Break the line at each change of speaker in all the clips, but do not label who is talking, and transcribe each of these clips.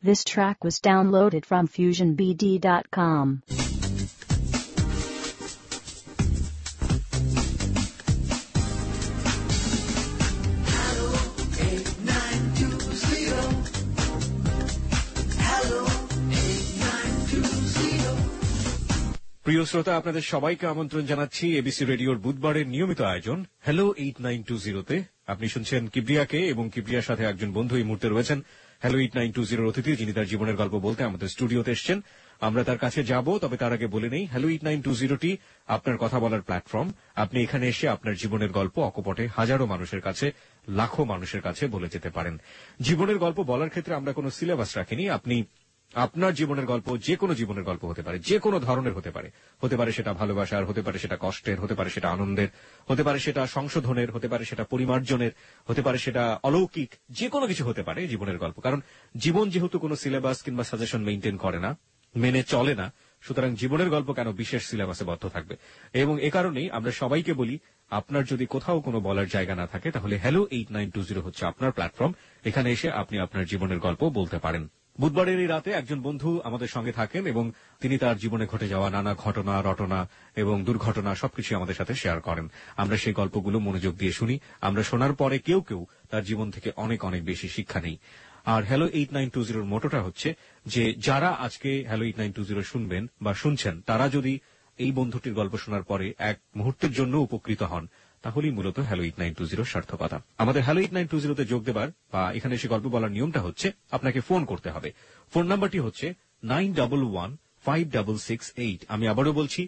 This track was downloaded from FusionBD.com.
প্রিয় শ্রোতা, আপনাদের সবাইকে আমন্ত্রণ জানাচ্ছি এবিসি রেডিওর বুধবারের নিয়মিত আয়োজন হ্যালো 8920-তে। আপনি শুনছেন কিবরিয়াকে, এবং কিবরিয়ার সাথে একজন বন্ধু এই মুহূর্তে রয়েছেন হ্যালো 8920 অতিথি, যিনি তার জীবনের গল্প বলতে আমাদের স্টুডিওতে এসেছেন। আমরা তার কাছে যাব, তবে তার আগে বলে নেই হ্যালো 8920টি আপনার কথা বলার প্ল্যাটফর্ম। আপনি এখানে এসে আপনার জীবনের গল্প অকপটে হাজারো মানুষের কাছে, লাখো মানুষের কাছে বলে যেতে পারেন। জীবনের গল্প বলার ক্ষেত্রে আমরা কোনো সিলেবাস রাখিনি। আপনি আপনার জীবনের গল্প, যে কোনো জীবনের গল্প হতে পারে, যে কোনো ধরনের হতে পারে। হতে পারে সেটা ভালোবাসার, হতে পারে সেটা কষ্টের, হতে পারে সেটা আনন্দের, হতে পারে সেটা সংশোধনের, হতে পারে সেটা পরিমার্জনের, হতে পারে সেটা অলৌকিক। যে কোনো কিছু হতে পারে জীবনের গল্প। কারণ জীবন যেহেতু কোনো সিলেবাস কিংবা সাজেশন মেইনটেইন করে না, মেনে চলে না, সুতরাং জীবনের গল্প কেন বিশেষ সিলেবাসে বদ্ধ থাকবে। এবং এ কারণেই আমরা সবাইকে বলি, আপনার যদি কোথাও কোনো বলার জায়গা না থাকে, তাহলে হ্যালো 8920 হচ্ছে আপনার প্ল্যাটফর্ম। এখানে এসে আপনি আপনার জীবনের গল্প বলতে পারেন। বুধবারের এই রাতে একজন বন্ধু আমাদের সঙ্গে থাকেন, এবং তিনি তার জীবনে ঘটে যাওয়া নানা ঘটনা, রটনা এবং দুর্ঘটনা সবকিছু আমাদের সাথে শেয়ার করেন। আমরা সেই গল্পগুলো মনোযোগ দিয়ে শুনি। আমরা শোনার পরে কেউ কেউ তার জীবন থেকে অনেক অনেক বেশি শিক্ষা নেই। আর হ্যালো 8920 মোটোটা হচ্ছে যে, যারা আজকে হ্যালো 8920 শুনবেন বা শুনছেন, তারা যদি এই বন্ধুটির গল্প শোনার পরে এক মুহূর্তের জন্য উপকৃত হন, তাহলেই মূলত হ্যালো 8920 সার্থকতা। আমাদের হ্যালো 8920-তে যোগ দেবার বা এখানে এসে গল্প বলার নিয়মটা হচ্ছে, আপনাকে ফোন করতে হবে। ফোন নাম্বারটি হচ্ছে 91156668। আমি আবারও বলছি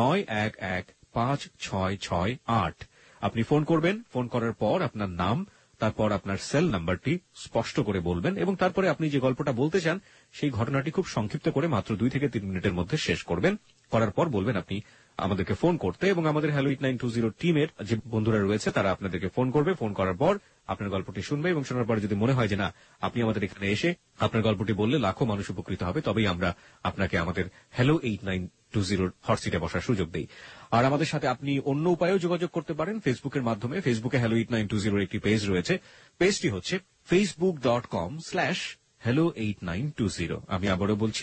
91156668। আপনি ফোন করবেন। ফোন করার পর আপনার নাম, তারপর আপনার সেল নাম্বারটি স্পষ্ট করে বলবেন, এবং তারপরে আপনি যে গল্পটা বলতে চান সেই ঘটনাটি খুব সংক্ষিপ্ত করে মাত্র 2 থেকে 3 মিনিটের মধ্যে শেষ করবেন। করার পর বলবেন আপনি আমাদেরকে ফোন করতে, এবং আমাদের হ্যালো 8920 টিমের যে বন্ধুরা রয়েছে তারা আপনাদেরকে ফোন করবে। ফোন করার পর আপনার গল্পটি শুনবে, এবং শোনার পরে যদি মনে হয় যে না, আপনি আমাদের এখানে এসে আপনার গল্পটি বললে লাখো মানুষ উপকৃত হবে, তবেই আমরা আপনাকে আমাদের হ্যালো 8920 হট সিটে বসার সুযোগ দেই। আর আমাদের সাথে আপনি অন্য উপায়েও যোগাযোগ করতে পারেন, ফেসবুকের মাধ্যমে। ফেসবুকে হ্যালো 8920 একটি পেজ রয়েছে। পেজটি হচ্ছে facebook.com/hello8920। আমি আবারও বলছি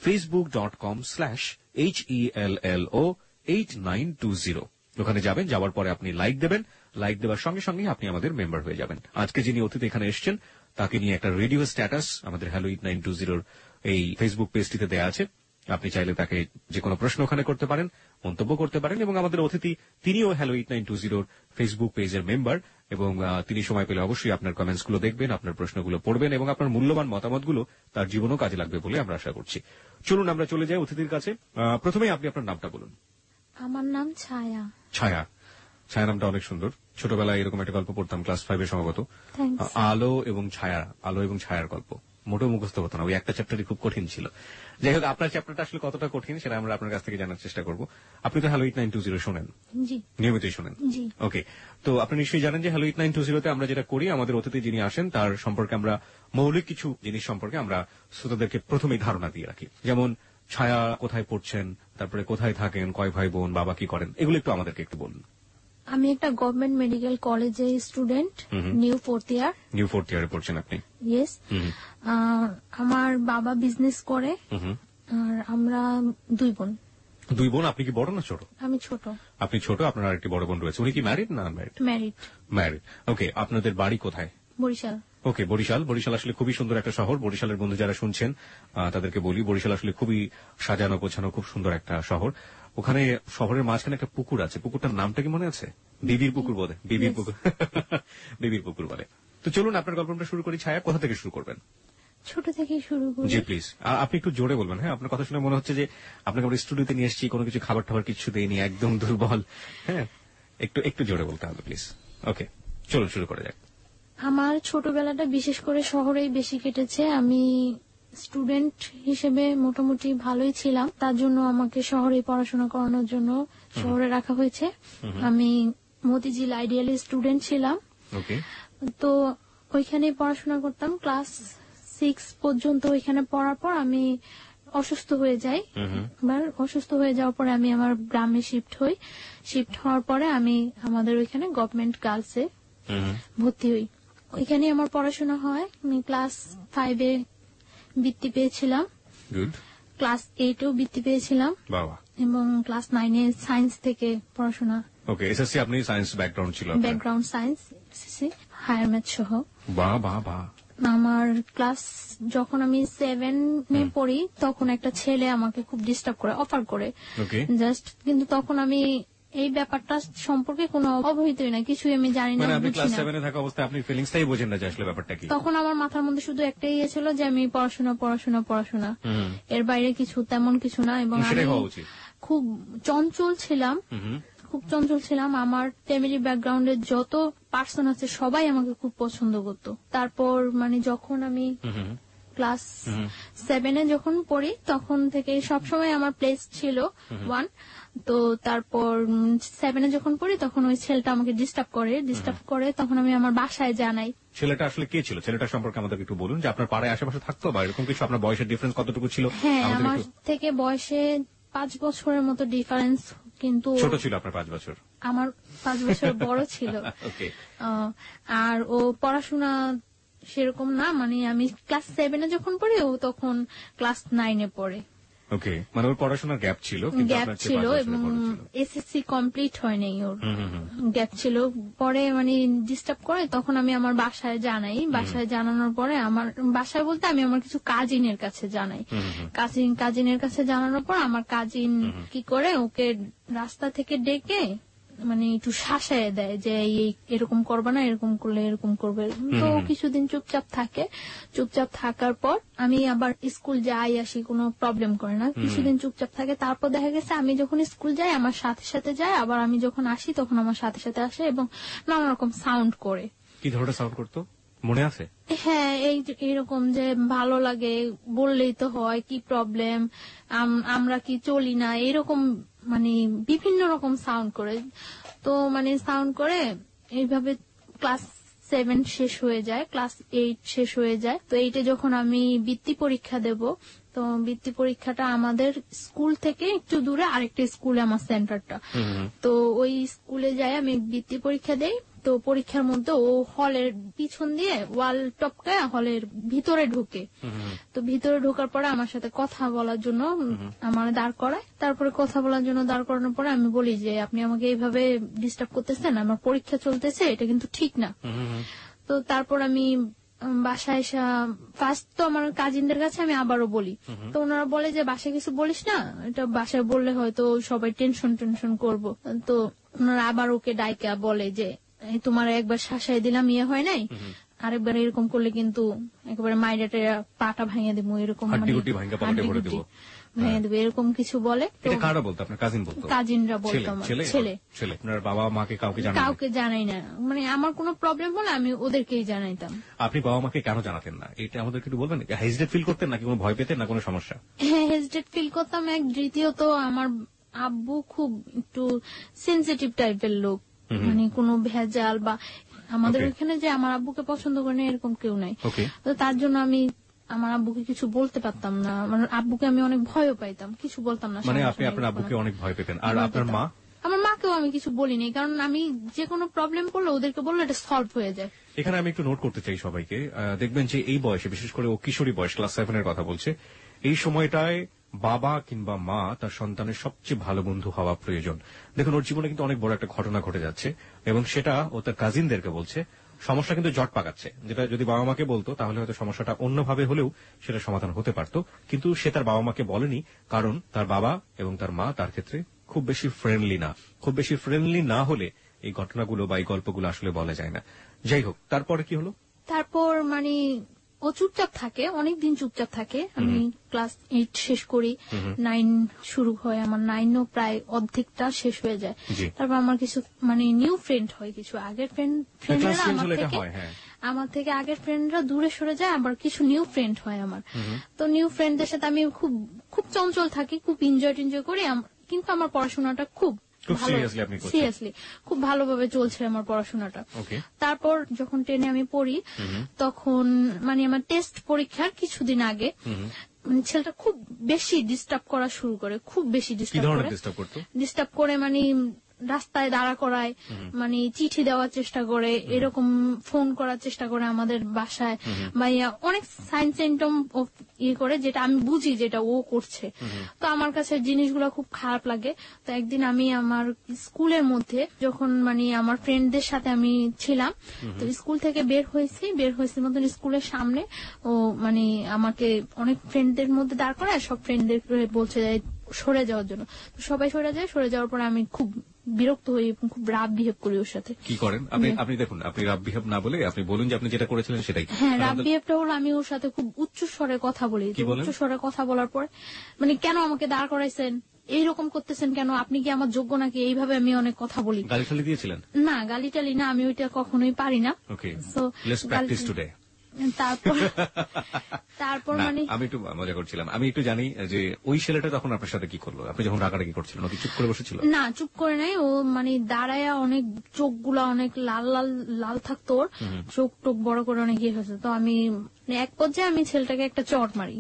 facebook.com/HELLO8920। ওখানে যাবেন, যাওয়ার পরে আপনি লাইক দেবেন। লাইক দেওয়ার সঙ্গে সঙ্গে আপনি আমাদের মেম্বার হয়ে যাবেন। আজকে যিনি অতিথি এখানে এসেছেন, তাকে নিয়ে একটা রেডিও স্ট্যাটাস আমাদের হ্যালো 8920 এই ফেসবুক পেজটিতে দেওয়া আছে। আপনি চাইলে তাকে যে কোনো প্রশ্ন ওখানে করতে পারেন, মন্তব্য করতে পারেন। এবং আমাদের অতিথি, তিনিও হ্যালো 8920 ফেসবুক পেজের মেম্বার, এবং তিনি সময় পেলে অবশ্যই আপনার কমেন্টসগুলো দেখবেন, আপনার প্রশ্নগুলো পড়বেন, এবং আপনার মূল্যবান মতামতগুলো তার জীবনেও কাজে লাগবে বলে আমরা আশা করছি। চলুন আমরা চলে যাই অতিথির কাছে। প্রথমেই আপনি আপনার নামটা বলুন।
আমার নাম ছায়া।
ছায়া। ছায়া নামটা অনেক সুন্দর। ছোটবেলায় এরকম একটা গল্প পড়তাম, ক্লাস 5-এ সম্ভবত, আলো এবং ছায়া। আলো এবং ছায়ার গল্প মোটেও মুখস্থ হতো না, ওই একটা চ্যাপ্টারই খুব কঠিন ছিল। যাই হোক, আপনার চ্যাপ্টারটা আসলে কতটা কঠিন সেটা আমরা আপনার কাছ থেকে জানার চেষ্টা করব। আপনি তো হ্যালো 8920 শোনেন?
জি,
নিয়মিতই শোনেন।
জি।
ওকে, তো আপনি নিশ্চয়ই জানেন যে হ্যালো 8920-তে আমরা যেটা করি, আমাদের অতিথি যিনি আসেন তার সম্পর্কে আমরা মৌলিক কিছু জিনিস সম্পর্কে আমরা শ্রোতাদেরকে প্রথমেই ধারণা দিয়ে রাখি। যেমন ছায়া কোথায় পড়ছেন, তারপরে কোথায় থাকেন, কয় ভাই বোন, বাবা কি করেন, এগুলো একটু আমাদেরকে একটু বলুন।
আমি একটা গভর্নমেন্ট মেডিকেল কলেজের student, new 4th year.
New 4th ইয়ারে পড়ছেন আপনি?
ইয়েস। আমার বাবা বিজনেস করে, আর আমরা 2 বোন।
2 বোন? আপনি কি বড় না ছোট?
আমি ছোট।
আপনি ছোট, আপনার আরেকটি বড় বোন রয়েছে। উনি কি ম্যারিড না আনম্যারিড?
ম্যারিড।
ম্যারিড। ওকে, আপনাদের বাড়ি কোথায়?
বরিশাল।
ওকে, বরিশাল। বরিশাল আসলে খুবই সুন্দর একটা শহর। বরিশালের বন্ধু যারা শুনছেন তাদেরকে বলি, বরিশাল আসলে খুবই সাজানো গোছানো, খুব সুন্দর একটা শহর। ওখানে শহরের মাঝখানে একটা পুকুর আছে, পুকুরটার নামটা কি মনে আছে? বিবির পুকুর বলে। বিবির পুকুর। বিবির পুকুর বলে। তো চলুন আপনার গল্পটা শুরু করি। ছায়া, কোথা থেকে শুরু করবেন?
ছোট থেকে শুরু করি।
জি প্লিজ। আপনি একটু জোরে বলবেন। হ্যাঁ, আপনার কথা শুনে মনে হচ্ছে যে আপনাকে আমরা স্টুডিওতে নিয়ে এসেছি, কোনো কিছু খাবার টাবার কিছু দেয়নি, একদম দুর্বল। হ্যাঁ, একটু জোরে বলতে হবে প্লিজ। ওকে, চলুন শুরু করা যাক।
আমার ছোটবেলাটা বিশেষ করে শহরেই বেশি কেটেছে। আমি স্টুডেন্ট হিসেবে মোটামুটি ভালোই ছিলাম, তার জন্য আমাকে শহরে পড়াশোনা করানোর জন্য শহরে রাখা হয়েছে। আমি মতিঝিল আইডিয়ালি স্টুডেন্ট ছিলাম। তো ওইখানে পড়াশোনা করতাম। ক্লাস 6 পর্যন্ত ওইখানে পড়ার পর আমি অসুস্থ হয়ে যাই। এবার অসুস্থ হয়ে যাওয়ার পরে আমি আমার গ্রামে শিফট হই। শিফট হওয়ার পরে আমি আমাদের ওইখানে গভর্নমেন্ট গার্লসে ভর্তি হই। ওইখানে আমার পড়াশোনা হয়। আমি ক্লাস 5-এ বৃত্তি পেয়েছিলাম,
গুড,
ক্লাস 8-এও বৃত্তি পেয়েছিলাম,
বাবা,
এবং ক্লাস 9-এ সায়েন্স থেকে পড়াশোনা।
ওকে, এসএসসি আপনি সায়েন্স ব্যাকগ্রাউন্ড ছিল আপনার?
ব্যাকগ্রাউন্ড সায়েন্স, হায়ার ম্যাথ সহ।
বাহ বাহ বাহ।
আমার ক্লাস যখন আমি 7-এ পড়ি তখন একটা ছেলে আমাকে খুব ডিস্টার্ব করে, অফার করে
ওকে,
জাস্ট, কিন্তু তখন আমি এই ব্যাপারটা সম্পর্কে কোনো অবহিতই না, কিছুই আমি জানি না,
মানে আপনি ক্লাস
বুঝি না।
7-এ থাকা অবস্থায় আপনি ফিলিংসটাই বোঝেন না যে আসলে ব্যাপারটা কি?
তখন আমার মাথার মধ্যে শুধু একটাই ইয়ে ছিল যে আমি পড়াশোনা পড়াশোনা পড়াশোনা,
হুম,
এর বাইরে কিছু তেমন কিছু না। এবং
সেটাই
আমি
হওয়া উচিত।
খুব চঞ্চল ছিলাম, খুব চঞ্চল ছিলাম। আমার ফ্যামিলি ব্যাকগ্রাউন্ডে যত পার্সন আছে সবাই আমাকে খুব পছন্দ করতো। তারপর মানে যখন আমি ক্লাস 7-এ যখন পড়ি তখন থেকে সবসময় আমার প্লেস ছিল 1। তো তারপর 7-এ যখন পড়ি তখন ওই ছেলেটা আমাকে ডিস্টার্ব করে, তখন আমি আমার বাসায় জানাই।
ছেলেটা আসলে কে ছিল? ছেলেটা সম্পর্কে আমাদের একটু বলুন, যে আপনার পাড়ায় আশেপাশে থাকতো বা এরকম কিছু? আপনার বয়সের ডিফারেন্স কতটুকু ছিল?
হ্যাঁ,
আমাদের
আমার
একটু-
থেকে বয়সে 5 বছরের মতো ডিফারেন্স, কিন্তু
ছোট ছিল আপনার 5 বছর?
আমার 5 বছর বড় ছিল।
ওকে,
আর ও পড়াশোনা সেরকম না, মানে আমি ক্লাস 7-এ যখন পড়ি ও তখন ক্লাস 9-এ পড়ে।
ওকে, মানে ওর পড়াশোনার গ্যাপ ছিল, কিন্তু
গ্যাপ
আপনার চেয়ে
ছিল
5 বছরের
এবং
বড় ছিল।
এসএসসি কমপ্লিট হয় নাই, ওর গ্যাপ ছিল। পরে মানে ডিস্টার্ব করে, তখন আমি আমার বাসায় জানাই। বাসায় জানানোর পরে আমার বাসায় বলতে আমি আমার কিছু কাজিনের কাছে জানাই। কাজিনের কাছে জানানোর পর আমার কাজিন কি করে ওকে রাস্তা থেকে ডেকে মানে একটু শাসায় দেয় যে এরকম করবে না, এরকম করলে এরকম করবে। তো কিছুদিন চুপচাপ থাকে। চুপচাপ থাকার পর আমি আবার স্কুল যাই আসি, কোনো প্রবলেম করে না। কিছুদিন চুপচাপ থাকে, তারপর দেখা গেছে আমি যখন স্কুল যাই আমার সাথে সাথে যায়, আবার আমি যখন আসি তখন আমার সাথে সাথে আসে এবং নানা রকম সাউন্ড করে।
কি ধরনের সাউন্ড করতো মনে আছে?
হ্যাঁ, এইরকম যে ভালো লাগে বললেই তো হয়, কি প্রবলেম, আমরা কি চলি না, এরকম মানে বিভিন্ন রকম সাউন্ড করে। তো মানে সাউন্ড করে এইভাবে ক্লাস 7 শেষ হয়ে যায়, ক্লাস 8 শেষ হয়ে যায়। তো 8-এ যখন আমি বৃত্তি পরীক্ষা দেব, তো বৃত্তি পরীক্ষাটা আমাদের স্কুল থেকে একটু দূরে আরেকটা স্কুলে আমার সেন্টারটা। তো ওই স্কুলে যাই আমি বৃত্তি পরীক্ষা দেই। তো পরীক্ষার মধ্যে ও হলের পিছন দিয়ে ওয়াল টপকায় হলের ভিতরে ঢুকে। তো ভিতরে ঢোকার পরে আমার সাথে কথা বলার জন্য আমার দাঁড় করায়। তারপরে কথা বলার জন্য দাঁড় করানোর পরে আমি বলি যে আপনি আমাকে এইভাবে ডিস্টার্ব করতেছেন, আমার পরীক্ষা চলতেছে, এটা কিন্তু ঠিক না। তো তারপর আমি বাসায় এসে ফার্স্ট তো আমার কাজিনদের কাছে আমি আবারও বলি। তো ওনারা বলে যে বাসায় কিছু বলিস না, এটা বাসায় বললে হয়তো সবাই টেনশন করবো। তো ওনারা আবার ওকে ডাইকা বলে যে তোমার একবার শাসায় দিলাম, ইয়ে হয় নাই, আরেকবার এরকম করলে কিন্তু একেবারে মাইরাটে পাটা ভাঙিয়ে দেবো, এরকম
হাড্ডি ভাঙা পাটে ভরে দেবো,
ভেঙে দেবো, এরকম কিছু বলে।
এটা কারা বলতো? আপনার কাজিন বলতো?
কাজিনরা বলতো। আমার ছেলে।
আপনার বাবা মাকে কাউকে
জানাই না, মানে আমার কোনো প্রবলেম হলে আমি ওদেরকেই জানাইতাম।
আপনি বাবা মাকে কেন জানাতেন না এটা আমাদেরকে একটু বলবেন? হেজিটেট ফিল করতেন নাকি কোনো ভয় পেতেন না কোনো সমস্যা?
হ্যাঁ, হেজিটেট ফিল করতাম। দ্বিতীয়ত আমার আব্বু খুব একটু সেনসিটিভ টাইপের লোক, মানে কোনো ভেজাল বা আমাদের ওইখানে যে আমার আব্বুকে পছন্দ করে না এরকম কেউ নাই। তো তার জন্য আমি আমার আব্বুকে কিছু বলতে পারতাম না, আমার আব্বুকে আমি অনেক ভয়ও পাইতাম, কিছু বলতাম না।
মানে আপনি আপনার আব্বুকে অনেক ভয় পেতেন? আর আপনার মা?
আমার মাকেও আমি কিছু বলিনি, কারণ আমি যে কোনো প্রবলেম করলে ওদেরকে বললে এটা সলভ হয়ে যায়।
এখানে আমি একটু নোট করতে চাই সবাইকে, দেখবেন যে এই বয়সে, বিশেষ করে ও কিশোরী বয়স, ক্লাস 7-এর কথা বলছে, এই সময়টায় বাবা কিংবা মা তার সন্তানের সবচেয়ে ভালো বন্ধু হওয়া প্রয়োজন। দেখুন ওর জীবনে কিন্তু অনেক বড় একটা ঘটনা ঘটে যাচ্ছে এবং সেটা ও তার কাজিনদেরকে বলছে। সমস্যা কিন্তু জট পাকাচ্ছে, যেটা যদি বাবা মাকে বলতো তাহলে হয়তো সমস্যাটা অন্যভাবে হলেও সেটা সমাধান হতে পারত। কিন্তু সে তার বাবা মাকে বলেনি, কারণ তার বাবা এবং তার মা তার ক্ষেত্রে খুব বেশি ফ্রেন্ডলি না। খুব বেশি ফ্রেন্ডলি না হলে এই ঘটনাগুলো বা এই গল্পগুলো আসলে বলা যায় না। যাই হোক, তারপরে কি হলো?
তারপর মানে ও চুপচাপ থাকে, অনেকদিন চুপচাপ থাকে। আমি ক্লাস 8 শেষ করি, 9 শুরু হয়, আমার 9ও প্রায় অর্ধেকটা শেষ হয়ে যায়। তারপর আমার কিছু মানে নিউ ফ্রেন্ড হয়, কিছু আগের ফ্রেন্ডরা আমার থেকে আগের ফ্রেন্ডরা দূরে সরে যায়, আবার কিছু নিউ ফ্রেন্ড হয় আমার। তো নিউ ফ্রেন্ডদের সাথে আমি খুব খুব চঞ্চল থাকি, খুব এনজয় করি, কিন্তু আমার পড়াশোনাটা খুব সিরিয়াসলি খুব ভালোভাবে চলছে আমার পড়াশোনাটা। তারপর যখন 10-এ আমি পড়ি তখন মানে আমার টেস্ট পরীক্ষার কিছুদিন আগে মানে ছেলেটা খুব বেশি ডিস্টার্ব করা শুরু করে, খুব বেশি ডিস্টার্ব করে মানে রাস্তায় দাঁড়া করায়, মানে চিঠি দেওয়ার চেষ্টা করে, এরকম ফোন করার চেষ্টা করে আমাদের বাসায়, বা অনেক সাইন সিম্পটম ইয়ে করে, যেটা আমি বুঝি যেটা ও করছে। তো আমার কাছে জিনিসগুলো খুব খারাপ লাগে। তো একদিন আমি আমার স্কুলের মধ্যে যখন মানে আমার ফ্রেন্ডদের সাথে আমি ছিলাম, তো স্কুল থেকে বের হয়েছি মতন স্কুলের সামনে ও মানে আমাকে অনেক ফ্রেন্ডদের মধ্যে দাঁড় করায়, সব ফ্রেন্ডদের বলছে সরে যাওয়ার জন্য। তো সবাই সরে যাওয়ার পর আমি খুব বিরক্ত হই এবং খুব রাফ বিহেভ করি ওর সাথে।
কি করেন আপনি? দেখুন, আপনি রাফ বিহেভ না বলে আপনি বলুন যে আপনি যেটা করেছিলেন সেটাই।
হ্যাঁ, রাফ বিহেভটা হলো আমি ওর সাথে খুব উচ্চ স্বরে কথা বলি। উচ্চ স্বরে কথা বলার পর মানে কেন আমাকে দাঁড় করাইছেন, এইরকম করতেছেন কেন, আপনি কি আমার যোগ্য নাকি, এইভাবে আমি অনেক কথা বলি।
গালি টালি দিয়েছিলেন? না,
গালি টালি না, আমি ওইটা কখনোই পারি না।
Okay, let's practice today.
তারপর মানে
আমি একটু মজা করছিলাম। আমি একটু জানি যে ওই ছেলেটা তখন আপনার সাথে কি করলো, আপনি যখন রাগারাগি করছিলেন? ও কি চুপ করে বসেছিল?
না, চুপ করে নাই। ও মানে দাঁড়ায়া অনেক চোখগুলা অনেক লাল লাল লাল থাকতো, ওর চোখ টোক বড় করে অনেক ইয়ে হয়েছে। তো আমি এক পর্যায়ে আমি ছেলেটাকে একটা চড় মারি।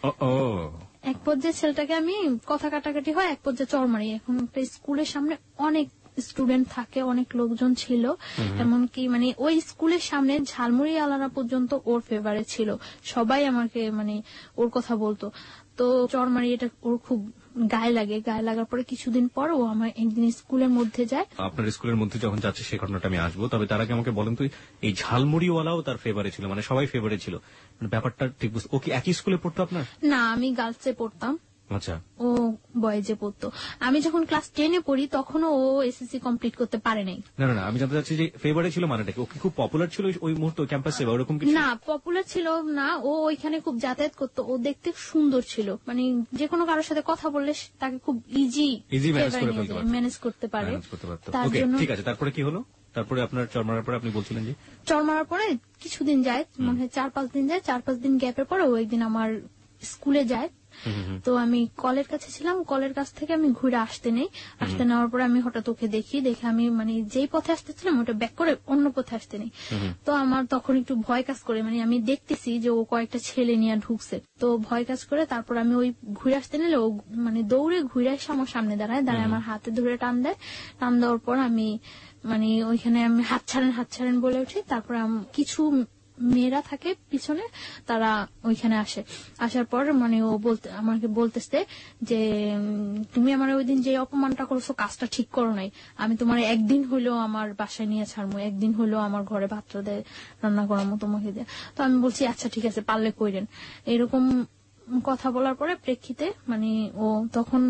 এক পর্যায়ে ছেলেটাকে আমি কথা কাটাকাটি হয়, এক পর্যায়ে চড় মারি। এখন একটা স্কুলের সামনে অনেক স্টুডেন্ট থাকে, অনেক লোকজন ছিল, এমনকি মানে ওই স্কুলের সামনে ঝালমুড়ি আলারা পর্যন্ত ওর ফেভারিট ছিল, সবাই আমাকে মানে ওর কথা বলতো। তো চরমারি এটা ওর খুব গায়ে লাগে। গায়ে লাগার পরে কিছুদিন পর ও আমার একদিন স্কুলের মধ্যে যায়।
আপনার স্কুলের মধ্যে যখন যাচ্ছে সেই ঘটনাটা আমি আসবো, তবে তার আগে আমাকে বলেন তো এই ঝালমুড়িওয়ালাও তার ফেভারিট ছিল, মানে সবাই ফেভারিট ছিল, মানে ব্যাপারটা ঠিক বুঝতে। ও কি একই স্কুলে পড়তো আপনার?
না, আমি গার্লসে পড়তাম।
আচ্ছা,
ও বয়েজে পড়তো। আমি যখন ক্লাস 10-এ পড়ি তখনও ও এসএসসি কমপ্লিট করতে পারে নাই।
না, আমি জানতে চাচ্ছি যে ফেভারিট ছিল মানেটা কি? ও কি খুব পপুলার ছিল ওই মুহূর্তে ক্যাম্পাসে বা ওরকম কিছু?
না, পপুলার ছিল না। ও ওইখানে খুব যাতায়াত করতো। ও দেখতে সুন্দর ছিল, মানে যে কোনো কারোর সাথে কথা বললে তাকে খুব ইজি ম্যানেজ করতে পারে।
ঠিক আছে, তারপরে কি হলো? তারপরে আপনার চর মারার পরে আপনি বলছিলেন যে
চর মারার পরে কিছুদিন যায়, মনে হয় 4-5 দিন যায়। 4-5 দিন গ্যাপের পরে ও একদিন আমার স্কুলে যায়। তো আমি কলের কাছে ছিলাম, কলের কাছ থেকে আমি ঘুরে আসতে নেওয়ার পরে আমি হঠাৎ ওকে দেখে আমি মানে যেই পথে আসতেছিলাম ওটা ব্যাক করে অন্য পথে আসতে নেই। তো আমার তখন একটু ভয় কাজ করে, মানে আমি দেখতেছি যে ও কয়েকটা ছেলে নিয়ে ঢুকছে, তো ভয় কাজ করে। তারপর আমি ওই ঘুরে আসতে নিলে ও মানে দৌড়ে ঘুরে এসে আমার সামনে দাঁড়ায় আমার হাতে ধরে টান দেওয়ার পর আমি মানে ওইখানে আমি হাত ছাড়েন বলে উঠি। তারপর কিছু মেয়েরা থাকে পিছনে, তারা ওইখানে আসার পর মানে ও আমাকে বলতেছে যে তুমি আমার ওই দিন যে অপমানটা করছো কাজটা ঠিক করো নাই, আমি তোমার একদিন হইলেও আমার বাসায় নিয়ে ছাড়বো, একদিন হইলেও আমার ঘরে ভাত রান্না করামো তোমাকে দিয়ে। তো আমি বলছি আচ্ছা ঠিক আছে, পারলে কইরেন। এরকম কথা বলার পরে প্রেক্ষিতে মানে ও তখন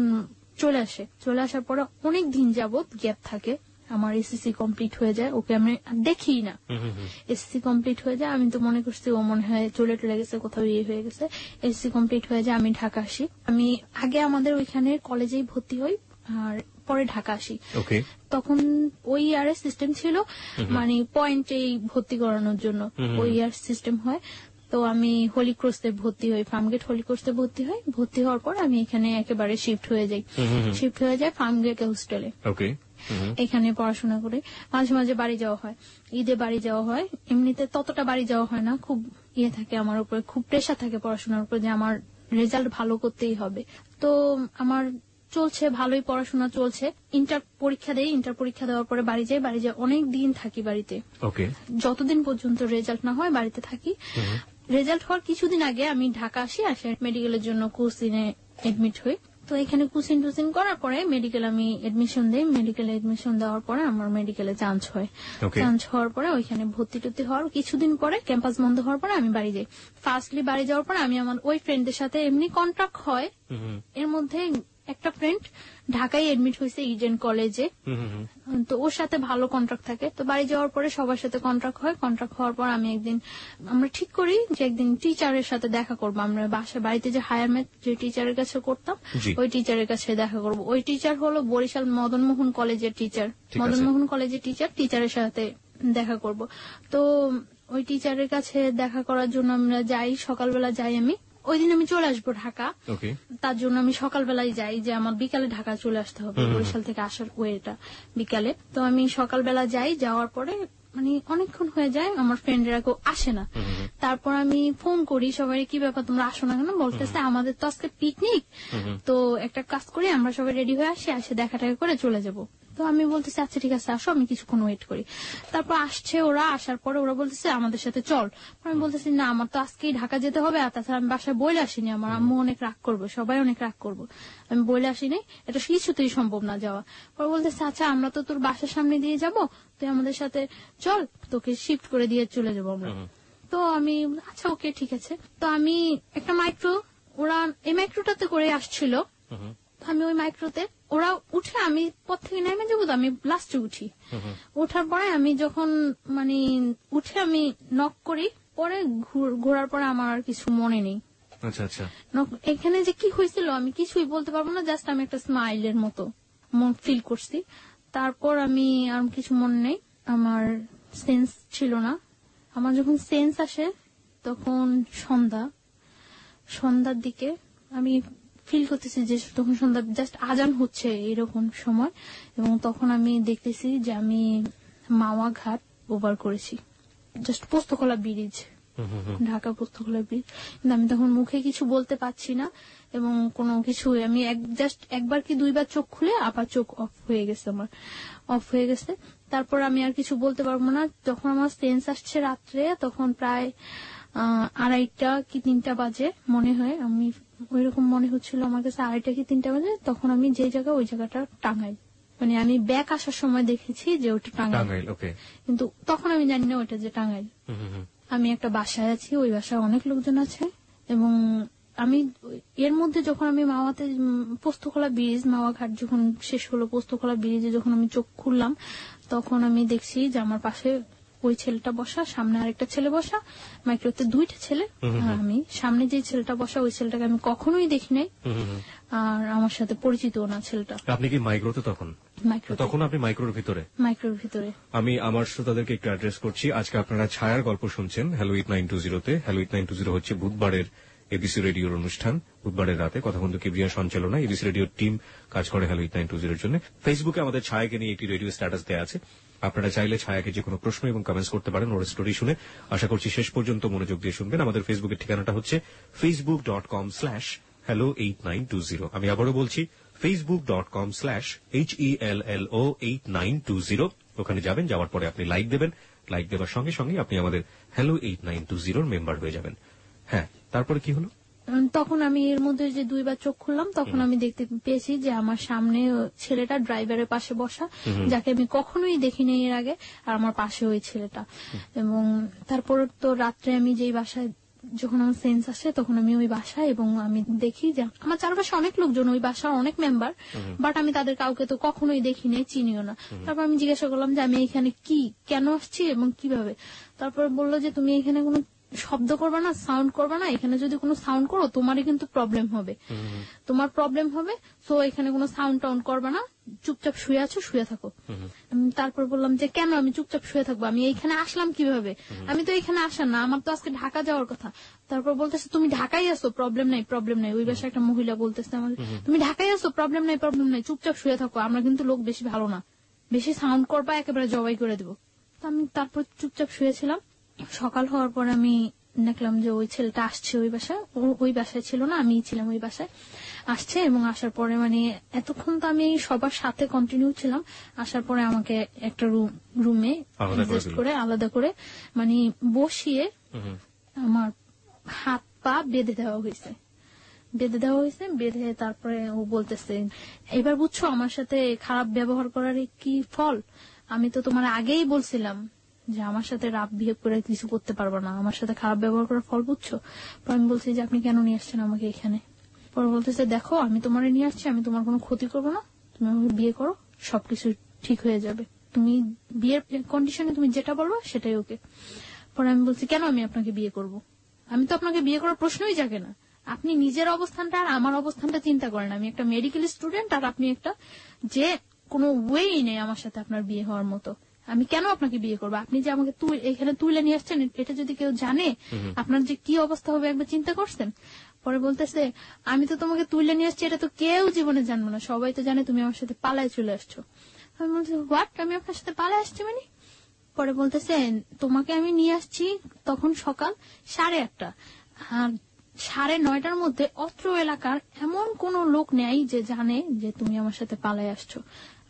চলে আসার পরে অনেক দিন যাবত গ্যাপ থাকে। আমার এসএসসি কমপ্লিট হয়ে যায়, ওকে আমি দেখি না। এসএসসি কমপ্লিট হয়ে যায়, আমি তো মনে করছি ও মনে হয় চলে গেছে, কোথাও ইয়ে হয়ে গেছে। এসএসসি কমপ্লিট হয়ে যায়, আমি ঢাকা আসি। আমি আগে আমাদের ওইখানে কলেজেই ভর্তি হই আর পরে ঢাকা আসি। তখন ওই ইয়ারের সিস্টেম ছিল, মানে পয়েন্টেই ভর্তি করানোর জন্য ওই ইয়ার সিস্টেম হয়। তো আমি হোলি ক্রসে ভর্তি হই, ফার্মগেট হোলি ক্রসে ভর্তি হই। ভর্তি হওয়ার পর আমি এখানে একেবারে শিফট হয়ে যাই ফার্মগেট হোস্টেলে। এখানে পড়াশোনা করে মাঝে মাঝে বাড়ি যাওয়া হয়, ঈদে বাড়ি যাওয়া হয়। এমনিতে ততটা বাড়ি যাওয়া হয় না, খুব ইয়ে থাকে আমার উপরে, খুব প্রেশার থাকে পড়াশোনার উপর যে আমার রেজাল্ট ভালো করতেই হবে। তো আমার চলছে, ভালোই পড়াশোনা চলছে। ইন্টার পরীক্ষা দেওয়ার পরে বাড়ি যাই অনেক দিন থাকি বাড়িতে, যতদিন পর্যন্ত রেজাল্ট না হয় বাড়িতে থাকি। রেজাল্ট হওয়ার কিছুদিন আগে আমি ঢাকা আসি মেডিকেলের জন্য কোচিনে এডমিট হই। তো এখানে কুসিন করার পরে মেডিকেল আমি এডমিশন দিই। মেডিকেলে এডমিশন দেওয়ার পরে আমার মেডিকেলে চান্স হওয়ার পরে ওইখানে ভর্তি হওয়ার কিছুদিন পরে ক্যাম্পাস বন্ধ হওয়ার পরে আমি বাড়ি যাই। ফার্স্টলি বাড়ি যাওয়ার পরে আমি আমার ওই ফ্রেন্ডদের সাথে এমনি কন্ট্রাক্ট হয়। এর মধ্যে একটা ফ্রেন্ড ঢাকায় এডমিট হয়েছে ইডেন কলেজে, তো ওর সাথে ভালো কন্ট্রাক্ট থাকে। তো বাড়ি যাওয়ার পরে সবার সাথে কন্ট্রাক্ট হওয়ার পর আমরা ঠিক করি যে একদিন টিচারের সাথে দেখা করবো। আমরা বাড়িতে যে হায়ার ম্যাথ যে টিচারের কাছে করতাম ওই টিচারের কাছে দেখা করব। ওই টিচার হলো বরিশাল মদনমোহন কলেজের টিচারের সাথে দেখা করব। তো ওই টিচারের কাছে দেখা করার জন্য আমরা যাই, সকালবেলা যাই। আমি ওই দিন আমি চলে আসবো ঢাকা, তার জন্য আমি সকালবেলায় যাই যে আমার বিকালে ঢাকা চলে আসতে হবে, বরিশাল থেকে আসার ওয়েটা বিকালে। তো আমি সকালবেলা যাওয়ার পরে মানে অনেকক্ষণ হয়ে যায়, আমার ফ্রেন্ডরা কেউ আসে না। তারপর আমি ফোন করি সবাই, কি ব্যাপার তোমরা আসো না কেন? বলতেছে আমাদের তো আজকে পিকনিক, তো একটা কাজ করি আমরা সবাই রেডি হয়ে আসি, দেখা করে চলে যাব। তো আমি বলতেছি আচ্ছা ঠিক আছে আসো, আমি কিছুক্ষণ ওয়েট করি। তারপর আসছে ওরা, আসার পরে ওরা বলতেছে আমাদের সাথে চল। আমি বলতেছি না, আমার তো আজকেই ঢাকা যেতে হবে, আর তাছাড়া আমি বাসায় বইলে আসিনি, আমার আম্মু অনেক রাগ করবো, সবাই অনেক রাগ করবো, আমি বইলে আসিনি, এটা কিছুতেই সম্ভব না যাওয়া। পরে বলতেছে আচ্ছা আমরা তো তোর বাসার সামনে দিয়ে যাব, তুই আমাদের সাথে চল, তোকে শিফট করে দিয়ে চলে যাবো আমরা। তো আমি আচ্ছা ওকে ঠিক আছে। তো আমি একটা মাইক্রো, ওরা এই মাইক্রোটাতে করে আসছিল, আমি ওই মাইক্রোতে, ওরা উঠে আমি পথ থেকে নেমে যাবো, তো আমি লাস্টে উঠি। ওঠার পরে আমি যখন মানে উঠে আমি নক করি, পরে ঘোরার পরে আমার আর কিছু মনে নেই।
আচ্ছা আচ্ছা,
এখানে যে কি হয়েছিল আমি কিছুই বলতে পারবো না, জাস্ট আমি একটা স্মাইলের মতো ফিল করছি। তারপর আমি আর কিছু মনে নেই, আমার সেন্স ছিল না। আমার যখন সেন্স আসে তখন সন্ধ্যার দিকে আমি ফিল করতেছি যে তখন সন্ধ্যা জাস্ট আজান হচ্ছে এরকম সময়, এবং তখন আমি দেখতেছি যে আমি মাওয়া ঘাট ওভার করেছি, just Postogola bridge, Dhaka Postogola bridge. কিন্তু আমি তখন মুখে কিছু বলতে পারছি না এবং কোনো কিছু, আমি জাস্ট একবার কি দুইবার চোখ খুলে আবার চোখ অফ হয়ে গেছে, আমার অফ হয়ে গেছে। তারপর আমি আর কিছু বলতে পারবো না। যখন আমার সেন্স আসছে রাত্রে, তখন প্রায় 2:30 কি 3টা বাজে মনে হয়, আমি ওইরকম মনে হচ্ছিল আমার কাছে 2:30 কি 3টা বাজে। তখন আমি যে জায়গা, ওই জায়গাটা টাঙ্গাইল, মানে আমি ব্যাক আসার সময় দেখেছি যে ওটা টাঙ্গাইল, কিন্তু তখন আমি জানি না ওটা যে টাঙ্গাইল। আমি একটা বাসায় আছি, ওই বাসায় অনেক লোকজন আছে, এবং আমি এর মধ্যে যখন আমি মাওয়াতে পোস্তকলা ব্রিজ, মাওয়া ঘাট যখন শেষ হলো, পোস্তকলা ব্রিজে যখন আমি চোখ খুললাম, তখন আমি দেখছি যে আমার পাশে ওই ছেলেটা বসা, সামনে আরেকটা ছেলে বসা, মাইক্রোতে 2টা ছেলে, আর আমি সামনে যে ছেলেটা বসা, ওই ছেলেটাকে আমি কখনোই দেখি নাই, আর আমার সাথে পরিচিত না ছেলেটা।
আপনি কি মাইক্রোতে তখন আপনি মাইক্রোর ভিতরে? আমি আমার শ্রোতাদেরকে একটু অ্যাড্রেস করছি। আজকে আপনারা ছায়ার গল্প শুনছেন হ্যালো 8920-তে। হ্যালো 8920 হচ্ছে বুধবারের এবিসি রেডিওর অনুষ্ঠান, বুধবারের রাতে কথাবন্ধু কিবরিয়া সঞ্চালনা। এবিসি রেডিওর টিম কাজ করে হ্যালো 8920-এর জন্য। ফেসবুকে আমাদের ছায়াকে নিয়ে একটি রেডিও স্ট্যাটাস দেওয়া আছে, আপনারা চাইলে ছায়াকে যে কোনো প্রশ্ন এবং কমেন্টস করতে পারেন ওর স্টোরি শুনে। আশা করছি শেষ পর্যন্ত মনোযোগ দিয়ে শুনবেন। আমাদের ফেসবুকের ঠিকানাটা হচ্ছে facebook.com/hello8920। আমি আবারও বলছি facebook.com/HELLO8920। ওখানে যাবেন, যাওয়ার পরে আপনি লাইক দেবেন, লাইক দেওয়ার সঙ্গে সঙ্গে আপনি আমাদের হ্যালো 8920-র মেম্বার হয়ে যাবেন। হ্যাঁ, তারপরে কি হলো?
তখন আমি এর মধ্যে যে দুইবার চোখ খুললাম, তখন আমি দেখতে পেয়েছি যে আমার সামনে ছেলেটা ড্রাইভারের পাশে বসা, যাকে আমি কখনোই দেখিনি এর আগে, আর আমার পাশে ওই ছেলেটা। এবং তারপর তো রাত্রে আমি যেই বাসায়, যখন আমার সেন্স আসে, তখন আমি ওই বাসায়, এবং আমি দেখি যে আমার চারপাশে অনেক লোকজন, ওই বাসার অনেক মেম্বার, বাট আমি তাদের কাউকে তো কখনোই দেখিনি, চিনিও না। তারপর আমি জিজ্ঞাসা করলাম যে আমি এখানে কেন আসছি এবং কিভাবে। তারপর বললো যে তুমি এখানে কোনো শব্দ করবা না, সাউন্ড করবা না, এখানে যদি কোনো সাউন্ড করো তোমারই কিন্তু প্রবলেম হবে, তো এখানে কোনো সাউন্ড টাউন্ড করবা না, চুপচাপ শুয়ে থাকো। তারপর বললাম যে কেন আমি চুপচাপ শুয়ে থাকবো, আমি এইখানে আসলাম কিভাবে, আমি তো এখানে আসা না, আমার তো আজকে ঢাকা যাওয়ার কথা। তারপর বলতেছে তুমি ঢাকায় আসো, প্রবলেম নাই। ওই বাসায় একটা মহিলা বলতেছে আমাকে, তুমি ঢাকায় আসো, প্রবলেম নাই, চুপচাপ শুয়ে থাকো, আমরা কিন্তু লোক বেশি ভালো না, বেশি সাউন্ড করবা একেবারে জবাই করে দেবো। তো আমি তারপর চুপচাপ শুয়েছিলাম। সকাল হওয়ার পর আমি দেখলাম যে ওই ছেলেটা আসছে ওই বাসায়, ওই বাসায় ছিল না, আমি ছিলাম ওই বাসায়, আসছে। এবং আসার পরে মানে এতক্ষণ তো আমি সবার সাথে কন্টিনিউ ছিলাম, আসার পরে আমাকে একটা রুমে আলাদা করে মানে বসিয়ে আমার হাত পা বেঁধে দেওয়া হয়েছে। বেঁধে তারপরে ও বলতেছে, এবার বুঝছো আমার সাথে খারাপ ব্যবহার করার কি ফল, আমি তো তোমার আগেই বলছিলাম যে আমার সাথে রাফ বিহেভ করে কিছু করতে পারবো না, আমার সাথে খারাপ ব্যবহার করার ফল বুঝছো। পর আমি বলছি যে আপনি কেন নিয়ে আসছেন আমাকে এখানে। পর বলতেছে দেখো আমি তোমার নিয়ে আসছি, আমি তোমার কোনো ক্ষতি করবো না, তুমি আমাকে বিয়ে করো, সবকিছু ঠিক হয়ে যাবে, তুমি বিয়ের কন্ডিশনে তুমি যেটা বলবো সেটাই ওকে। পরে আমি বলছি কেন আমি আপনাকে বিয়ে করব, আমি তো আপনাকে বিয়ে করার প্রশ্নই জাগে না, আপনি নিজের অবস্থানটা আর আমার অবস্থানটা চিন্তা করেন, আমি একটা মেডিকেল স্টুডেন্ট আর আপনি একটা, যে কোনো ওয়েই নেই আমার সাথে আপনার বিয়ে হওয়ার মতো, আমি কেন আপনাকে বিয়ে করবো, আপনি যে আমাকে এখানে তুলে নিয়ে আসছেন, এটা যদি কেউ জানে আপনার যে কি অবস্থা হবে একবার চিন্তা করছেন। পরে বলতেছে আমি তো তোমাকে তুলে নিয়ে আসছি, এটা তো কেউ জীবনে জানবো না, সবাই তো জানে তুমি আমার সাথে পালায় চলে আসছো। আমি বলছি হোয়াট, আমি আপনার সাথে পালায় আসছি মানে। পরে বলতেছে তোমাকে আমি নিয়ে আসছি তখন সকাল 8:30, আর 9:30 মধ্যে অত্র এলাকার এমন কোন লোক নেই যে জানে যে তুমি আমার সাথে পালায় আসছো।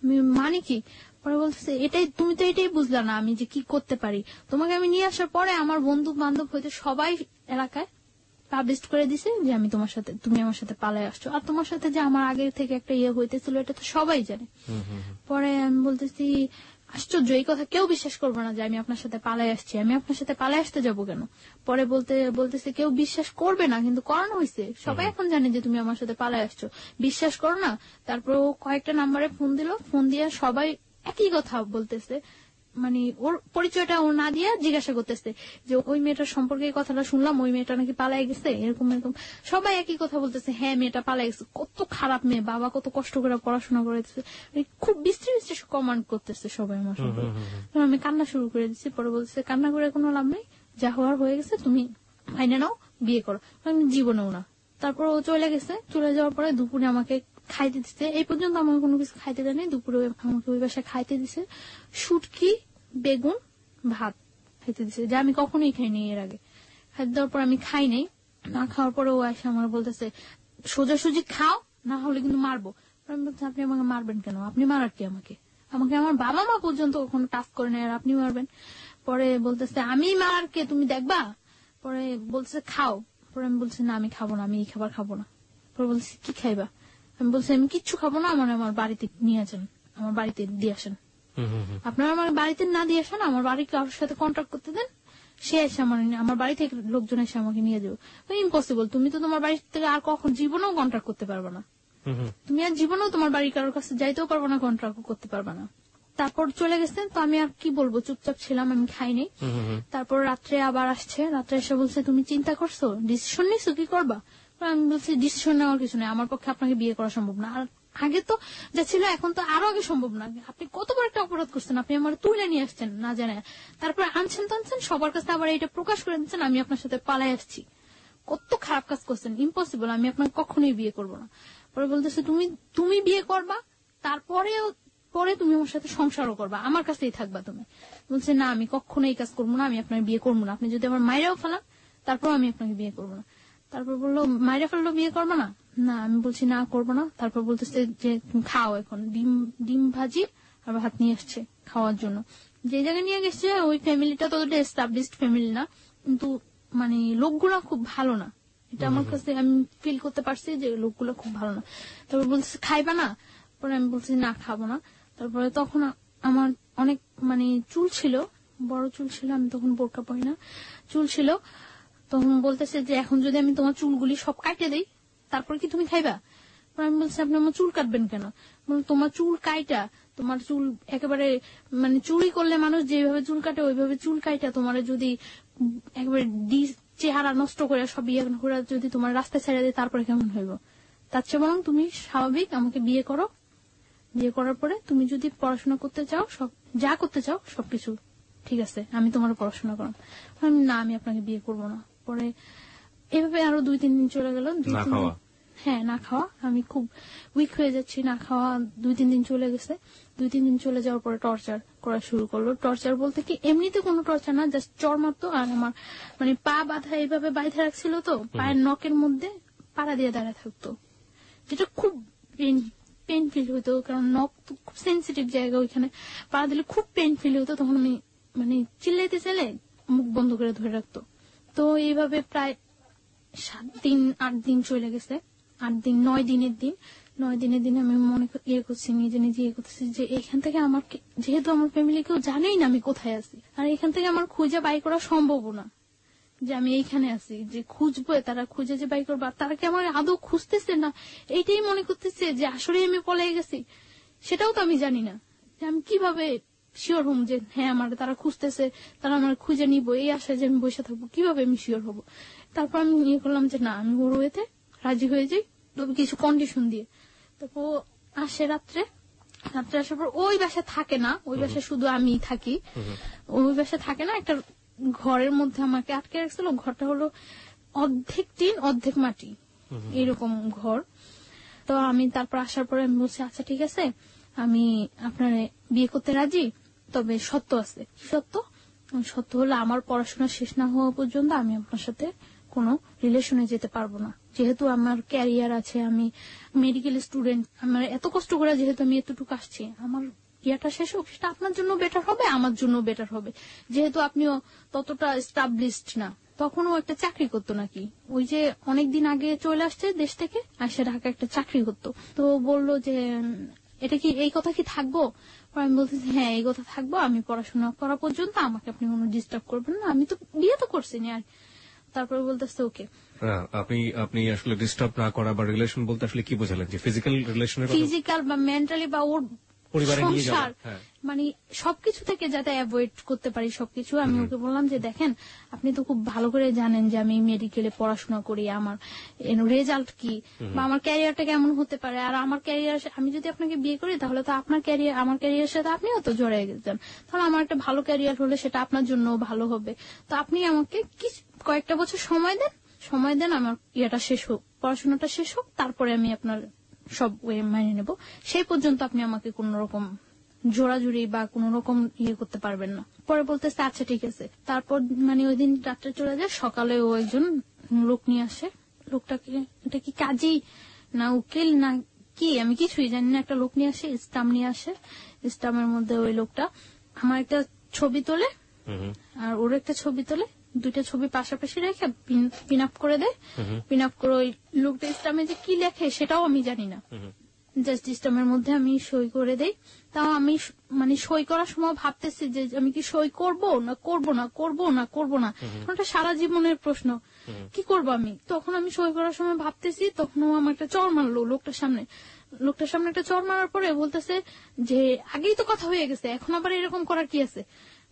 মানে কি? পরে বলতেছে এটাই, তুমি তো এটাই বুঝলা না আমি যে কি করতে পারি। তোমাকে আমি নিয়ে আসার পরে আমার বন্ধু বান্ধব হয়তো সবাই এলাকায় পাবলিশ করে দিছে যে আমি তোমার সাথে, তুমি আমার সাথে পালায় আসছো, আর তোমার সাথে যে আমার আগে থেকে একটা ইয়ে হইতেছিল এটা তো সবাই জানে। পরে আমি বলতেছি আশ্চর্য, এই কথা কেউ বিশ্বাস করবে না যে আমি আপনার সাথে পালাই আসছি, আমি আপনার সাথে পালাই আসতে যাবো কেন? পরে বলতেছে কেউ বিশ্বাস করবে না, কিন্তু করানো হয়েছে, সবাই এখন জানে যে তুমি আমার সাথে পালাই আসছো, বিশ্বাস করো না। তারপর ও কয়েকটা নাম্বারে ফোন দিল, ফোন দিয়ে সবাই একই কথা বলতেছে, মানে ওর পরিচয়টা ও না দিয়ে জিজ্ঞাসা করতেছে যে ওই মেয়েটার সম্পর্কে এই কথাটা শুনলাম, ওই মেয়েটা নাকি পালাই গেছে, এরকম এরকম সবাই একই কথা বলতেছে, হ্যাঁ মেয়েটা পালাই গেছে, কত খারাপ মেয়ে, বাবা কত কষ্ট করে পড়াশোনা করেছে, খুব বিশ্রী কমান্ড করতেছে সবাই আমার সম্পর্কে। আমি কান্না শুরু করে দিচ্ছি। পরে বলতেছে কান্না করে কোনো লাভ নেই, যা হওয়ার হয়ে গেছে, তুমি মাইনে নাও, বিয়ে করো। আমি জীবনেও না। তারপর ও চলে গেছে, চলে যাওয়ার পরে দুপুরে আমাকে খাইতে দিচ্ছে, এই পর্যন্ত আমাকে কোনো কিছু খাইতে দেয়নি, দুপুরে আমাকে ওই বাসায় খাইতে দিছে শুটকি, বেগুন, ভাত খাইতে দিছে, যা আমি কখনোই খাইনি এর আগে। খাইতে দেওয়ার পর আমি খাই নাই, না খাওয়ার পরে ও এসে আমার বলতেছে সোজাসুজি খাও, না হলে কিন্তু মারবো। আমি বলছি আপনি আমাকে মারবেন কেন? আপনি মারার কি আমাকে? আমাকে আমার বাবা মা পর্যন্ত কোনো টাচ করে নেয়, আর আপনি মারবেন? পরে বলতেছে আমি মারার কে, তুমি দেখবা। পরে বলতেছে খাও। পরে আমি বলছি না আমি খাবো না, আমি এই খাবার খাবো না। পরে বলছি কি খাইবা? আমি বলছি আমি কিচ্ছু খাবো না, আমার বাড়িতে নিয়ে আসেন, আমার বাড়িতে দিয়ে আসেন। আপনারা আমার বাড়িতে না দিয়ে আসেন, আমার বাড়ি কারোর সাথে কন্ট্যাক্ট করতে দেন, সে এসে আমার বাড়ি থেকে লোকজন এসে আমাকে নিয়ে যাবে। ইম্পসিবল, তুমি তো তোমার বাড়ি থেকে আর কখন জীবনেও কন্ট্যাক্ট করতে পারবে না, তুমি আর জীবনেও তোমার বাড়ি কারোর কাছে যাইতেও পারবে না, কন্ট্যাক্ট করতে পারবে না। তারপর চলে গেছেন, তো আমি আর কি বলবো, চুপচাপ ছিলাম, আমি খাইনি। তারপর রাত্রে আবার আসছে, রাত্রে এসে বলছে তুমি চিন্তা করছো, ডিসিশন নিছো, কি করবা? আমি বলছি ডিসিশন নেওয়ার কিছু নেই, আমার পক্ষে আপনাকে বিয়ে করা সম্ভব না, আর আগে তো যা ছিল এখন তো আরো আগে সম্ভব না। আপনি কত বড় একটা অপরাধ করছেন, আপনি আমার তুলে নিয়ে আসছেন না জানে, তারপর আনছেন টানছেন, সবার কাছে আবার এটা প্রকাশ করে দিচ্ছেন আমি আপনার সাথে পালাই আসছি, কত খারাপ কাজ করছেন, ইম্পসিবল, আমি আপনাকে কখনোই বিয়ে করবো না। পরে বলতেছে তুমি বিয়ে করবা, পরে তুমি আমার সাথে সংসারও করবা, আমার কাছেই থাকবা তুমি। বলছে না আমি কখনো এই কাজ করবো না, আমি আপনার বিয়ে করবো না, আপনি যদি আমার মায়েরাও ফেলান তারপর আমি আপনাকে বিয়ে করবো না। তারপর বললো মায়েরা ফেললো বিয়ে করবো না, না আমি বলছি না করবো না। তারপর বলতেছে যে খাও, এখন ডিম ভাজি আর ভাত নিয়ে আসছে খাওয়ার জন্য। যে জায়গায় নিয়ে গেছে ওই ফ্যামিলিটা তো এস্টাবলিশড ফ্যামিলি না, কিন্তু মানে লোকগুলা খুব ভালো না, এটা আমার কাছে আমি ফিল করতে পারছি যে লোকগুলো খুব ভালো না। তারপর বলছে খাইবা না? পরে আমি বলছি না খাবো না। তারপরে তখন আমার অনেক মানে চুল ছিল, বড় চুল ছিল, আমি তখন বোরকা পরি না, চুল ছিল। তখন বলতেছে যে এখন যদি আমি তোমার চুলগুলি সব কাটে দেই তারপর কি তুমি খাইবা? আমি বলছি আপনি আমার চুল কাটবেন কেন? তোমার চুল কাইটা, তোমার চুল একেবারে মানে চুরি করলে মানুষ যেভাবে চুল কাটে ওইভাবে চুল কাইটা তোমার যদি একেবারে চেহারা নষ্ট করে সব ইয়ে করে যদি তোমার রাস্তায় ছেড়ে দেয় তারপরে কেমন হইব? তার চেয়ে বরং তুমি স্বাভাবিক আমাকে বিয়ে করো, বিয়ে করার পরে তুমি যদি পড়াশোনা করতে চাও, সব যা করতে চাও সবকিছু ঠিক আছে, আমি তোমার পড়াশোনা করাম। না আমি আপনাকে বিয়ে করবো না। পরে এভাবে আরো 2-3 দিন চলে গেল, হ্যাঁ না খাওয়া, আমি খুব উইক হয়ে যাচ্ছি, না খাওয়া 2-3 দিন চলে গেছে। 2-3 দিন চলে যাওয়ার পরে টর্চার করা শুরু করলো। টর্চার বলতে কি এমনিতে কোনো টর্চার না, জাস্ট চড় মারতো, আর আমার মানে পা বাঁধা এইভাবে বাইধে রাখছিল, তো পায়ের নখের মধ্যে পাড়া দিয়ে দাঁড়ায় থাকতো, যেটা খুব পেন ফিল হইতো, কারণ নখ তো খুব সেন্সিটিভ জায়গা, ওইখানে পাড়া দিলে খুব পেন ফিল হইতো। তখন আমি মানে চিল্লাইতে চাইলে মুখ বন্ধ করে ধরে রাখতো। তো এইভাবে প্রায় 7-8 দিন চলে গেছে, 9 দিনের দিন আমি মনে করছি, নিজে নিজে করতেছি যে এখান থেকে আমার, যেহেতু আমার ফ্যামিলি কেউ জানেই না আমি কোথায় আছি, আর এখান থেকে আমার খুঁজে বাই করা সম্ভব না যে আমি এইখানে আছি, যে খুঁজবো তারা খুঁজে যে বাই করবো, তারা কি আমার আদৌ খুঁজতেছে না এইটাই মনে করতেছে যে আসলে আমি পলাই গেছি, সেটাও তো আমি জানি না যে আমি কিভাবে শিওর হম যে হ্যাঁ আমার তারা খুঁজতেছে, তারা আমার খুঁজে নিবো, এই আশায় যে আমি বসে থাকবো, কিভাবে আমি শিওর হবো? তারপর আমি ইয়ে করলাম যে না আমি ওর ওয়েতে রাজি হয়ে যাই, তবে কিছু কন্ডিশন দিয়ে। তারপর আসে রাত্রে আসার পর ওই বাসায় থাকে না, ওই বাসায় শুধু আমি থাকি, ওই বাসায় থাকে না, একটা ঘরের মধ্যে আমাকে আটকে রাখছিল। ঘরটা হলো অর্ধেক টিন অর্ধেক মাটি এরকম ঘর। তো আমি তারপর আসার পরে আমি বলছি আচ্ছা ঠিক আছে আমি আপনার বিয়ে করতে রাজি, তবে সত্য আছে। সত্য হলো আমার পড়াশোনা শেষ না হওয়া পর্যন্ত আমি আপনার সাথে কোনো রিলেশনে যেতে পারবো না। যেহেতু আমার ক্যারিয়ার আছে, আমি মেডিকেল স্টুডেন্ট, আমার এত কষ্ট করে যেহেতু আমি এতটুকু আসছি, আমার ইয়াটা শেষ হোক, সেটা আপনার জন্য বেটার হবে, আমার জন্য বেটার হবে। যেহেতু আপনিও ততটা এস্টাবলিশড না, তখনও একটা চাকরি করতো নাকি, ওই যে অনেকদিন আগে চলে আসছে দেশ থেকে, আসে ঢাকা একটা চাকরি করতো। তো বললো যে এটা কি, এই কথা কি থাকবো? আমি বলতেছি হ্যাঁ এই কথা থাকবো, আমি পড়াশোনা করা পর্যন্ত আমাকে আপনি কোনো ডিস্টার্ব করবেন না, আমি তো বিয়ে তো করছি না। আর তারপরে বলতেছে ওকে।
আপনি আসলে ডিস্টার্ব না করা বা রিলেশন বলতে আসলে কি বোঝালেন? যে ফিজিক্যাল রিলেশনের কথা,
ফিজিক্যাল বা মেন্টালি বা ওর
পরিবারে নিয়ে
সংসার,
যাওয়া,
মানে সবকিছু থেকে যাতে অ্যাভয়েড করতে পারি সবকিছু। আমি ওকে বললাম যে দেখেন আপনি তো খুব ভালো করে জানেন যে আমি মেডিকেলে পড়াশোনা করি, আমার রেজাল্ট কি বা আমার ক্যারিয়ারটা কেমন হতে পারে, আর আমার ক্যারিয়ার, আমি যদি আপনাকে বিয়ে করি তাহলে তো আপনার ক্যারিয়ার আমার ক্যারিয়ারের সাথে আপনিও তো জড়িয়ে গেছেন, তাহলে আমার একটা ভালো ক্যারিয়ার হলে সেটা আপনার জন্য ভালো হবে। তো আপনি আমাকে কয়েকটা বছর সময় দেন, আমার ইয়েটা শেষ হোক, পড়াশোনাটা শেষ হোক, তারপরে আমি আপনার সব ওয়ে মাইনে নেব। সেই পর্যন্ত আপনি আমাকে কোন রকম জোড়াজুড়ি বা কোন রকম ইয়ে করতে পারবেন না। পরে বলতেছে আচ্ছা ঠিক আছে। তারপর মানে ওই দিন রাত্রে চলে যায়, সকালে ও একজন লোক নিয়ে আসে। লোকটাকে, এটা কি কাজী না উকিল না কি আমি কিছুই জানি না, একটা লোক নিয়ে আসে, স্টাম্প নিয়ে আসে। স্টাম্পের মধ্যে ওই লোকটা আমার একটা ছবি তোলে আর ওর একটা ছবি তোলে, দুইটা ছবি পাশাপাশি রেখে পিন আপ করে দেয়। পিন আপ করে ওই লোকটা স্টাম্পে যে কি লেখে সেটাও আমি জানি না, জাস্ট স্টাম্পের মধ্যে আমি সই করে দেই। তাও আমি মানে সই করার সময় ভাবতেছি যে আমি কি সই করব না করব না করব না করব না, ওটা সারা জীবনের প্রশ্ন, কি করব আমি। তখন আমি সই করার সময় ভাবতেছি, তখন ও আমার একটা চড় মারলো লোকটার সামনে একটা চড় মারার পরে বলতেছে যে আগেই তো কথা হয়ে গেছে, এখন আবার এরকম করার কি আছে।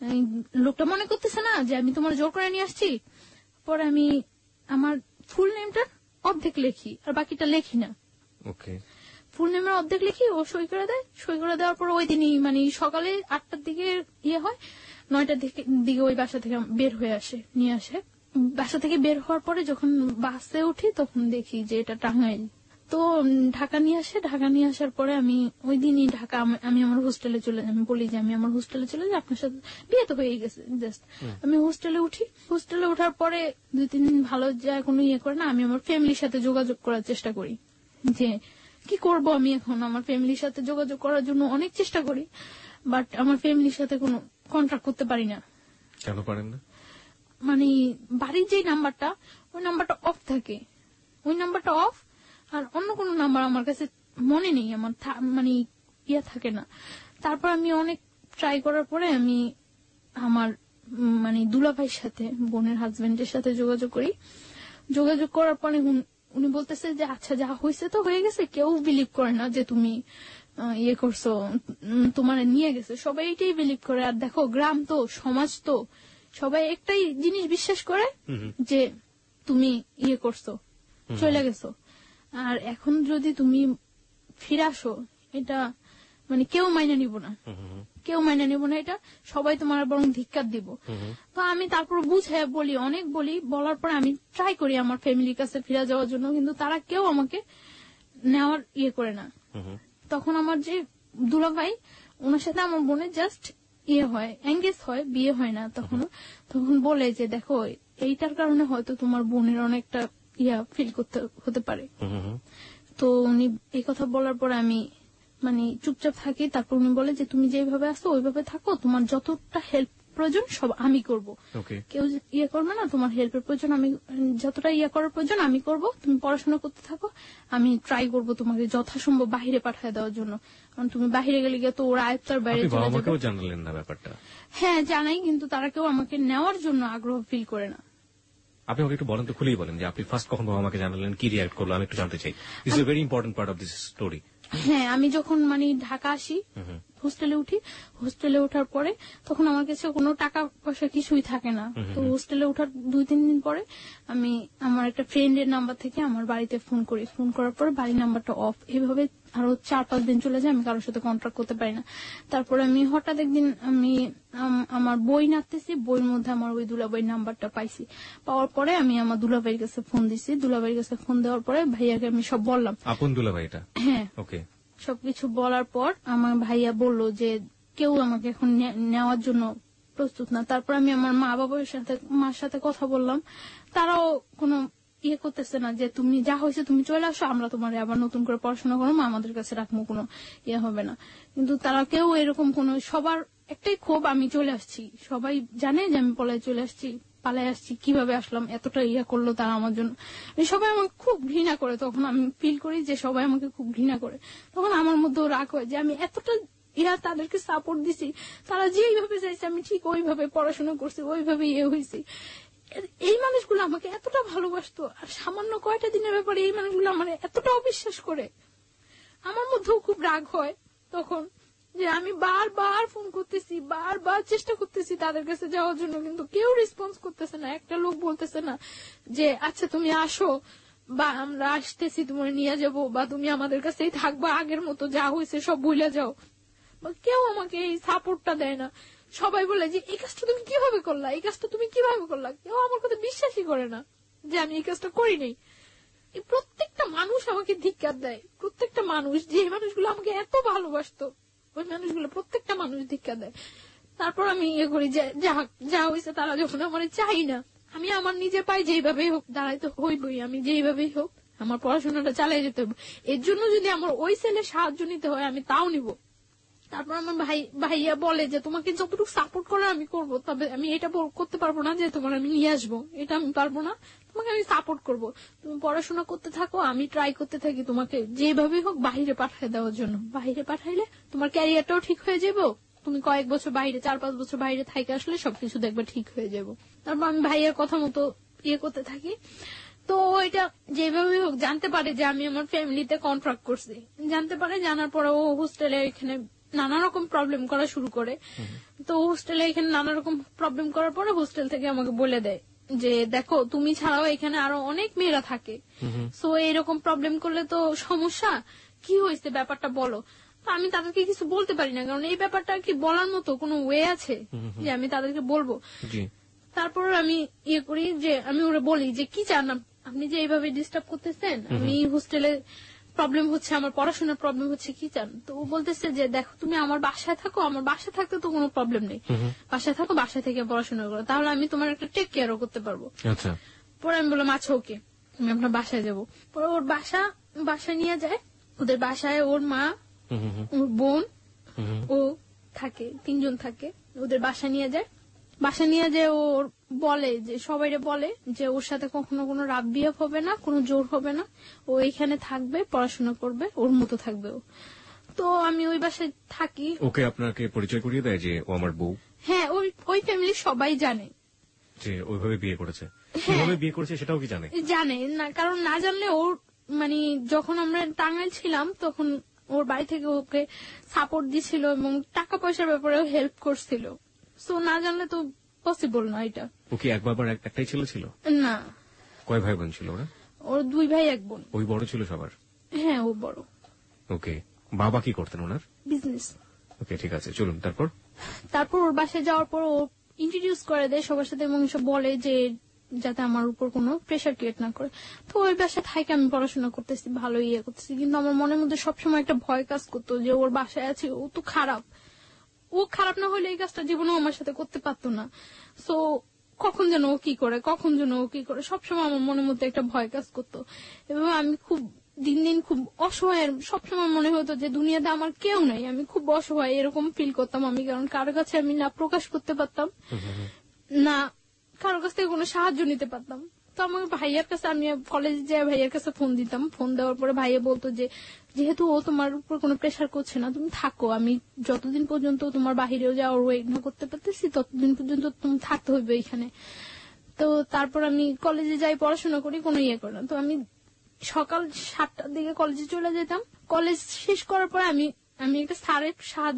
লোকটা মনে করতেছে না যে আমি তোমার জোর করে নিয়ে আসছি। পরে আমি আমার ফুল নেমটা অর্ধেক লেখি আর বাকিটা লেখি না।
ওকে,
ফুল নেমের অর্ধেক লিখি, ও সই করে দেয়। সই করে দেওয়ার পর ওই দিনই মানে সকালে 8টার দিকে ইয়ে হয়, 9টার দিকে ওই বাসা থেকে বের হয়ে নিয়ে আসে। বাসা থেকে বের হওয়ার পরে যখন বাসে উঠি তখন দেখি যে এটা টাঙ্গাইল। তো ঢাকা নিয়ে আসার পরে আমি ওই দিনই ঢাকা, আমি আমার হোস্টেলে চলে যাই। আমি বলি যে আমি আমার হোস্টেলে চলে যাই, আপনার সাথে বিয়ে তো হয়ে গেছে। জাস্ট আমি হোস্টেলে উঠি। হোস্টেলে ওঠার পরে 2-3 দিন ভালো যায়, কোনো ইয়ে করে না। আমি আমার ফ্যামিলির সাথে যোগাযোগ করার চেষ্টা করি যে কি করব আমি এখন। আমার ফ্যামিলির সাথে যোগাযোগ করার জন্য অনেক চেষ্টা করি, বাট আমার ফ্যামিলির সাথে কোনো কন্ট্যাক্ট করতে পারি না।
কেন পারেন না?
মানে বাড়ির যে নাম্বারটা, ওই নাম্বারটা অফ থাকে, ওই নাম্বারটা অফ, আর অন্য কোনো নাম্বার আমার কাছে মনে নেই, আমার মানে ইয়ে থাকে না। তারপর আমি অনেক ট্রাই করার পরে আমি আমার মানে দুলাভাইয়ের সাথে, বোনের হাজবেন্ডের সাথে যোগাযোগ করি। যোগাযোগ করার পরে উনি বলতেছে যে আচ্ছা যা হয়েছে তো হয়ে গেছে, কেউ বিলিভ করে না যে তুমি ইয়ে করছো, তোমার নিয়ে গেছে, সবাই এটাই বিলিভ করে। আর দেখো গ্রাম তো, সমাজ তো, সবাই একটাই জিনিস বিশ্বাস করে যে তুমি ইয়ে করছো, চলে গেছো। আর এখন যদি তুমি ফিরে আসো, এটা মানে কেউ মাইনে নিব না, এটা সবাই তোমার বরং ধিক্কার দিব। তো আমি তারপর বুঝাই বলি, অনেক বলি, বলার পর আমি ট্রাই করি আমার ফ্যামিলির কাছে ফিরে যাওয়ার জন্য, কিন্তু তারা কেউ আমাকে নেওয়ার ইয়ে করে না। তখন আমার যে দুলাভাই, ওনার সাথে আমার বোনের জাস্ট ইয়ে হয়, এঙ্গেজ হয়, বিয়ে হয় না তখন বলে যে দেখো এইটার কারণে হয়তো তোমার বোনের অনেকটা ইয়া ফিল করতে হতে পারে। তো উনি এই কথা বলার পর আমি মানে চুপচাপ থাকি। তারপর উনি বলে যে তুমি যেভাবে আসো ওইভাবে থাকো, তোমার যতটা হেল্প প্রয়োজন সব আমি করব, কেউ ইয়ে করবে না, তোমার হেল্পের প্রয়োজন আমি, যতটা ইয়ে করার প্রয়োজন আমি করব, তুমি পড়াশোনা করতে থাকো, আমি ট্রাই করব তোমাকে যথাসম্ভব বাহিরে পাঠিয়ে দেওয়ার জন্য, কারণ তুমি বাহিরে গেলে গিয়ে তো ওরা আয়ত্তার বাইরে চলে যাবে।
জানালেন না ব্যাপারটা? হ্যাঁ
জানাই, কিন্তু তারা কেউ আমাকে নেওয়ার জন্য আগ্রহ ফিল করে না।
আপনি আমাকে একটু বলেন তো, খুলেই বলেন যে আপনি ফার্স্ট কখন আমাকে জানালেন, কি রিঅ্যাক্ট করলো, আমি একটু জানতে চাই। This is a very important part of this story.
হ্যাঁ, আমি যখন মানে ঢাকা আসি, হোস্টেলে উঠি, হোস্টেলে ওঠার পরে তখন আমার কাছে কোনো টাকা পয়সা কিছুই থাকে না। তো হোস্টেলে ওঠার 2-3 দিন পরে আমি আমার একটা ফ্রেন্ডের নাম্বার থেকে আমার বাড়িতে ফোন করি। ফোন করার পরে বাড়ির নাম্বারটা অফ। এভাবে আরো 4-5 দিন চলে যায়, আমি কারোর সাথে কন্ট্যাক্ট করতে পারি না। তারপরে আমি হঠাৎ একদিন আমি আমার বই নাড়তেছি, বইয়ের মধ্যে আমার ওই দুলাভাইয়ের নাম্বারটা পাইছি। পাওয়ার পরে আমি আমার দুলাভাইয়ের কাছে ফোন দিছি। দুলাভাইয়ের কাছে ফোন দেওয়ার পরে ভাইয়াকে আমি সব বললাম।
আপন দুলাভাইটা?
হ্যাঁ।
ওকে। সবকিছু
বলার পর আমার ভাইয়া বলল যে কেউ আমাকে এখন নেওয়ার জন্য প্রস্তুত না। তারপর আমি আমার মার সাথে কথা বললাম, তারাও কোনো ইয়ে করতেছে না যে তুমি যা হয়েছে তুমি চলে আসো, আমরা তোমার আবার নতুন করে পড়াশোনা করবো, আমাদের কাছে রাখবো, কোনো ইয়ে হবে না। কিন্তু তারা কেউ এরকম কোনো, সবার একটাই ক্ষোভ আমি চলে আসছি, সবাই জানে যে আমি পালাই আসছি, কিভাবে আসলাম, এতটা ইয়ে করলো তারা আমার জন্য। সবাই আমাকে খুব ঘৃণা করে, তখন আমি ফিল করি যে সবাই আমাকে খুব ঘৃণা করে। তখন আমার মধ্যেও রাগ হয় যে আমি এতটা তাদেরকে সাপোর্ট দিছি, তারা যেইভাবে চাইছে আমি ঠিক ওইভাবে পড়াশোনা করছি, ওইভাবে ইয়ে হয়েছি। এই মানুষগুলো আমাকে এতটা ভালোবাসতো, আর সামান্য কয়টা দিনের ব্যাপারে এই মানুষগুলো আমার এতটা অবিশ্বাস করে। আমার মধ্যেও খুব রাগ হয় তখন, যে আমি বারবার ফোন করতেছি, বারবার চেষ্টা করতেছি তাদের কাছে যাওয়ার জন্য, কিন্তু কেউ রেসপন্স করতেছে না। একটা লোক বলতেছে না যে আচ্ছা তুমি আসো, বা আমরা আসতেছি তোমার নিয়ে যাব, বা তুমি আমাদের কাছেই থাকবা, আগের মতো যা হয়েছে সব ভুলে যাও। কেউ আমাকে এই সাপোর্টটা দেয় না। সবাই বলে যে এই কাজটা তুমি কিভাবে করলা, এই কাজটা তুমি কিভাবে করলা। কেউ আমার কথা বিশ্বাসই করে না যে আমি এই কাজটা করি নাই। প্রত্যেকটা মানুষ আমাকে ধিক্কার দেয়, প্রত্যেকটা মানুষ, যে মানুষগুলো আমাকে এত ভালোবাসতো ওই মানুষগুলো প্রত্যেকটা মানুষ ধিক্কার দেয়। তারপর আমি ইয়ে করি যে যা হয়েছে, তারা যখন আমার চাই না, আমি আমার নিজের পায়ে যেইভাবেই হোক দাঁড়াইতে হইবই, আমি যেইভাবেই হোক আমার পড়াশোনাটা চালিয়ে যেতে হবে। এর জন্য যদি আমার ওই ছেলে সাহায্য নিতে হয় আমি তাও নিব। তারপর আমার ভাইয়া বলে যে তোমাকে যতটুকু সাপোর্ট করে আমি করবো, তবে আমি এটা করতে পারবো না যে তোমার আমি নিয়ে আসবো, এটা আমি পারবো না। তোমাকে আমি সাপোর্ট করবো, তুমি পড়াশোনা করতে থাকো, আমি ট্রাই করতে থাকি তোমাকে যেভাবে হোক বাহিরে পাঠিয়ে দেওয়ার জন্য। বাহিরে পাঠাইলে তোমার ক্যারিয়ারটাও ঠিক হয়ে যাবে, তুমি কয়েক বছর বাইরে, 4-5 বছর বাইরে থেকে আসলে সবকিছু দেখবে ঠিক হয়ে যাবো। তারপর আমি ভাইয়ার কথা মতো ইয়ে করতে থাকি। তো এটা যেভাবে হোক জানতে পারে যে আমি আমার ফ্যামিলিতে কন্ট্রাক্ট করছি, জানতে পারে। জানার পরে ও হোস্টেলে এখানে নানা রকম প্রবলেম করা শুরু করে। তো হোস্টেলে এখানে নানা রকম প্রবলেম করার পরে হোস্টেল থেকে আমাকে বলে দেয় যে দেখো তুমি ছাড়াও এখানে আরো অনেক মেয়েরা থাকে, সো এরকম প্রবলেম করলে তো সমস্যা, কি হয়েছে ব্যাপারটা বলো। তো আমি তাদেরকে কিছু বলতে পারি না, কারণ এই ব্যাপারটা কি বলার মতো কোনো ওয়ে আছে যে আমি তাদেরকে বলবো। তারপর আমি ইয়ে করি যে আমি ওরা বলি যে কি চান আপনি, যে এইভাবে ডিস্টার্ব করতেছেন, আমি হোস্টেলে প্রবলেম হচ্ছে, আমার পড়াশোনার প্রবলেম হচ্ছে, কি চান। তো ও বলতেছে যে দেখো তুমি আমার বাসায় থাকো, আমার বাসায় থাকতে তো কোনো প্রবলেম নেই, বাসায় থাকো, বাসায় থেকে পড়াশোনা করো, তাহলে আমি তোমার একটা টেক কেয়ারও করতে পারবো। পরে আমি বললাম আচ্ছা ওকে, আমি আপনার বাসায় যাবো। পরে ওর বাসায় নিয়ে যায়, ওদের বাসায় ওর মা, ওর বোন, ও থাকে, 3 জন থাকে। ওদের বাসায় নিয়ে যায়, ওর বলে যে সবাইরে বলে যে ওর সাথে কখনো কোনো রাত বিয়ে হবে না, কোনো জোর হবে না, ও এখানে থাকবে, পড়াশোনা করবে, ওর মতো থাকবে ও। তো আমি ওই বাসায় থাকি।
ওকে আপনাকে পরিচয় করিয়ে দেয় যে ও আমার বউ?
হ্যাঁ, ওই ফ্যামিলি সবাই জানে
যে ওইভাবে বিয়ে করেছে। কিভাবে বিয়ে করেছে সেটাও কি জানে
না, কারণ না জানলে ওর মানে যখন আমরা টাঙ্গাইল ছিলাম তখন ওর বাড়ি থেকে ওকে সাপোর্ট দিছিল এবং টাকা পয়সার ব্যাপারেও হেল্প করছিল। সো না জানলে তো পসিবল না এটা।
ও কি এক বাবার একটাই ছেলে ছিল?
না।
কয় ভাই বোন ছিল ওরা?
ওর 2 ভাই 1 বোন।
ওই বড় ছিল সবার?
হ্যাঁ, ও বড়।
ওকে, বাবা কি করতেন ওনার?
বিজনেস।
ওকে, ঠিক আছে, চলুন। তারপর
ওর বাসায় যাওয়ার পর ও ইন্ট্রোডিউস করে দেয় সবার সাথে এবং সব বলে যে যাতে আমার উপর কোনো প্রেশার ক্রিয়েট না করে। তো ওই বাসায় থাকে আমি পড়াশোনা করতেছি, ভালো ইয়ে করতেছি, কিন্তু আমার মনের মধ্যে সবসময় একটা ভয় কাজ করতো যে ওর বাসায় আছে, ও তো খারাপ, ও খারাপ না হলে এই কাজটা জীবনেও আমার সাথে করতে পারতো না। সো কখন যেন ও কি করে সবসময় আমার মনের মধ্যে একটা ভয় কাজ করতো। এবং আমি খুব দিন দিন খুব অসহায়, সবসময় মনে হতো যে দুনিয়াতে আমার কেউ নাই, আমি খুব অসহায় এরকম ফিল করতাম আমি। কারণ কারো কাছে আমি না প্রকাশ করতে পারতাম, না কারো কাছ থেকে কোনো সাহায্য নিতে পারতাম। তো আমার ভাইয়ার কাছে, আমি কলেজে যাই ভাইয়ার কাছে ফোন দিতাম। ফোন দেওয়ার পরে ভাইয়া বলতো যে যেহেতু ও তোমার উপর কোনো প্রেশার করছে না, তুমি থাকো, আমি যতদিন পর্যন্ত তোমার বাহিরেও যাওয়ার ওয়েট না করতে পারতেছি ততদিন পর্যন্ত তুমি থাকতে হইবে এখানে। তো তারপর আমি কলেজে যাই, পড়াশোনা করি, কোনো ইয়ে করি না। তো আমি সকাল 7টার দিকে কলেজে চলে যেতাম। কলেজ শেষ করার পর আমি একটা স্যারের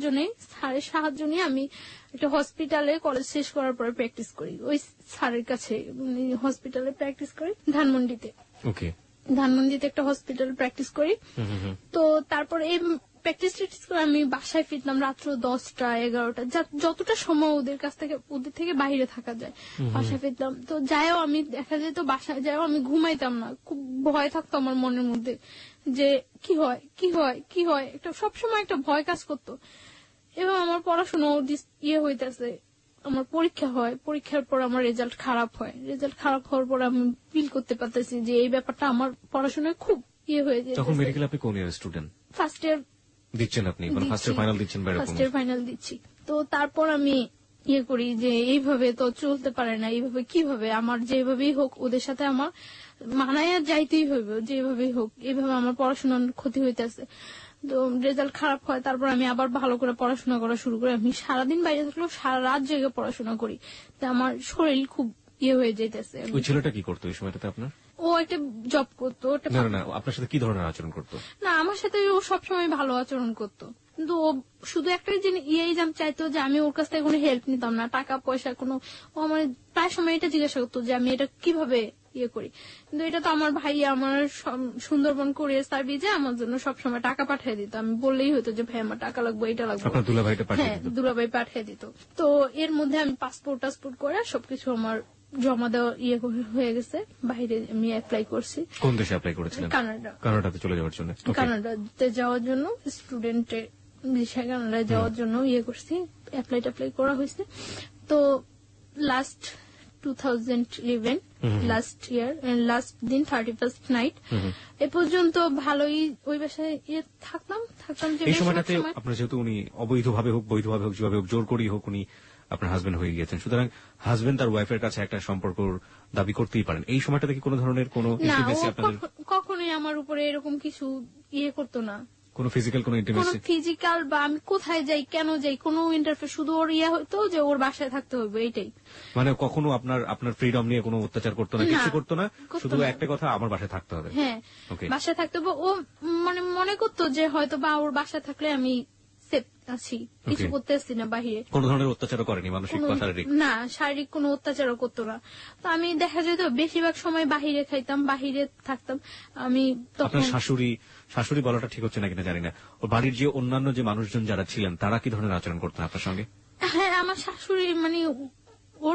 সাহায্য নিয়ে আমি একটা হসপিটালে কলেজ শেষ করার পরে প্র্যাকটিস করি, ওই স্যারের কাছে হসপিটালে প্র্যাকটিস করি ধানমন্ডিতে। ধানমন্ডিতে একটা হসপিটালে প্র্যাকটিস করি। তো তারপর এই প্র্যাকটিস করে আমি বাসায় ফিরতাম রাত্র 10টা 11টা, যতটা সময় ওদের থেকে বাইরে থাকা যায় বাসায় ফিরতাম। তো যাইও আমি দেখা যেত বাসায় যাইও আমি ঘুমাইতাম না, খুব ভয় থাকতো আমার মনের মধ্যে যে কি হয় একটা সবসময় একটা ভয় কাজ করতো। এবং আমার পড়াশোনা ইয়ে হইতেছে, আমার পরীক্ষা হয়, পরীক্ষার পর আমার রেজাল্ট খারাপ হয়, রেজাল্ট খারাপ হওয়ার পর আমি ফিল করতে পারতেছি যে এই ব্যাপারটা আমার পড়াশোনায় খুব হয়ে যায়।
তখন মেডিকেল আপনি কোন ইয়ার স্টুডেন্ট?
ফার্স্ট ইয়ার
দিচ্ছেন আপনি, মানে ফার্স্ট ইয়ার ফাইনাল দিচ্ছেন?
ফার্স্ট ইয়ার ফাইনাল দিচ্ছি। তো তারপর আমি করি যে এইভাবে তো চলতে পারে না, এইভাবে কিভাবে আমার যেভাবেই হোক ওদের সাথে আমার মানায় যাইতেই হইবে, যেভাবেই হোক এইভাবে আমার পড়াশোনার ক্ষতি হইতেছে। তো রেজাল্ট খারাপ হয়, তারপর আমি আবার ভালো করে পড়াশোনা করা শুরু করি। আমি সারাদিন বাইরে থাকলেও সারা রাত জেগে পড়াশোনা করি, তো আমার শরীর খুব হয়ে যাইতেছে।
ওই ছেলেটা কি করতো এই সময়টাতে আপনার?
ও একটা জব করতো।
না, আপনার সাথে কি ধরনের আচরণ করতো?
না, আমার সাথে ও সবসময় ভালো আচরণ করতো, কিন্তু ও শুধু একটা চাইতো যে আমি ওর কাছ থেকে কোনো হেল্প নিতাম না, টাকা পয়সা কোনো। ও আমার প্রায় সময় এটা জিজ্ঞাসা করতো যে আমি এটা কিভাবে করি, কিন্তু এটা তো আমার ভাই আমার সুন্দরবন কুরিয়ার সার্ভিসে আমার জন্য সবসময় টাকা পাঠিয়ে দিত। আমি বললেই হতো যে ভাই আমার টাকা লাগবে, এটা লাগবে। হ্যাঁ, দুলাভাই পাঠিয়ে দিত। তো এর মধ্যে আমি পাসপোর্ট করে সবকিছু আমার জমা দেওয়া হয়ে গেছে। বাইরে আমি অ্যাপ্লাই করছি।
কোন দেশে অ্যাপ্লাই করেছিলেন? কানাডাতে চলে যাওয়ার জন্য।
কানাডাতে যাওয়ার জন্য স্টুডেন্টের ভিসা, কানাডায় যাওয়ার জন্য করছি, অ্যাপ্লাই করা হয়েছে। তো লাস্ট 2011 লাস্ট ইয়ার লাস্ট দিন 31st নাইট এ পর্যন্ত ভালোই ওই বাসায় থাকতাম।
এই সময়টাতে আপনার যেহেতু উনি অবৈধভাবে হোক বৈধভাবে হোক যেভাবে হোক জোর করেই হোক উনি আপনার হাজবেন্ড হয়ে গিয়েছেন, সুতরাং হাজবেন্ড তার ওয়াইফের কাছে একটা সম্পর্ক দাবি করতেই পারেন। এই সময়টাতে কি কোনো ধরনের কোনো ইন্টিমেসি আপনাদের?
কখনোই আমার উপরে এরকম কিছু করতো না,
কোনো ফিজিক্যাল কোনো ইন্টিমেসি,
ফিজিক্যাল বা আমি কোথায় যাই কেন যাই কোনো ইন্টারফেয়ার, শুধু ওর হইতো যে ওর বাসায় থাকতে হবে, এইটাই।
মানে কখনো আপনার ফ্রিডম নিয়ে কোনো অত্যাচার করতো না, কিছু করতো না, শুধু একটা কথা আমার বাসায় থাকতে হবে।
হ্যাঁ, বাসায় থাকতে হবে। ও মনে করতো যে হয়তো বা ওর বাসায় থাকলে আমি সেফ আছি, কিছু করতে আসছি না বাহিরে।
কোন ধরনের অত্যাচারও করেনি, মানসিক বা শারীরিক? না,
শারীরিক কোনো অত্যাচারও করতো না। তো আমি দেখা যেত বেশিরভাগ সময় বাহিরে খাইতাম, বাহিরে থাকতাম। আমি
আপনার শাশুড়ি বলাটা ঠিক হচ্ছে না কিনা জানি না, ওর বাড়ির যে অন্যান্য যে মানুষজন যারা ছিলেন তারা কি ধরনের আচরণ করতেন আপনার সঙ্গে?
হ্যাঁ, আমার শাশুড়ি মানে ওর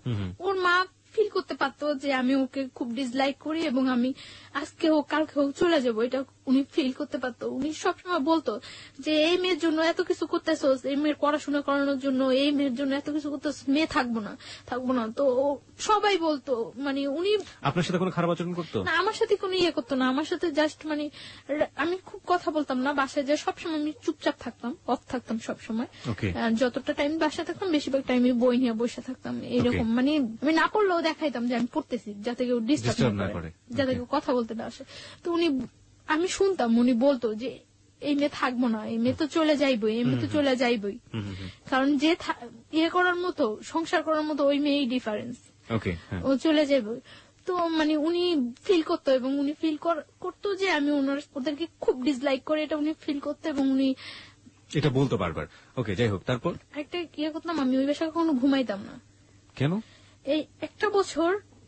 মা ফিল করতে পারতো যে আমি ওকে খুব ডিসলাইক করি এবং আমি আজকে হোক কালকে হোক চলে যাবো, এটা উনি ফিল করতে পারতো। উনি সবসময় বলতো যে এই মেয়ের জন্য এত কিছু করতেছোস, এই মেয়ের পড়াশোনা করানোর জন্য, এই মেয়ের জন্য এত কিছু করতেছ, মেয়ে থাকবো না। তো সবাই বলতো, মানে উনি
আপনার সাথে কোনো খারাপ আচরণ করতো
না, আমার সাথে কোনো করতো না। আমার সাথে জাস্ট মানে আমি খুব কথা বলতাম না বাসায়, যে সবসময় আমি চুপচাপ থাকতাম, অফ থাকতাম সবসময়। যতটা টাইম বাসায় থাকতাম বেশিরভাগ টাইম বই নিয়ে বসে থাকতাম, এরকম। মানে আমি না পড়লেও দেখাইতাম যে আমি পড়তেছি, যাতে কেউ ডিস্টার্ব না করে, যাতে কেউ কথা বলতে না আসে। তো আমি শুনতাম উনি বলতো যে এই মেয়ে থাকবো না, এই মেয়ে তো চলে যাইবই, এই মেয়ে তো চলে যাইবই, কারণ যে করার মতো সংসার করার মতো ওই মেয়েই ডিফারেন্স, ও চলে যাইবই। তো মানে উনি ফিল করতো এবং উনি ফিল করতো যে আমি ওদেরকে খুব ডিসলাইক করে, এটা উনি ফিল করতো এবং উনি
এটা বলতো বারবার। ওকে, যাই হোক, তারপর
একটা করতাম, আমি ওই বাসায় কখনো ঘুমাইতাম না।
কেন?
এই 1 বছর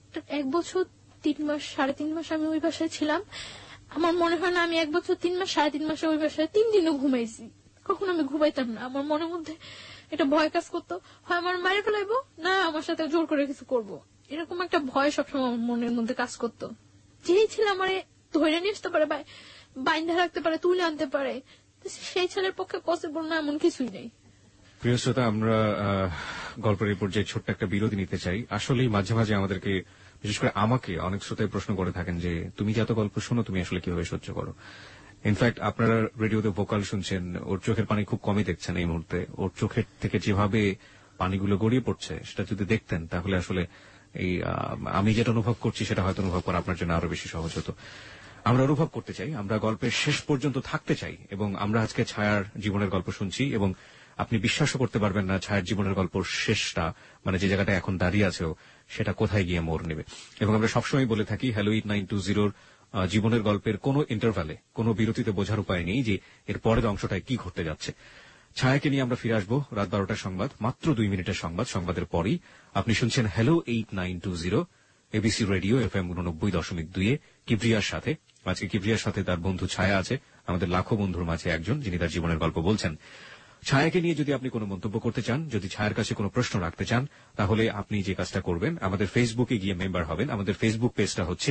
3 মাস 3.5 মাস আমি ওই বাসায় ছিলাম। আমার মনে হয় না আমি 1 বছর 3 মাস 3.5 মাসে ওই বাসায় 3 দিনও ঘুমাইছি। কখনো আমি ঘুমাইতাম না। আমার মনের মধ্যে এটা ভয় কাজ করতো, হয় আমার মারে ফেলাইবো, না আমার সাথে জোর করে কিছু করবো, এরকম একটা ভয় সবসময় মনের মধ্যে কাজ করতো। যেই ছেলে আমার ধরে নিয়ে আসতে পারে, বাইন্ধা রাখতে পারে, তুলে আনতে পারে, সেই ছেলের পক্ষে পসিবল না এমন কিছুই নেই।
প্রিয় শ্রোতা, আমরা গল্পের এই পর্যায়ে ছোট্ট একটা বিরতি নিতে চাই। আসলেই মাঝে মাঝে আমাদেরকে, বিশেষ করে আমাকে অনেক শ্রোতায় প্রশ্ন করে থাকেন যে তুমি যে এত গল্প শোনো তুমি আসলে কিভাবে সহ্য করো। ইনফ্যাক্ট আপনারা রেডিওতে ভোকাল শুনছেন, ওর চোখের পানি খুব কমই দেখছেন এই মুহূর্তে। ওর চোখের থেকে যেভাবে পানিগুলো গড়িয়ে পড়ছে সেটা যদি দেখতেন তাহলে আসলে আমি যেটা অনুভব করছি সেটা হয়তো অনুভব করা আপনার জন্য আরো বেশি সহজ হতো। আমরা অনুভব করতে চাই, আমরা গল্পের শেষ পর্যন্ত থাকতে চাই, এবং আমরা আজকে ছায়ার জীবনের গল্প শুনছি এবং আপনি বিশ্বাসও করতে পারবেন না ছায়ার জীবনের গল্প শেষটা, মানে যে জায়গাটা এখন দাঁড়িয়ে আছে সেটা কোথায় গিয়ে মোড় নেবে। এবং আমরা সবসময় বলে থাকি হ্যালো 8920 জীবনের গল্পের কোনো ইন্টারভ্যালে, কোনো বিরতিতে বোঝার উপায় নেই যে এর পরের অংশটায় কি ঘটতে যাচ্ছে। ছায়াকে নিয়ে আমরা ফিরে আসবো রাত 12টার সংবাদ, মাত্র 2 মিনিটের সংবাদ। সংবাদের পরই আপনি শুনছেন হ্যালো 8920 এবিসি রেডিও FM 89.2 কিবরিয়ার সাথে। আজকে কিবরিয়ার সাথে তার বন্ধু ছায়া আছে, আমাদের লাখো বন্ধুর মাঝে একজন, যিনি তার জীবনের গল্প বলছেন। ছায়াকে নিয়ে যদি আপনি কোনো মন্তব্য করতে চান, যদি ছায়ার কাছে কোনো প্রশ্ন রাখতে চান, তাহলে আপনি যে কাজটা করবেন, আমাদের ফেসবুকে গিয়ে মেম্বার হবেন। আমাদের ফেসবুক পেজটা হচ্ছে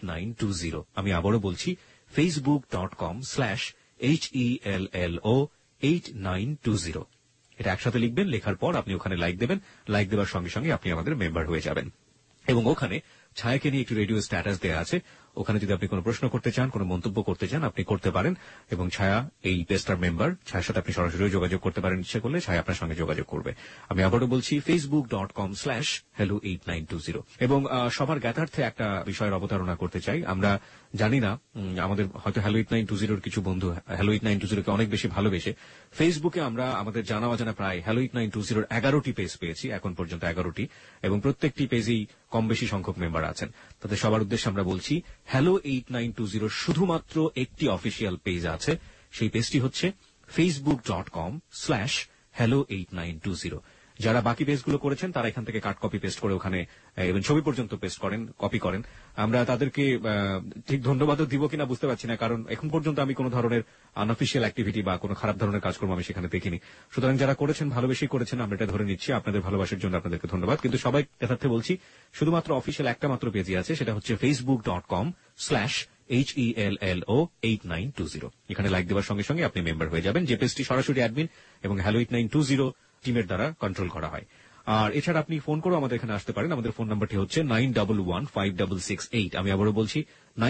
facebook.com/hello8920। আমি আবারও বলছি facebook.com/HELLO 8920। এটা একসাথে লিখবেন, লেখার পর আপনি ওখানে লাইক দেবেন, লাইক দেওয়ার সঙ্গে সঙ্গে আপনি আমাদের মেম্বার হয়ে যাবেন। এবং ওখানে ছায়াকে নিয়ে একটি রেডিও স্ট্যাটাস দেওয়া আছে, ওখানে যদি আপনি কোনো প্রশ্ন করতে চান, কোনো মন্তব্য করতে চান, আপনি করতে পারেন। এবং ছায়া এই পেজটার মেম্বার, ছায়ার সাথে আপনি সরাসরি যোগাযোগ করতে পারেন, ইচ্ছে করলে ছায়া আপনার সঙ্গে যোগাযোগ করবে। আমি আবারও বলছি facebook.com/hello8920। এবং সবার জ্ঞাতার্থে একটা বিষয়ের অবতারণা করতে চাই। আমরা জানি না, আমাদের হয়তো hello8920 কিছু বন্ধু hello8920 অনেক বেশি ভালোবেসে ফেসবুকে আমরা আমাদের জানা অজানা প্রায় hello8920 11টি পেজ পেয়েছি, এখন পর্যন্ত 11টি, এবং প্রত্যেকটি পেজেই কম বেশি সংখ্যক মেম্বার আছেন। তাদের সবার উদ্দেশ্যে আমরা বলছি hello8920 শুধুমাত্র একটি অফিসিয়াল পেজ আছে, সেই পেজটি হচ্ছে facebook.com/hello8920। যারা বাকি পেজগুলো করেছেন তারা এখান থেকে কাট কপি পেস্ট করে ওখানে এবং ছবি পর্যন্ত পেস্ট করেন, কপি করেন। আমরা তাদেরকে ঠিক ধন্যবাদও দিব কিনা বুঝতে পারছি না, কারণ এখন পর্যন্ত আমি কোনো ধরনের আনঅফিসিয়াল অ্যাক্টিভিটি বা কোনো খারাপ ধরনের কাজকর্ম আমি সেখানে দেখিনি। সুতরাং যারা করেছেন ভালোবেসেই করেছেন, আমরা এটা ধরে নিচ্ছি। আপনাদের ভালোবাসার জন্য আপনাদেরকে ধন্যবাদ। কিন্তু সবাই যথার্থে বলছি, শুধুমাত্র অফিসিয়াল একটা মাত্র পেজই আছে, সেটা হচ্ছে facebook.com/hello8920। এখানে লাইক দেওয়ার সঙ্গে সঙ্গে আপনি মেম্বার হয়ে যাবেন, যে পেজটি সরাসরি অ্যাডমিন এবং hello8920 টিমের দ্বারা কন্ট্রোল করা হয়। আর এছাড়া আপনি ফোন করে আমাদের এখানে আসতে পারেন। আমাদের ফোন নাম্বারটি হচ্ছে 91156668। আমি আবারও বলছি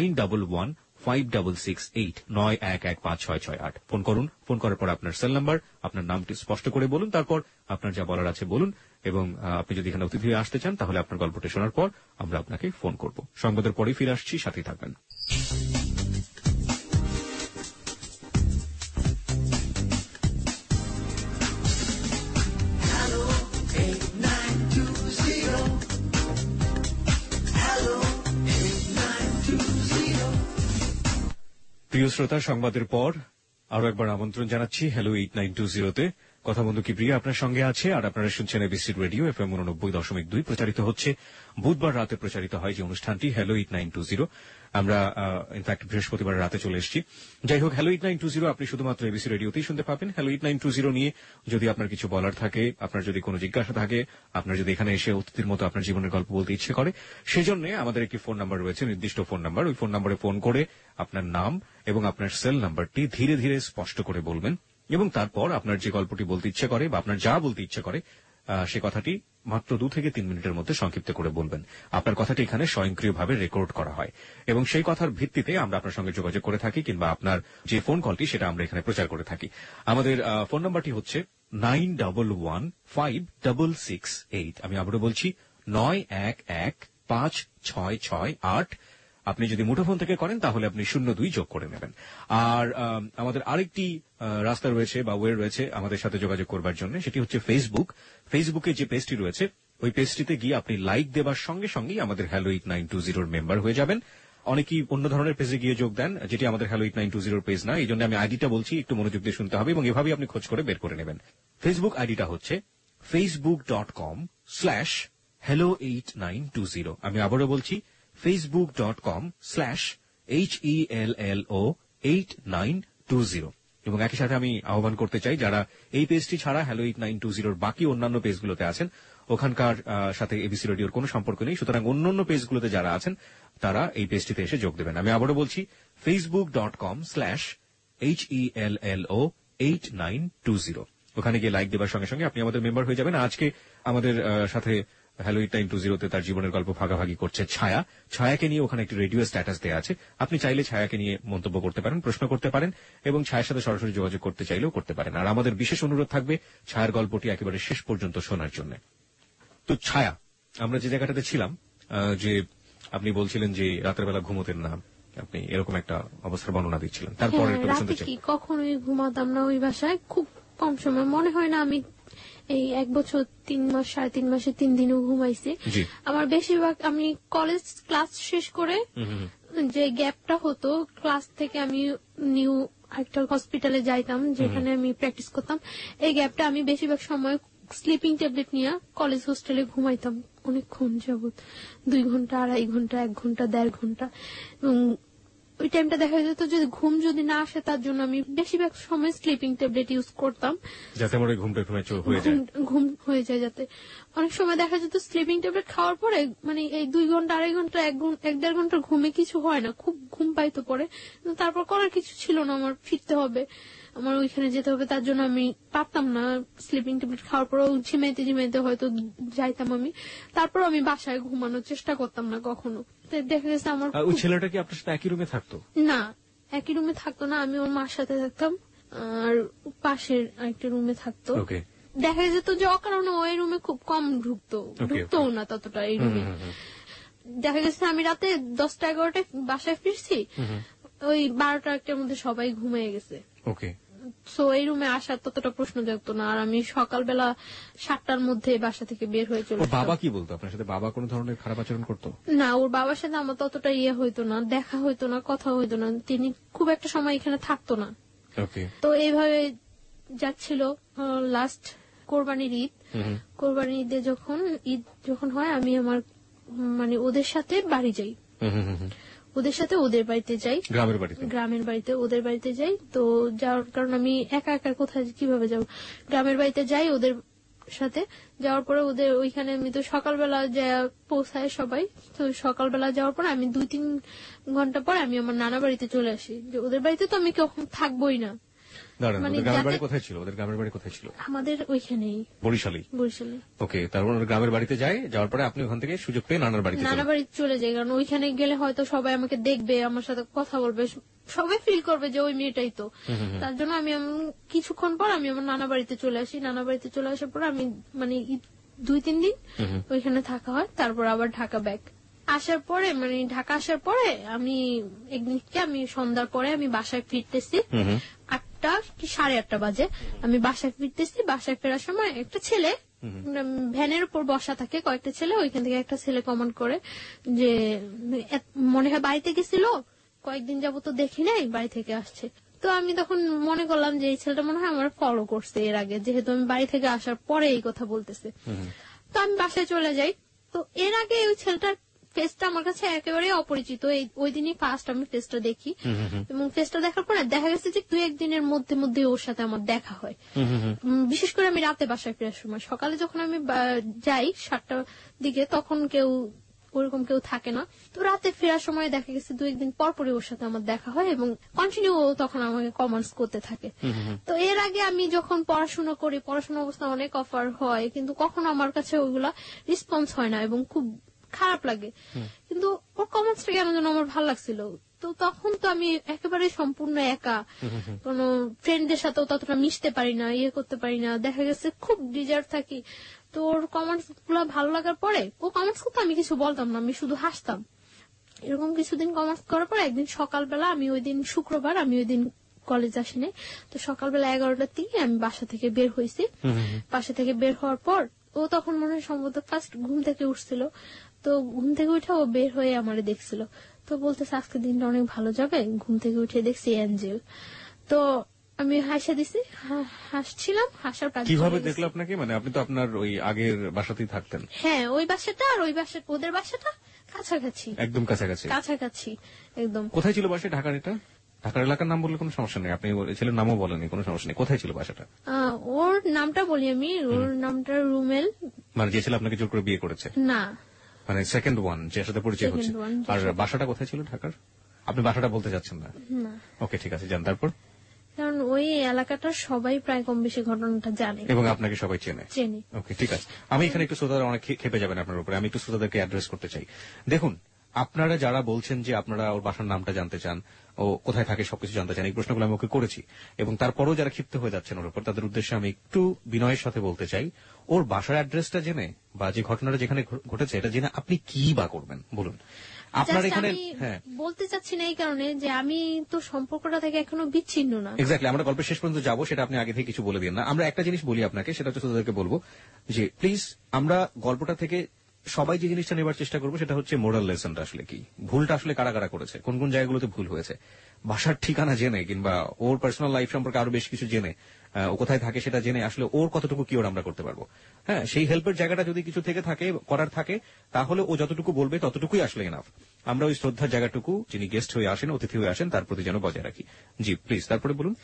91156668, 91156668। ফোন করুন। ফোন করার পর আপনার সেল নাম্বার, আপনার নামটি স্পষ্ট করে বলুন, তারপর আপনার যা বলার আছে বলুন। এবং আপনি যদি এখানে অতিথি হয়ে আসতে চান, তাহলে আপনার গল্পটি শোনার পর আমরা আপনাকে ফোন করব। সংবাদের পরেই ফিরে আসছি, সাথেই থাকবেন। প্রিয় শ্রোতা, সংবাদের পর আরো একবার আমন্ত্রণ জানাচ্ছি hello8920-তে। কথা বন্ধু কিবরিয়া আপনার সঙ্গে আছে, আর আপনারা শুনছেন এবিসি রেডিও FM 89.2। প্রচারিত হচ্ছে বুধবার রাতে, প্রচারিত হয় যে অনুষ্ঠানটি hello8920। আমরা ইনফ্যাক্ট বৃহস্পতিবার রাতে চলে এসেছি। যাই হোক, hello8920 আপনি শুধুমাত্র এবিসি রেডিওতেই শুনতে পাবেন। hello8920 নিয়ে যদি আপনার কিছু বলার থাকে, আপনার যদি কোনো জিজ্ঞাসা থাকে, আপনার যদি এখানে এসে অতিথির মতো আপনার জীবনের গল্প বলতে ইচ্ছে করে, সেজন্য আমাদের একটি ফোন নাম্বার রয়েছে, নির্দিষ্ট ফোন নাম্বার। ওই ফোন নাম্বারে ফোন করে আপনার নাম এবং আপনার সেল নাম্বারটি ধীরে ধীরে স্পষ্ট করে বলবেন, এবং তারপর আপনার যে গল্পটি বলতে ইচ্ছে করে বা আপনার যা বলতে ইচ্ছে করে সে কথাটি মাত্র 2 থেকে 3 মিনিটের মধ্যে সংক্ষিপ্ত করে বলবেন। আপনার কথাটি এখানে স্বয়ংক্রিয়ভাবে রেকর্ড করা হয় এবং সেই কথার ভিত্তিতে আমরা আপনার সঙ্গে যোগাযোগ করে থাকি, কিংবা আপনার যে ফোন কলটি সেটা আমরা এখানে প্রচার করে থাকি। আমাদের ফোন নাম্বারটি হচ্ছে 91156668। আমি আবারও বলছি 91156668। আপনি যদি মুঠোফোন থেকে করেন তাহলে আপনি 02 যোগ করে নেবেন। আর আমাদের আরেকটি রাস্তা রয়েছে বা ওয়ে রয়েছে আমাদের সাথে যোগাযোগ করবার জন্য, সেটি হচ্ছে ফেসবুক। ফেসবুকে যে পেজটি রয়েছে ওই পেজটিতে গিয়ে আপনি লাইক দেবার সঙ্গে সঙ্গেই আমাদের hello8920 মেম্বার হয়ে যাবেন। অনেকেই অন্য ধরনের পেজে গিয়ে যোগ দেন, যেটি আমাদের hello8920 পেজ না। এই জন্য আমি আইডিটা বলছি, একটু মনোযোগ দিয়ে শুনতে হবে এবং এভাবেই আপনি খোঁজ করে বের করে নেবেন। ফেসবুক আইডিটা হচ্ছে facebook.com/hello8920। আমি আবারও বলছি facebook.com/hello8920। এবং একই সাথে আমি আহ্বান করতে চাই, যারা এই পেজটি ছাড়া hello8920 বাকি অন্যান্য পেজগুলোতে আছেন, ওখানকার সাথে এবিসি রেডিওর কোনো সম্পর্ক নেই, সুতরাং অন্যান্য পেজগুলোতে যারা আছেন তারা এই পেজটিতে এসে যোগ দেবেন। আমি আবারও বলছি facebook.com/hello8920। ওখানে গিয়ে লাইক দেবার সঙ্গে সঙ্গে আপনি আমাদের মেম্বার হয়ে যাবেন। আজকে আমাদের সাথে hello8920-তে তার জীবনের গল্প ভাগাভাগি করছে ছায়া। ছায়াকে নিয়ে ওখানে একটি রেডিও স্ট্যাটাস দেওয়া আছে। আপনি চাইলে ছায়াকে নিয়ে মন্তব্য করতে পারেন, প্রশ্ন করতে পারেন এবং ছায়ার সাথে সরাসরি যোগাযোগ করতে চাইলেও করতে পারেন। আর আমাদের বিশেষ অনুরোধ থাকবে ছায়ার গল্পটি একেবারে শেষ পর্যন্ত শোনার জন্য। তো ছায়া, আমরা যে জায়গাটাতে ছিলাম, যে আপনি বলছিলেন যে রাতের বেলা ঘুমোতেন না, আপনি এরকম একটা অবস্থার বর্ণনা দিচ্ছিলেন। তারপরে
রাতে কি কখনোই ঘুমাতাম না ওই বাসায়, খুব কম সময়, মনে হয় না আমি এই 1 বছর 3 মাস 3.5 মাসে 3 দিনও ঘুমাইছি। আমার বেশিরভাগ আমি কলেজ ক্লাস শেষ করে যে গ্যাপটা হতো, ক্লাস থেকে আমি নিউ একটা হসপিটালে যাইতাম যেখানে আমি প্র্যাকটিস করতাম, এই গ্যাপটা আমি বেশিরভাগ সময় স্লিপিং ট্যাবলেট নিয়ে কলেজ হোস্টেলে ঘুমাইতাম অনেকক্ষণ যাবত, 2 ঘন্টা 2.5 ঘন্টা 1 ঘন্টা 1.5 ঘন্টা। ওই টাইমটা দেখা যেত যদি ঘুম যদি না আসে, তার জন্য আমি বেশিরভাগ সময় স্লিপিং ট্যাবলেট ইউজ করতাম, যাতে আমার ঘুম হয়ে যায়। যাতে অনেক সময় দেখা যেত স্লিপিং ট্যাবলেট খাওয়ার পরে মানে এই 2 ঘন্টা 2.5 ঘন্টা 1.5 ঘন্টা ঘুমে কিছু হয় না, খুব ঘুম পাইতো পরে, তারপর করার কিছু ছিল না, আমার ফিরতে হবে, আমার ওইখানে যেতে হবে, তার জন্য আমি পারতাম না। স্লিপিং ট্যাবলেট খাওয়ার পরেও ঝিমাইতে ঝিমাইতে হয়তো যাইতাম আমি, তারপর আমি বাসায় ঘুমানোর চেষ্টা করতাম না কখনো। দেখা গেছে আমার
ওই ছেলেটা কি আপনার সাথে একই রুমে থাকতো?
না, একই রুমে থাকতো না, আমি ওর মার সাথে থাকতাম, আর পাশের আরেকটা রুমে থাকতো। দেখা যেত যে অকারণে ওই রুমে খুব কম ঢুকতো না ততটা এই রুমে। দেখা গেছে আমি রাতে 10টা-11টায় বাসায় ফিরছি, ওই 12টা-1টার মধ্যে সবাই ঘুমিয়ে গেছে। সো এই রুমে আসার ততটা প্রশ্ন জাগতো না। আর আমি সকালবেলা 7টার মধ্যে বাসা থেকে বের হয়ে চলে।
বাবা কি বলতো আপনার সাথে? বাবা কোনো ধরনের খারাপ আচরণ করতো?
না, ওর বাবার সাথে আমার ততটা হইতো না, দেখা হইতো না, কথা হইতো না, তিনি খুব একটা সময় এখানে থাকতো না। তো এইভাবে যাচ্ছিল। লাস্ট কোরবানির ঈদ, কোরবানির ঈদে ঈদ যখন হয়, আমি আমার মানে ওদের সাথে বাড়ি যাই, ওদের সাথে ওদের বাড়িতে যাই, গ্রামের বাড়িতে ওদের বাড়িতে যাই। তো যাওয়ার কারণ আমি একা একা কোথায় কিভাবে যাব, গ্রামের বাড়িতে যাই ওদের সাথে। যাওয়ার পরে ওদের ওইখানে আমি তো সকালবেলা যা পৌঁছায় সবাই, তো সকালবেলা যাওয়ার পরে আমি 2-3 ঘন্টা পর আমি আমার নানা বাড়িতে চলে আসি। যে ওদের বাড়িতে তো আমি কখন থাকবোই না।
কোথায় ছিল ওদের গ্রামের বাড়ি? কোথায় ছিল?
আমাদের ওইখানেই, বরিশালে।
ওকে, তারপর গ্রামের বাড়িতে যাওয়ার পরে আপনি ওখান থেকে সুযোগ পেয়ে নানা বাড়িতে
চলে যাই, কারণ ওইখানে গেলে হয়তো সবাই আমাকে দেখবে, আমার সাথে কথা বলবে, সবাই ফিল করবে যে ওই মেয়েটাই তো। তার জন্য আমি কিছুক্ষণ পর আমি আমার নানা বাড়িতে চলে আসি। নানা বাড়িতে চলে আসার পর আমি মানে 2-3 দিন ওইখানে থাকা হয়, তারপর আবার ঢাকা ব্যাক আসার পরে, মানে ঢাকা আসার পরে আমি একদিনকে আমি সন্ধ্যার পরে আমি বাসায় ফিরতেছি, 8টা কি 8:30 বাজে আমি বাসায় ফিরতেছি। বাসায় ফেরার সময় একটা ছেলে ভ্যানের উপর বসা থাকে, কয়েকটা ছেলে, ওইখান থেকে একটা ছেলে কমেন্ট করে যে মনে হয় বাড়িতে গেছিল, কয়েকদিন যাবো তো দেখি নাই, বাড়ি থেকে আসছে। তো আমি তখন মনে করলাম যে এই ছেলেটা মনে হয় আমার ফলো করছে এর আগে, যেহেতু আমি বাড়ি থেকে আসার পরে এই কথা বলতেছে। তো আমি বাসায় চলে যাই। তো এর আগে ওই ছেলেটার ফেসটা আমার কাছে একেবারে অপরিচিত, ওই দিনই ফার্স্ট আমি ফেসটা দেখি, এবং ফেসটা দেখার পরে দেখা গেছে যে 2-1 দিনের মধ্যে ওর সাথে আমার দেখা হয়। বিশেষ করে আমি রাতে বাসায় ফেরার সময়, সকালে যখন আমি যাই 7টার দিকে, তখন ওরকম কেউ থাকে না। তো রাতে ফেরার সময় দেখা গেছে 2-1 দিন পরপরই ওর সাথে আমার দেখা হয়, এবং কন্টিনিউ তখন আমাকে কমেন্টস করতে থাকে। তো এর আগে আমি যখন পড়াশোনা করি, পড়াশোনা অবস্থা অনেক অফার হয়, কিন্তু কখনো আমার কাছে ওইগুলা রেসপন্স হয় না এবং খুব খারাপ লাগে। কিন্তু ওর কমেন্টসটা কেন যেন আমার ভালো লাগছিল। তো তখন তো আমি একেবারে সম্পূর্ণ একা, কোন ফ্রেন্ডদের সাথেও ততটা মিশতে পারি না, করতে পারি না, দেখা গেছে খুব ডিজার্ট থাকি। তো ওর কমেন্টস গুলো ভালো লাগার পরে, ও কমেন্টস করতে আমি কিছু বলতাম না, আমি শুধু হাসতাম। এরকম কিছুদিন কমেন্টস করার পর একদিন সকালবেলা, আমি ওই দিন শুক্রবার, আমি ওই দিন কলেজ আসিনি, তো সকালবেলা 11টার দিকে আমি বাসা থেকে বের হয়েছি। বাসা থেকে বের হওয়ার পর ও তখন মনে হয় সম্ভবত ফার্স্ট ঘুম থেকে উঠছিল, তো ঘুম থেকে উঠে ও বের হয়ে আমারে দেখছিল, তো বলতেছে আজকে দিনটা অনেক ভালো যাবে। ঘুম থেকে উঠে দেখছি অ্যাঞ্জেল। তো আমি হাসা দিছি, হাসছিলাম, হাসার কাজ।
কিভাবে দেখলো আপনাকে? মানে আপনি তো আপনার ওই আগের বাসাতেই থাকতেন।
হ্যাঁ, ওই বাসাটা আর ওই বাসা, ওদের বাসাটা কাছাকাছি, একদম কাছাকাছি একদম।
কোথায় ছিল বাসা? ঢাকার? এটা ঢাকার এলাকার নাম বললে কোনো সমস্যা নেই, আপনি ছেলের নামও বলেনি, কোনো সমস্যা নেই। কোথায় ছিল বাসাটা?
ওর নামটা বলি আমি, ওর নামটা রুমেল।
মানে যে ছেলে আপনাকে জোর করে বিয়ে করেছে?
না,
মানে সেকেন্ড ওয়ান, যে সাথে পরিচয় হচ্ছে। আর বাসাটা কোথায় ছিল ঢাকার? আপনি বাসাটা বলতে চাচ্ছেন না? ওকে, ঠিক আছে, যান। তারপর?
কারণ ওই এলাকাটার সবাই প্রায় কম বেশি ঘটনাটা জানে
এবং আপনাকে সবাই চেনে। ওকে, ঠিক আছে। আমি এখানে একটু শ্রোতারা অনেক খেপে যাবেন আপনার উপরে, আমি একটু শ্রোতাদেরকে অ্যাড্রেস করতে চাই। দেখুন, আপনারা যারা বলছেন যে আপনারা ওর বাসার নামটা জানতে চান, ও কোথায় থাকে সবকিছু জানতে চান, এই প্রশ্নগুলো আমি ওকে করেছি, এবং তারপরও যারা ক্ষিপ্ত হয়ে যাচ্ছেন ওর উপর, তাদের উদ্দেশ্যে আমি একটু বিনয়ের সাথে বলতে চাই, ওর বাসার অ্যাড্রেসটা জেনে বা যে ঘটনাটা যেখানে ঘটেছে এটা জেনে আপনি কি বা করবেন বলুন। আপনার এখানে
বলতে চাচ্ছি না এই কারণে যে আমি তো সম্পর্কটা থেকে এখনো বিচ্ছিন্ন না।
এক্স্যাক্টলি, আমরা গল্পের শেষ পর্যন্ত যাবো, সেটা আপনি আগে থেকে কিছু বলে দিন না। আমরা একটা জিনিস বলি আপনাকে, সেটা হচ্ছে তাদেরকে বলবো যে প্লিজ আমরা গল্পটা থেকে সবাই যে জিনিসটা নেবার চেষ্টা করবো সেটা হচ্ছে মোরাল লেসনটা আসলে কি, ভুলটা আসলে কারা কারা করেছে, কোন কোন জায়গাগুলোতে ভুল হয়েছে, বাসার ঠিকানা জেনে কিংবা ওর পার্সোনাল লাইফ সম্পর্কে আরো বেশ কিছু জেনে, ও কোথায় থাকে সেটা জেনে আসলে ওর কতটুকু কি ওর আমরা করতে পারবো। হ্যাঁ, সেই হেল্পের জায়গাটা যদি কিছু থেকে থাকে, করার থাকে, তাহলে ও যতটুকু বলবে ততটুকুই আসলে এনাফ। আমরা ওই শ্রদ্ধার জায়গাটুকু, যিনি গেস্ট হয়ে আসেন, অতিথি হয়ে আসেন, তার প্রতি যেন বজায় রাখি। জি প্লিজ, তারপরে বলুন।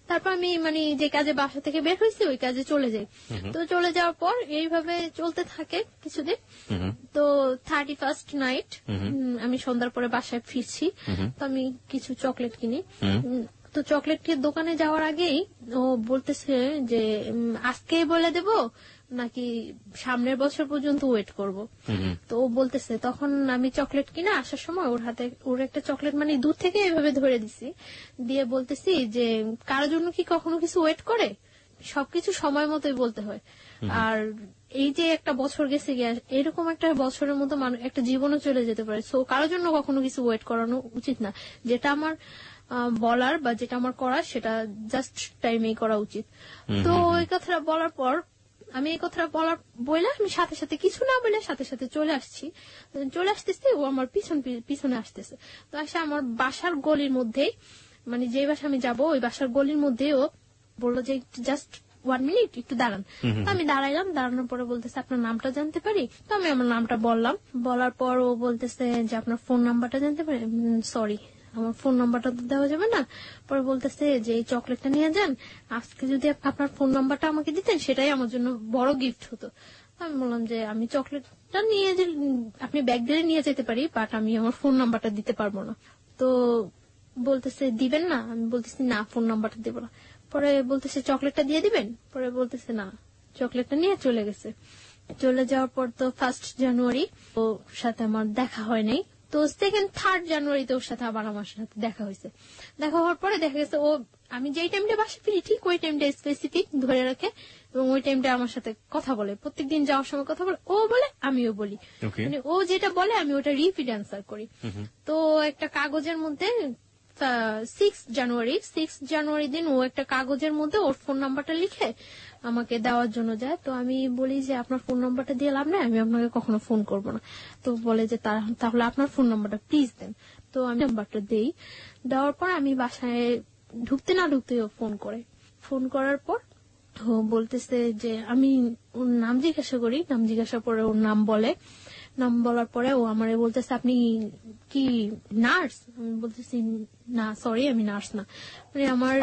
তারপর আমি মানে যে কাজে বাসা থেকে বের হয়েছি ওই কাজে চলে যাই। তো চলে যাওয়ার পর এইভাবে চলতে থাকে কিছুদিন। তো 31st নাইট আমি সন্ধ্যার পরে বাসায় ফিরছি, তো আমি কিছু চকলেট কিনি। তো চকলেটের দোকানে যাওয়ার আগেই ও বলতেছে যে আজকে বলে দেব নাকি সামনের বছর পর্যন্ত ওয়েট করব। তো ও বলতেছে, তখন আমি চকলেট কিনে আসার সময় ওর হাতে ওর একটা চকলেট মানে দূর থেকে এভাবে ধরে দিছি, দিয়ে বলতেছি যে কারোর জন্য কি কখনো কিছু ওয়েট করে, সবকিছু সময় মতোই বলতে হয়। আর এই যে একটা বছর গেছে গিয়ে এরকম একটা বছরের মতো একটা জীবনও চলে যেতে পারে, সো কারোর জন্য কখনো কিছু ওয়েট করানো উচিত না। যেটা আমার বলার বা যেটা আমার করার সেটা জাস্ট টাইমেই করা উচিত। তো ওই কথাটা বলার পর আমি এই কথাটা বলে আমি সাথে সাথে কিছু না বলে সাথে সাথে চলে আসতেছি, ও আমার পিছনে আসতেছে। তো আসে আমার বাসার গলির মধ্যেই, মানে যে বাসা আমি যাবো ওই বাসার গলির মধ্যে ও বললো যে জাস্ট 1 মিনিট একটু দাঁড়ান। তো আমি দাঁড়াইলাম, দাঁড়ানোর পরে বলতেছে আপনার নামটা জানতে পারি? তো আমি আমার নামটা বললাম, বলার পর ও বলতেছে যে আপনার ফোন নাম্বারটা জানতে পারি? সরি, আমার ফোন নাম্বারটা তো দেওয়া যাবে না। পরে বলতেছে যে এই চকলেটটা নিয়ে যান, আজকে যদি আপনার ফোন নাম্বারটা আমাকে দিতেন সেটাই আমার জন্য বড় গিফট হতো। আমি বললাম যে আমি চকলেটটা নিয়ে আপনি ব্যাগ দিয়ে নিয়ে যেতে পারি, বাট আমি আমার ফোন নাম্বারটা দিতে পারবো না। তো বলতেছে দিবেন না? আমি বলতেছি না, ফোন নাম্বারটা দেবো না। পরে বলতেছে চকলেটটা দিয়ে দিবেন? পরে বলতেছে না, চকলেটটা নিয়ে চলে গেছে। চলে যাওয়ার পর তো 1st জানুয়ারি ওর সাথে আমার দেখা হয় নাই। তো 2nd 3rd জানুয়ারিতে ওর সাথে আবার আমার সাথে দেখা হয়েছে। দেখা হওয়ার পরে দেখা গেছে ও আমি যেই টাইমটা বাসা ফিরি ঠিক ওই টাইমটা স্পেসিফিক ধরে রাখে এবং ওই টাইমটা আমার সাথে কথা বলে, প্রত্যেকদিন যাওয়ার সময় কথা বলে, ও বলে আমিও বলি, মানে ও যেটা বলে আমি ওটা রিপিট অ্যান্সার করি। তো একটা কাগজের মধ্যে 6 জানুয়ারি দিন ও একটা কাগজের মধ্যে ওর ফোন নাম্বারটা লিখে আমাকে দেওয়ার জন্য যায়। তো আমি বলি যে আপনার ফোন নাম্বারটা দিয়ে লাভ নেই, আমি আপনাকে কখনো ফোন করবো না। তো বলে যে তাহলে আপনার ফোন নাম্বারটা প্লিজ দেন। তো আমি নাম্বারটা দেই, দেওয়ার পর আমি বাসায় ঢুকতে না ঢুকতে ও ফোন করার পর ও বলতেছে যে আমি ওর নাম জিজ্ঞাসা পরে ওর নাম বলার পরে ও আমারে বলতেছে আপনি কি নার্স? আমি বলতেছি না সরি আমি নার্স না, মানে আমার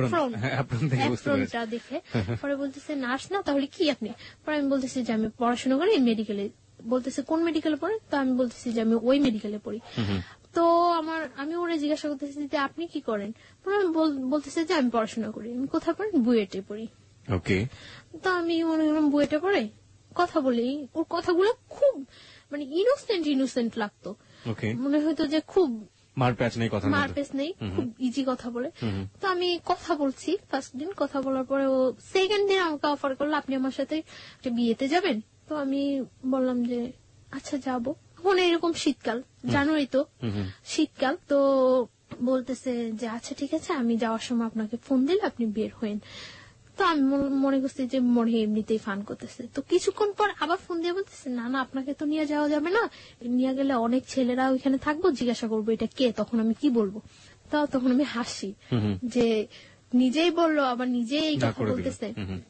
অ্যাপ্রনটা দেখে পরে বলতেছে নার্স না তাহলে কি আপনি? পরে আমি বলতেছি যে আমি পড়াশোনা করি মেডিকেলে। বলতেছে কোন মেডিকেলে পড়ে? তো আমি বলতেছি যে আমি ওই মেডিকেলে পড়ি। তো আমি ওরা জিজ্ঞাসা করতেছি যে আপনি কি করেন? বলতেছে যে আমি পড়াশোনা করি। আমি কোথায় পড়ি? বুয়েটে পড়ি। ওকে। তো আমি মনে করলাম বুয়েটে পড়ে, কথা বলি। ওর কথাগুলো খুব মানে ইনোসেন্ট লাগতো, মনে হয়তো যে খুব মারপ্যাচ নেই, খুব ইজি কথা বলে। তো আমি কথা বলছি, ফার্স্ট দিন কথা বলার পরে ও 2nd দিন আমাকে অফার করলো আপনি আমার সাথে বিয়েতে যাবেন। তো আমি বললাম যে আচ্ছা যাবো। এখন এরকম শীতকাল, জানুয়ারি তো শীতকাল, তো বলতেছে যে আচ্ছা ঠিক আছে আমি যাওয়ার সময় আপনাকে ফোন দিলে আপনি বের হইন। তো আমি মনে করছি যে মনে এমনিতেই ফান করতেছে। তো কিছুক্ষণ পর আবার ফোন দিয়ে বলতেছে না আপনাকে তো নিয়ে যাওয়া যাবে না, নিয়ে গেলে অনেক ছেলেরা ওইখানে থাকবো, জিজ্ঞাসা করবো এটা কে, তখন আমি কি বলবো? তখন আমি হাসি যে নিজেই বললো আবার নিজেই এই কথা বলতেছে।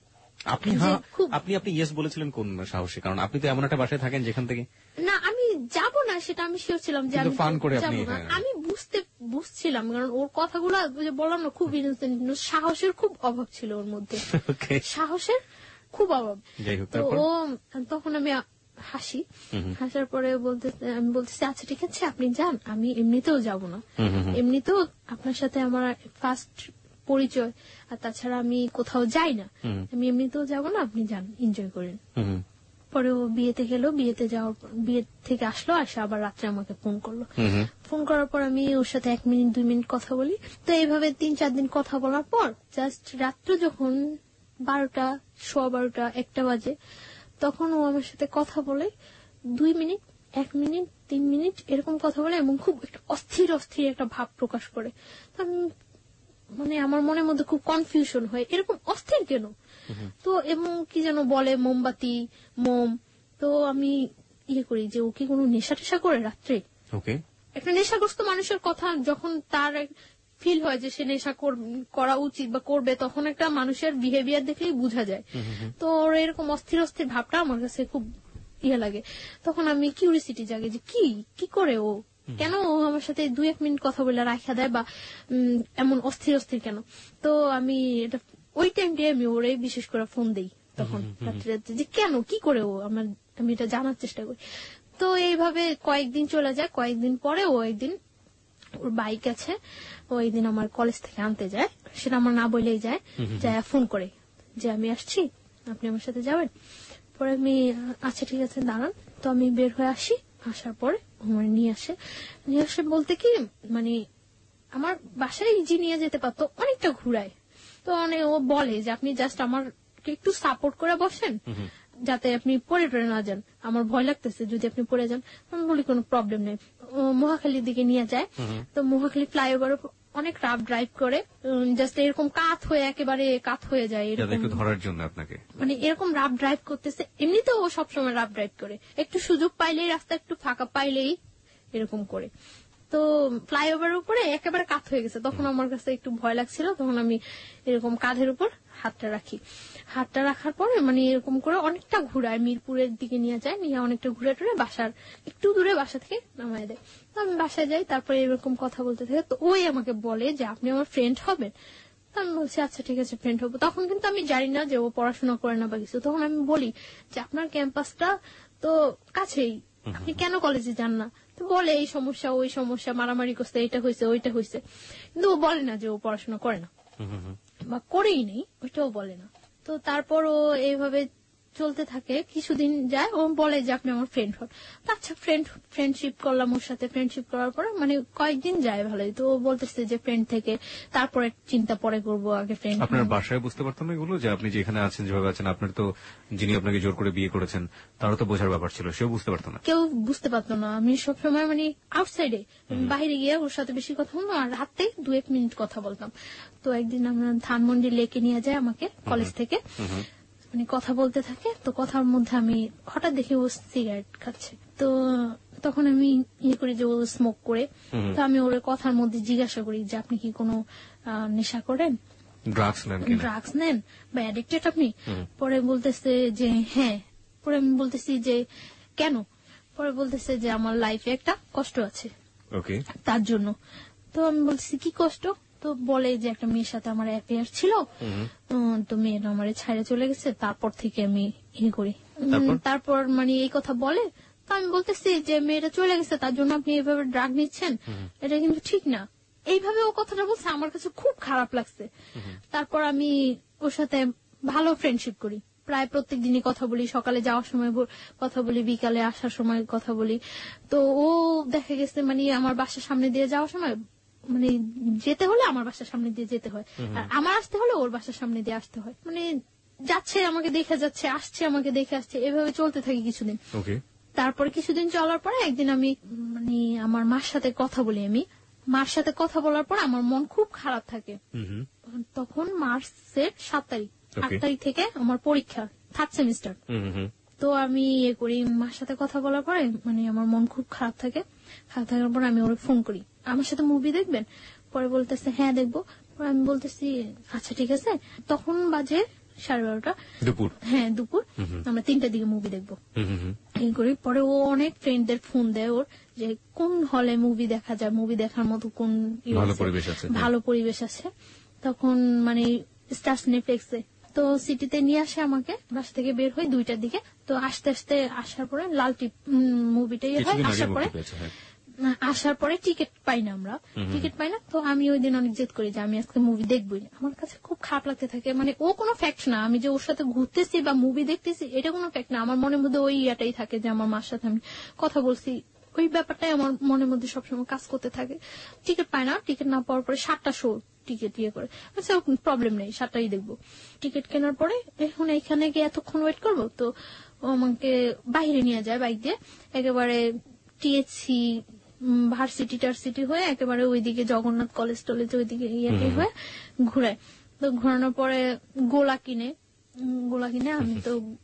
আপনি ইয়েস বলেছিলেন কোন সাহসে? কারণ আপনি তো এমন একটা বাসায় থাকেন যেখান থেকে
না আমি যাব না সেটা আমি শিওর ছিলাম যে আমি
ফান করে
আমি বুঝছিলাম, কারণ ওর কথাগুলো বললাম না খুব ইনোসেন্ট, সাহসের খুব অভাব ছিল ওর মধ্যে, সাহসের খুব অভাব। তো ও তখন আমি হাসার পরে আমি বলতেছি আচ্ছা ঠিক আছে আপনি যান, আমি এমনিতেও যাব না, এমনিতেও আপনার সাথে আমার ফার্স্ট পরিচয়, আর তাছাড়া আমি কোথাও যাই না, আমি এমনিতেও যাব না, আপনি যান এনজয় করেন। পরে ও বিয়েতে গেল, বিয়ে থেকে আসলো, আসে আবার রাত্রে আমাকে ফোন করলো। ফোন করার পর আমি ওর সাথে 1 মিনিট 2 মিনিট কথা বলি। তো এইভাবে 3-4 দিন কথা বলার পর জাস্ট রাত্রে যখন 12টা 12:15 1টা বাজে তখন ও আমার সাথে কথা বলে 2 মিনিট 1 মিনিট 3 মিনিট এরকম কথা বলে এবং খুব একটা অস্থির একটা ভাব প্রকাশ করে। তো মানে আমার মনের মধ্যে খুব কনফিউশন হয়, এরকম অস্থির কেন? তো এবং কি যেন বলে মোমবাতি মোম। তো আমি করি যে ও কি কোনো নেশা টেশা করে রাত্রে? একটা নেশাগ্রস্ত মানুষের কথা যখন তার ফিল হয় যে সে নেশা করা উচিত বা করবে, তখন একটা মানুষের বিহেভিয়ার দেখলেই বোঝা যায়। তো ওর এরকম অস্থির ভাবটা আমার কাছে খুব লাগে। তখন আমি কিউরিসিটি জাগে যে কি করে ও, কেন ও আমার আমার সাথে 2-1 মিনিট কথা বলে রাখা দেয় বা এমন অস্থির অস্থির কেন? তো আমি এটা ওই টাইমটাই আমি ওরে বিশেষ করে ফোন দেই তখন রাত্রে, যে কেন কি করে ও আমি এটা জানার চেষ্টা করি। তো এইভাবে কয়েকদিন চলে যায়। কয়েকদিন পরে ও একদিন, ওর বাইক আছে, ও একদিন আমার কলেজ থেকে আনতে যায়, সেটা আমার না বলেই যায়, ফোন করে যে আমি আসছি, আপনি আমার সাথে যাবেন। পরে আমি আচ্ছা ঠিক আছে দাঁড়ান। তো আমি বের হয়ে আসি, আসার পরে আমার নিয়ে আসে বলতে কি মানে আমার বাসায় ইজি নিয়ে যেতে পারতো, অনেকটা ঘুরায়। তো ও বলে যে আপনি জাস্ট আমাকে একটু সাপোর্ট করে বসেন, যাতে আপনি পড়ে না যান, আমার ভয় লাগতেছে যদি আপনি পড়ে যান। আমি বলি কোনো প্রবলেম নেই। মহাখালীর দিকে নিয়ে যায়। তো মহাখালী ফ্লাইওভার অনেক রাফ ড্রাইভ করে, জাস্ট এরকম একেবারে কাত হয়ে যায় এরকম
ধরার জন্য আপনাকে,
মানে এরকম রাফ ড্রাইভ করতেছে। এমনিতেও ও সবসময় রাফ ড্রাইভ করে, একটু সুযোগ পাইলেই, রাস্তা একটু ফাঁকা পাইলেই এরকম করে। তো ফ্লাইওভারের উপরে একেবারে কাত হয়ে গেছে। তখন আমার কাছে একটু ভয় লাগছিল, তখন আমি এরকম কাঁধের উপর হাতটা রাখি। হাতটা রাখার পরে মানে এরকম করে অনেকটা ঘুরায়, মিরপুরের দিকে নিয়ে যায়, নিয়ে অনেকটা ঘুরে টুরে বাসার একটু দূরে বাসা থেকে নামায় দেয়। তো আমি বাসায় যাই, তারপরে এরকম কথা বলতে থাকে। তো ওই আমাকে বলে যে আপনি আমার ফ্রেন্ড হবেন। তো আমি বলছি আচ্ছা ঠিক আছে ফ্রেন্ড হবো। তখন কিন্তু আমি জানি না যে ও পড়াশোনা করে না বা কিছু। তখন আমি বলি যে আপনার ক্যাম্পাসটা তো কাছেই, আপনি কেন কলেজে যান না? তো বলে এই সমস্যা ওই সমস্যা, মারামারি করছে, এটা হয়েছে ওইটা হয়েছে, কিন্তু ও বলে না যে ও পড়াশোনা করে না বা করেই নেই, ওইটাও বলে না। তো তারপর ও এইভাবে চলতে থাকে, কিছুদিন যায়, ও বলে যে আপনি আমার ফ্রেন্ড হন। আচ্ছা ফ্রেন্ডশিপ করলাম ওর সাথে। ফ্রেন্ডশিপ করার পরে মানে কয়েকদিন যায় ভালোই। তো ও বলতেছে যে ফ্রেন্ড থেকে তারপরে চিন্তা পরে করবো, আগে ফ্রেন্ড।
আপনার বাসায় বুঝতে পারতাম না এগুলো, যে আপনি যেখানে আছেন যেভাবে আছেন, আপনার তো যিনি আপনাকে জোর করে বিয়ে করেছেন তারও তো বোঝার ব্যাপার ছিল, সেও বুঝতে পারতো না?
কেউ বুঝতে পারতো না। আমি সবসময় মানে আউটসাইডে বাইরে গিয়ে ওর সাথে বেশি কথা বলতাম, আর রাতে 2-1 মিনিট কথা বলতাম। তো একদিন আমরা ধানমন্ডি লেকে নিয়ে যায় আমাকে কলেজ থেকে, মানে কথা বলতে থাকে। তো কথার মধ্যে আমি হঠাৎ দেখি ও সিগারেট খাচ্ছে। তো তখন আমি করি যে ও স্মোক করে। তো আমি ওর কথার মধ্যে জিজ্ঞাসা করি যে আপনি কি কোনো নেশা করেন, ড্রাগস নেন বা অ্যাডিক্টেড আপনি? পরে বলতেছে যে হ্যাঁ। পরে আমি বলতেছি যে কেন? পরে বলতেছে যে আমার লাইফে একটা কষ্ট আছে তার জন্য। তো আমি বলতেছি কি কষ্ট? তো বলে যে একটা মেয়ের সাথে আমার অ্যাফেয়ার ছিল, তো মেয়েটা আমার ছাইড়ে চলে গেছে, তারপর থেকে আমি করি। তারপর মানে এই কথা বলে। তো আমি বলতেছি যে মেয়েটা চলে গেছে তার জন্য আপনি এইভাবে ড্রাগ নিচ্ছেন, এটা কিন্তু ঠিক না। এইভাবে ও কথাটা বলছে, আমার কাছে খুব খারাপ লাগছে। তারপর আমি ওর সাথে ভালো ফ্রেন্ডশিপ করি, প্রায় প্রত্যেক দিনই কথা বলি, সকালে যাওয়ার সময় কথা বলি, বিকালে আসার সময় কথা বলি। তো ও দেখা গেছে মানে আমার বাসার সামনে দিয়ে যাওয়ার সময়, মানে যেতে হলে আমার বাসার সামনে দিয়ে যেতে হয়, আর আমার আসতে হলে ওর বাসার সামনে দিয়ে আসতে হয়। মানে যাচ্ছে আমাকে দেখে যাচ্ছে, আসছে আমাকে দেখে আসছে, এভাবে চলতে থাকি কিছুদিন। তারপরে কিছুদিন চলার পরে একদিন আমি মানে আমার মার সাথে কথা বলি। আমি মার সাথে কথা বলার পর আমার মন খুব খারাপ থাকে। তখন মার্চের 7 তারিখ, 8 তারিখ থেকে আমার পরীক্ষা, 3rd সেমিস্টার। তো আমি করি, মার সাথে কথা বলার পরে মানে আমার মন খুব খারাপ থাকে। খারাপ থাকার পর আমি ওরে ফোন করি, আমার সাথে মুভি দেখবেন? পরে বলতেছে হ্যাঁ দেখবো। আমি বলতেছি আচ্ছা ঠিক আছে। তখন বাজে 12:30 দুপুর। হ্যাঁ দুপুর, আমরা 3টার দিকে মুভি দেখবো এই করি। পরে ও অনেক ফ্রেন্ডদের ফোন দেয় ওর, যে কোন হলে মুভি দেখা যায়, মুভি দেখার মতো কোন ভালো পরিবেশ আছে। তখন মানে স্টার্স নেটফ্লিক্সে। তো সিটিতে নিয়ে আসে আমাকে, বাসা থেকে বের হই 2টার দিকে। তো আসার পরে লাল টিপ মুভিটাই হয়। আসার পরে টিকিট পাই না, আমরা টিকিট পাই না। তো আমি ওই দিন অনেক জেদ করি যে আমি আজকে মুভি দেখবই না। আমার কাছে খুব খারাপ লাগতে থাকে, মানে ও কোনো ফ্যাক্ট না, আমি যে ওর সাথে ঘুরতেছি বা মুভি দেখতেছি এটা কোনো ফ্যাক্ট না। আমার মনের মধ্যে ওই ইয়াটাই থাকে যে আমার মার সাথে আমি কথা বলছি, ওই ব্যাপারটাই আমার মনের মধ্যে সবসময় কাজ করতে থাকে। টিকিট পাই না, টিকিট না পাওয়ার পরে 7টা শো টিকিট করে, আচ্ছা প্রবলেম নেই 7টাই দেখবো। টিকিট কেনার পরে এখন এখানে গিয়ে এতক্ষণ ওয়েট করবো। তো ও আমাকে বাইরে নিয়ে যায় বাইক দিয়ে, একেবারে টিএসসি ভার্সিটি টার্সিটি হয়ে একেবারে ওইদিকে জগন্নাথ কলেজ টলেজ ওইদিকে ইয়েতে হয়ে ঘুরায়। তো ঘোরানোর পরে গোলা কিনে আমি তো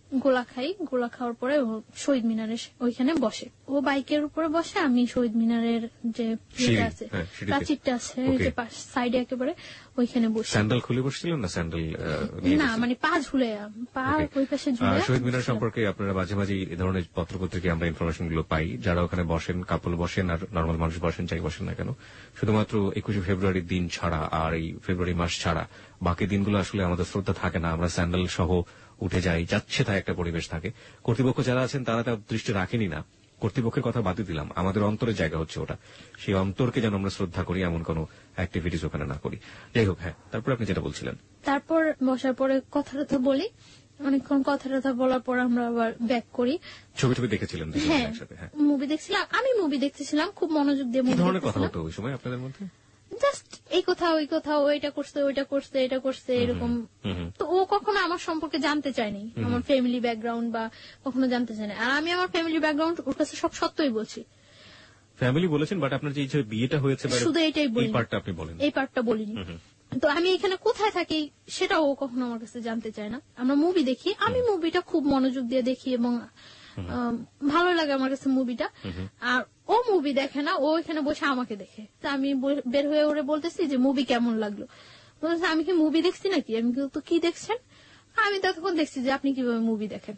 গোলা খাই, গোলা খাওয়ার পরে ও শহীদ মিনারের ওইখানে বসে, ও বাইকের উপরে বসে, আমি শহীদ মিনারের যে আছে প্রাচীরটা আছে যে সাইডে একেবারে ওইখানে বসে।
স্যান্ডেল খুলে বসছিলেন না? স্যান্ডেল
না, মানে পা ঝুলে, পা ওই পাশে ঝুলে।
শহীদ মিনার সম্পর্কে আপনারা মাঝে মাঝে এই ধরনের পত্রপত্রিকায় আমরা ইনফরমেশন গুলো পাই, যারা ওখানে বসেন, কাপল বসেন আর নর্মাল মানুষ বসেন, যাই বসেন না কেন, শুধুমাত্র 21শে ফেব্রুয়ারির দিন ছাড়া আর এই ফেব্রুয়ারি মাস ছাড়া বাকি দিনগুলো আসলে আমাদের শ্রদ্ধা থাকে না, আমরা স্যান্ডেল সহ উঠে যাই, যাচ্ছে তাই একটা পরিবেশ থাকে। কর্তৃপক্ষ যারা আছেন তারা তার দৃষ্টি রাখেনি না, কর্তৃপক্ষের কথা বাদই দিলাম, আমাদের অন্তরের জায়গা হচ্ছে ওটা, সেই অন্তরকে যেন আমরা শ্রদ্ধা করি, এমন কোন অ্যাক্টিভিটিস ওখানে না করি। যাই হোক, হ্যাঁ, তারপর আপনি যেটা বলছিলেন।
তারপর বসার পরে কথা টথা বলি, অনেকক্ষণ কথা টথা বলার পর আমরা আবার ব্যাক করি।
ছবি টবি দেখেছিলেন?
হ্যাঁ, মুভি দেখছিলাম, আমি মুভি দেখতেছিলাম, খুব মনোযোগ দিয়ে।
কি ধরনের কথা হতো ওই সময় আপনাদের মধ্যে?
জাস্ট এই কথা ওই কথা, ওইটা করছে ওইটা করছে এটা করছে এরকম। তো ও কখনো আমার সম্পর্কে জানতে চায়নি, আমার ফ্যামিলি ব্যাকগ্রাউন্ড বা কখনো জানতে চায়নি, আর আমি আমার ফ্যামিলি ব্যাকগ্রাউন্ড ওর কাছে সব সত্যই বলছি।
ফ্যামিলি বলেছেন, বাট আপনার যে বিয়েটা হয়েছে
শুধু এইটাই বলি,
এই পার্টটা আপনি বলেন, এই
পার্টটা বলিনি। তো আমি এখানে কোথায় থাকি সেটা ও কখনো আমার কাছে জানতে চায় না। আমরা মুভি দেখি, আমি মুভিটা খুব মনোযোগ দিয়ে দেখি এবং ভালো লাগে আমার কাছে মুভিটা। আর ও মুভি দেখে না, ও এখানে বসে আমাকে দেখে। তা আমি বের হয়ে ওরে বলতেছি যে মুভি কেমন লাগলো, বলতেছে আমি কি মুভি দেখছি নাকি? আমি তো কি দেখছেন? আমি তখন দেখছি যে আপনি কিভাবে মুভি দেখেন।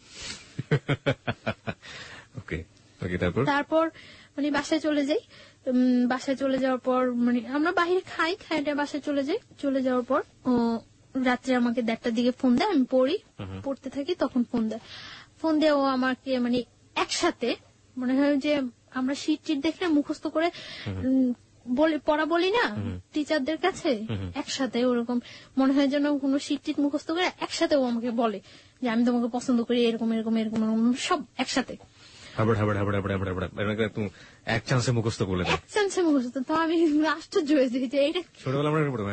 তারপর মানে বাসায় চলে যাই, বাসায় চলে যাওয়ার পর মানে আমরা বাহিরে খাইটা বাসায় চলে যাই। চলে যাওয়ার পর ও রাত্রে আমাকে 1:30টার দিকে ফোন দেয়, আমি পড়তে থাকি, তখন ফোন দিয়ে ও আমাকে মানে একসাথে মনে হয় যে আমরা শীট দেখে মুখস্থ করে পড়া বলি না টিচারদের কাছে, একসাথে ওরকম মনে হয় যেন কোনো শীট মুখস্থ করে একসাথে ও আমাকে বলে যে আমি তোমাকে পছন্দ করি, এরকম এরকম এরকম সব একসাথে
এক চান্সে মুখস্থ করলে।
এক চান্সে মুখস্থ। তো আমি আশ্চর্য হয়েছি যে এটা
ছোটবেলা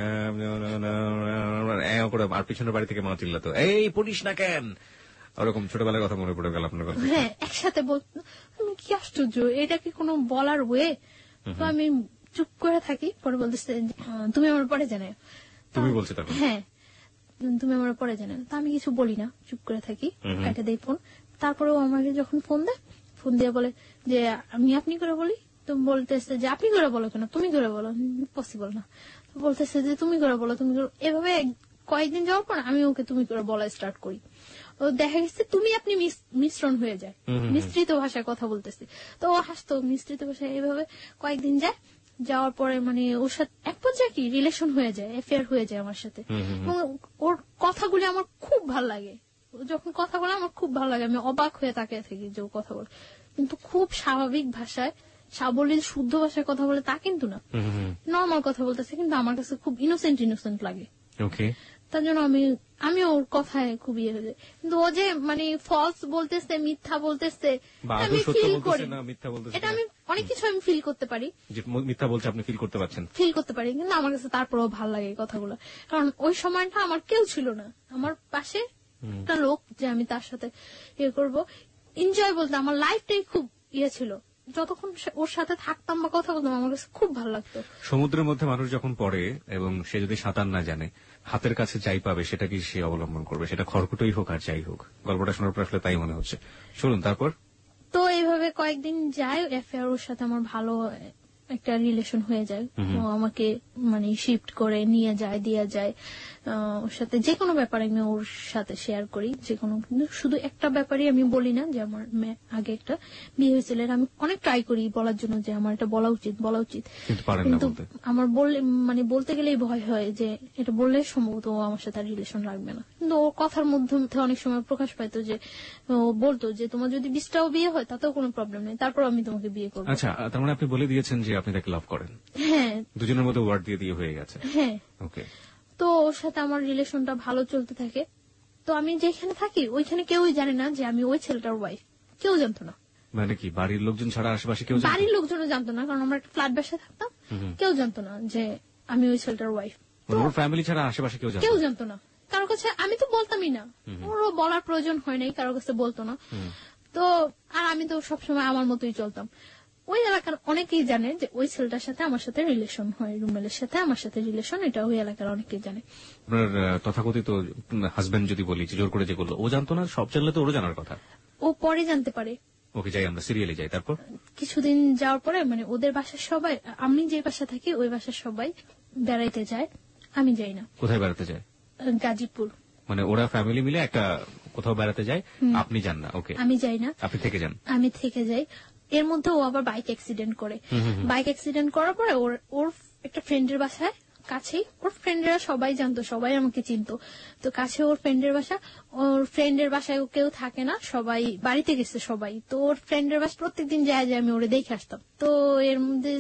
আর পিছনের বাড়ি থেকে মা চিল্লাতো, এই পড়িস না কেন, ওরকম ছোটবেলার কথা মনে পড়ে গেল আপনার কথা।
হ্যাঁ, একসাথে বলতো। আমি কি আশ্চর্য, এটা কি কোনো বলার ওয়ে? তো আমি চুপ করে থাকি, পরে বলতেছে তুমি আমার পরে জানাও।
তুমি বলছো তখন?
হ্যাঁ, তুমি আমার পরে জানাও। তো আমি কিছু বলি না, চুপ করে থাকি, কাটে দেই ফোন। তারপরেও আমাকে যখন ফোন দিয়ে বলে যে আমি আপনি করে বলি, তো বলতেছে যে আপনি করে বলো কেন, তুমি করে বলো, পসিবল না। তো বলতেছে যে তুমি করে বলো, তুমি করে। এভাবে কয়েকদিন যাওয়ার পর আমি ওকে তুমি করে বলা স্টার্ট করি। ও দেখা গেছে তুমি আপনি মিশ্রণ হয়ে যায়, মিশ্রিত ভাষায় কথা বলতেছি। তো ও হাসতো মিশ্রিত ভাষায়। এইভাবে কয়েকদিন যাওয়ার পরে মানে ওর সাথে এক পর্যায়ে কি রিলেশন হয়ে যায়, অ্যাফেয়ার হয়ে যায় আমার সাথে। এবং ওর কথাগুলি আমার খুব ভালো লাগে, যখন কথা বলে আমার খুব ভালো লাগে, আমি অবাক হয়ে তাকিয়ে থাকি যে ও কথা বলে, কিন্তু খুব স্বাভাবিক ভাষায়, সাবলীল শুদ্ধ ভাষায় কথা বলে তা কিন্তু না, নর্মাল কথা বলতেছে, কিন্তু আমার কাছে খুব ইনোসেন্ট লাগে। তার জন্য আমি ওর কথায় খুব ইয়ে হয়ে যায়। কিন্তু ও যে মানে ফলস বলতেছে, মিথ্যা বলতেছে, আমি ফিল করি, এটা আমি অনেক কিছু আমি ফিল করতে পারি,
মিথ্যা বলছে আপনি ফিল করতে পারছেন,
ফিল করতে পারি, কিন্তু আমার কাছে তারপরেও ভালো লাগে কথাগুলো। কারণ ওই সময়টা আমার কেউ ছিল না, আমার পাশে একটা লোক যে আমি তার সাথে ইয়ে করবো, এনজয় বলতে আমার লাইফটাই খুব ইয়ে ছিল। যতক্ষণ ওর সাথে থাকতাম বা কথা বলতাম আমার কাছে খুব ভালো লাগতো।
সমুদ্রের মধ্যে মানুষ যখন পড়ে এবং সে যদি সাঁতার না জানে, হাতের কাছে যাই পাবে সেটাকে সে অবলম্বন করবে, সেটা খড়কুটোই হোক আর যাই হোক। গল্পটা শোনার পর আসলে তাই মনে হচ্ছে। শুনুন তারপর।
তো এইভাবে কয়েকদিন যায়, অ্যাফেয়ার ওর সাথে আমার ভালো একটা রিলেশন হয়ে যায়। ও আমাকে মানে শিফট করে নিয়ে যায়, দিয়ে যায় ওর সাথে যে কোনো ব্যাপারে আমি ওর সাথে শেয়ার করি, যে কোনো। কিন্তু শুধু একটা ব্যাপারে আমি বলি না যে আমার আগে একটা বিয়ে হয়েছিল, আমি অনেক ট্রাই করি বলার জন্য যে আমার এটা বলা উচিত, কিন্তু আমার বলতে গেলেই ভয় হয় যে এটা বললে সম্ভবত ও আমার সাথে রিলেশন রাখবে না। কিন্তু ওর কথার মধ্যে অনেক সময় প্রকাশ পাইতো যে ও বলতো যে তোমার যদি 20টাও বিয়ে হয় তাতেও কোনো প্রবলেম নেই, তারপর আমি তোমাকে বিয়ে করবো।
আচ্ছা, তার মানে আপনি বলে দিয়েছেন যে আপনি তাকে লাভ করেন?
হ্যাঁ,
দুজনের মধ্যে ওয়ার্ড দিয়ে হয়ে গেছে।
হ্যাঁ,
ওকে।
তো ওর সাথে আমার রিলেশনটা ভালো চলতে থাকে। তো আমি যেখানে থাকি ওইখানে কেউই জানে না যে আমি ওই ছেলেটার ওয়াইফ, কেউ জানতো না।
মানে কি বাড়ির লোকজন ছাড়া আশেপাশে কেউ?
বাড়ির লোকজনও জানতো না, কারণ আমরা একটা ফ্ল্যাট বাসায় থাকতাম, কেউ জানতো না যে আমি ওই ছেলেটার ওয়াইফ।
ওর ফ্যামিলি ছাড়া আশেপাশে কেউ
জানতো না, কারোর কাছে আমি তো বলতামই না, ওরও বলার প্রয়োজন হয় নাই, কারোর কাছে বলতো না। তো আর আমি তো সবসময় আমার মতোই চলতাম। ওই এলাকার অনেকেই জানে যে ওই ছেলেটার সাথে আমার সাথে রিলেশন হয়, রুমেলের সাথে আমার সাথে রিলেশন, এটা ওই এলাকার অনেকেই জানে।
আপনার তথাকথিত হাজবেন্ড যদি বলি জোর করে যে করলো, ও জানতো না? সব জানলে তো ওরও জানার কথা।
ও পরে জানতে পারে।
ওকে, যাই আমরা সিরিয়ালে যাই। তারপর
কিছুদিন যাওয়ার পরে মানে ওদের বাসার সবাই, আমি যে বাসা থাকি ওই বাসার সবাই বেড়াইতে যায়, আমি যাই না।
কোথায় বেড়াতে যায়?
গাজীপুর।
মানে ওরা ফ্যামিলি মিলে একটা কোথাও বেড়াতে যায়, আপনি যান না? ওকে,
আমি যাই না,
আপনি থেকে যান।
আমি থেকে যাই। এর মধ্যে ও আবার বাইক অ্যাক্সিডেন্ট করে। বাইক অ্যাক্সিডেন্ট করার পরে ওর একটা ফ্রেন্ডের বাসায় কাছেই, ওর ফ্রেন্ডরা সবাই জানতো, সবাই আমাকে চিনতো, তো কাছে ওর ফ্রেন্ডের বাসা। ওর ফ্রেন্ডের বাসায় কেউ থাকে না, সবাই বাড়িতে গেছে সবাই। তো ওর ফ্রেন্ডের বাসা প্রত্যেকদিন যায় আমি ওরে দেখে আসতাম। তো এর মধ্যে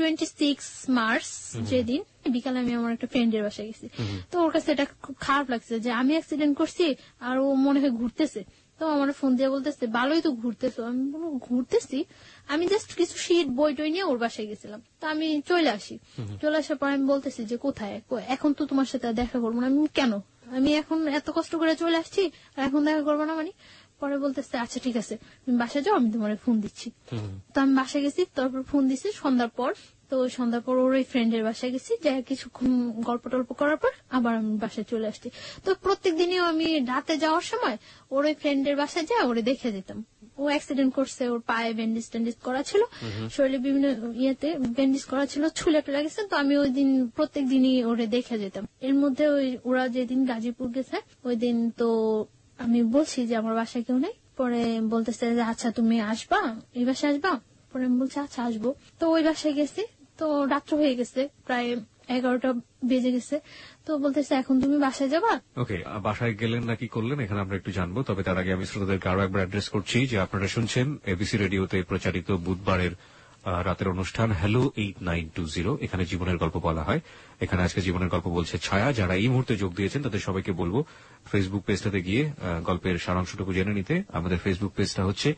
26 মার্চ যেদিন বিকালে আমি আমার একটা ফ্রেন্ডের বাসায় গেছি। তো ওর কাছে এটা খুব খারাপ লাগছে যে আমি অ্যাক্সিডেন্ট করছি আর ও মনে হয় ঘুরতেছে। তো আমার ফোন দিয়ে বলতেছে ভালোই তো ঘুরতেছো। আমি বলবো ঘুরতেছি, আমি জাস্ট কিছু শীট বই টই নিয়ে ওর বাসায় গেছিলাম। তো আমি চলে আসি, চলে আসার পর আমি বলতেছি যে কোথায়, এখন তো তোমার সাথে দেখা করবো না। আমি কেন, আমি এখন এত কষ্ট করে চলে আসছি আর এখন দেখা করবো না মানে? পরে বলতেছে আচ্ছা ঠিক আছে তুমি বাসায় যাও, আমি তোমার ফোন দিচ্ছি। তো আমি বাসায় গেছি, তারপর ফোন দিচ্ছি সন্ধ্যার পর। তো সন্ধ্যার পর ওর ওই ফ্রেন্ডের বাসায় গেছি, যাই কিছুক্ষণ গল্প টল্প করার পর আবার আমি বাসায় চলে আসছি। তো প্রত্যেক দিনই আমি রাতে যাওয়ার সময় ওর ওই ফ্রেন্ডের বাসায় যা ওরে দেখে যেতাম। ও অ্যাক্সিডেন্ট করছে, ওর পায়ে ব্যান্ডেজ ট্যান্ডেজ করা ছিল, শরীরে বিভিন্ন ইয়েতে ব্যান্ডেজ করা ছিল, ছুলে টুলে গেছে। তো আমি ওই দিন প্রত্যেক দিনই ওরে দেখে যেতাম। এর মধ্যে ওরা যেদিন গাজীপুর গেছে ওই দিন তো আমি বলছি যে আমার বাসায় কেউ নেই। পরে বলতেছে যে আচ্ছা তুমি আসবা, এই বাসায় আসবা? পরে আমি বলছি আচ্ছা আসবো। তো ওই বাসায় গেছি, তো রাত্র হয়ে গেছে, প্রায় 11টা বেজে গেছে। তো বলতেছে এখন তুমি বাসায় যাবা?
ওকে, বাসায় গেলেন নাকি করলেন এখানে আমরা একটু জানবো। তবে তার আগে আমি শ্রোতাদেরকে আরো একবার অ্যাড্রেস করছি যে আপনারা শুনছেন এবিসি রেডিওতে প্রচারিত বুধবারের রাতের অনুষ্ঠান হ্যালো 8920। এখানে জীবনের গল্প বলা হয়। এখানে আজকে জীবনের গল্প বলছে ছায়া। যারা এই মুহূর্তে যোগ দিয়েছেন তাদের সবাইকে বলবো ফেসবুক পেজটাতে গিয়ে গল্পের সারাংশটুকু জেনে নিতে। আমাদের ফেসবুক পেজটা হচ্ছে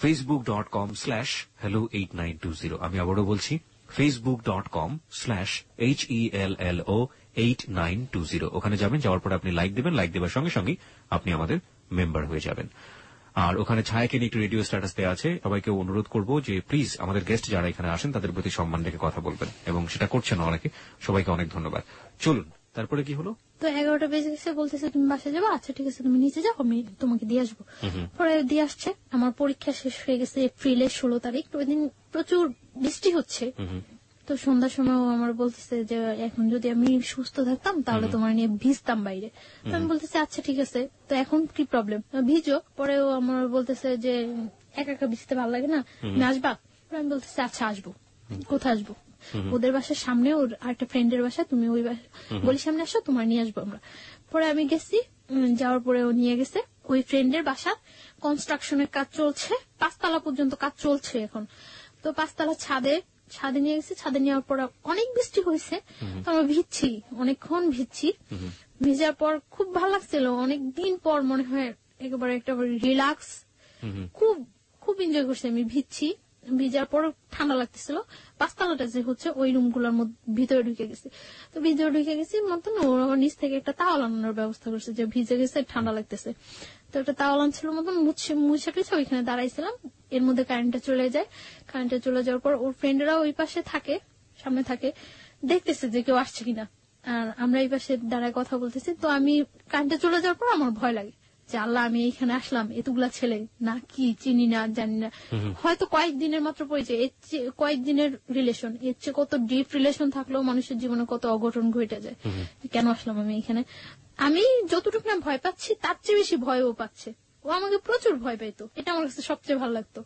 facebook.com/hello8920। আমি আবারও বলছি facebook.com/HELLO8920। ওখানে যাবেন, যাওয়ার পর আপনি লাইক দেবেন, লাইক দেওয়ার সঙ্গে সঙ্গে আপনি আমাদের মেম্বার হয়ে যাবেন। আর ওখানে ছায়াকে নিয়ে একটু রেডিও স্ট্যাটাস দেওয়া আছে। সবাইকে অনুরোধ করব যে প্লিজ আমাদের গেস্ট যারা এখানে আসেন তাদের প্রতি সম্মান রেখে কথা বলবেন, এবং সেটা করছেন অনেকে। সবাইকে অনেক ধন্যবাদ। চলুন, তারপরে কি হলো?
তো 11টা বেজে গেছে, বলতেছে তুমি বাসায় যাবো? আচ্ছা ঠিক আছে তুমি নিচে যাও, আমি তোমাকে দিয়ে আসবো। পরে দিয়ে আসছে। আমার পরীক্ষা শেষ হয়ে গেছে এপ্রিলের 16 তারিখ। ওই দিন প্রচুর বৃষ্টি হচ্ছে। তো সন্ধ্যার সময় আমার বলতেছে যে এখন যদি আমি সুস্থ থাকতাম তাহলে তোমার নিয়ে ভিজতাম বাইরে। তো আমি বলতেছি আচ্ছা ঠিক আছে, তো এখন কি প্রবলেম, ভিজো। পরেও আমার বলতেছে যে একা একা ভিজতে ভালো লাগে না, তুমি আসবা? আমি বলতেছি আচ্ছা আসবো। কোথায় আসবো? ওদের বাসার সামনে ওর আরেকটা ফ্রেন্ডের বাসা, তুমি ওই গলির সামনে আসো, তোমার নিয়ে আসবো আমরা। পরে আমি গেছি, যাওয়ার পরে ও নিয়ে গেছে ওই ফ্রেন্ডের বাসা। কনস্ট্রাকশনের কাজ চলছে, 5 তলা পর্যন্ত কাজ চলছে এখন। তো 5 তলা ছাদে নিয়ে গেছে। ছাদে নেওয়ার পর অনেক বৃষ্টি হয়েছে, তো আমরা ভিজছি, অনেকক্ষণ ভিজছি। ভিজার পর খুব ভালো লাগছিল, অনেকদিন পর মনে হয় একেবারে একটা রিল্যাক্স, খুব খুব এনজয় করছি আমি। ভিজার পর ঠান্ডা লাগতেছিল। 5 তলাটা যে হচ্ছে ওই রুমগুলোর ভিতরে ঢুকে গেছি। তো ভিতরে ঢুকে গেছি মতন ওর নিচ থেকে একটা তাওয়াল আনানোর ব্যবস্থা করছে, যে ভিজে গেছে ঠান্ডা লাগতেছে। তো একটা তাওয়াল আনছিল মতন মুছে টুছে ওইখানে দাঁড়াইছিলাম। এর মধ্যে কারেন্টটা চলে যায়। কারেন্টটা চলে যাওয়ার পর ওর ফ্রেন্ডরা ওই পাশে থাকে, সামনে থাকে, দেখতেছে যে কেউ আসছে কিনা। আর আমরা এই পাশে দাঁড়ায় কথা বলতেছি। তো আমি কারেন্টটা চলে যাওয়ার পর আমার ভয় লাগে যে আল্লাহ আমি এইখানে আসলাম, এতগুলা ছেলে না কি চিনি না জানি না, হয়তো কয়েকদিনের মাত্র পরিচয়, এর চেয়ে কয়েকদিনের রিলেশন, এর চেয়ে কত ডিপ রিলেশন থাকলেও মানুষের জীবনে কত অঘটন ঘটে যায়। কেন আসলাম আমি এখানে? আমি যতটুকু না ভয় পাচ্ছি তার চেয়ে বেশি ভয়ও পাচ্ছে। ও আমাকে প্রচুর ভয় পাইতো, এটা আমার কাছে সবচেয়ে ভালো লাগতো।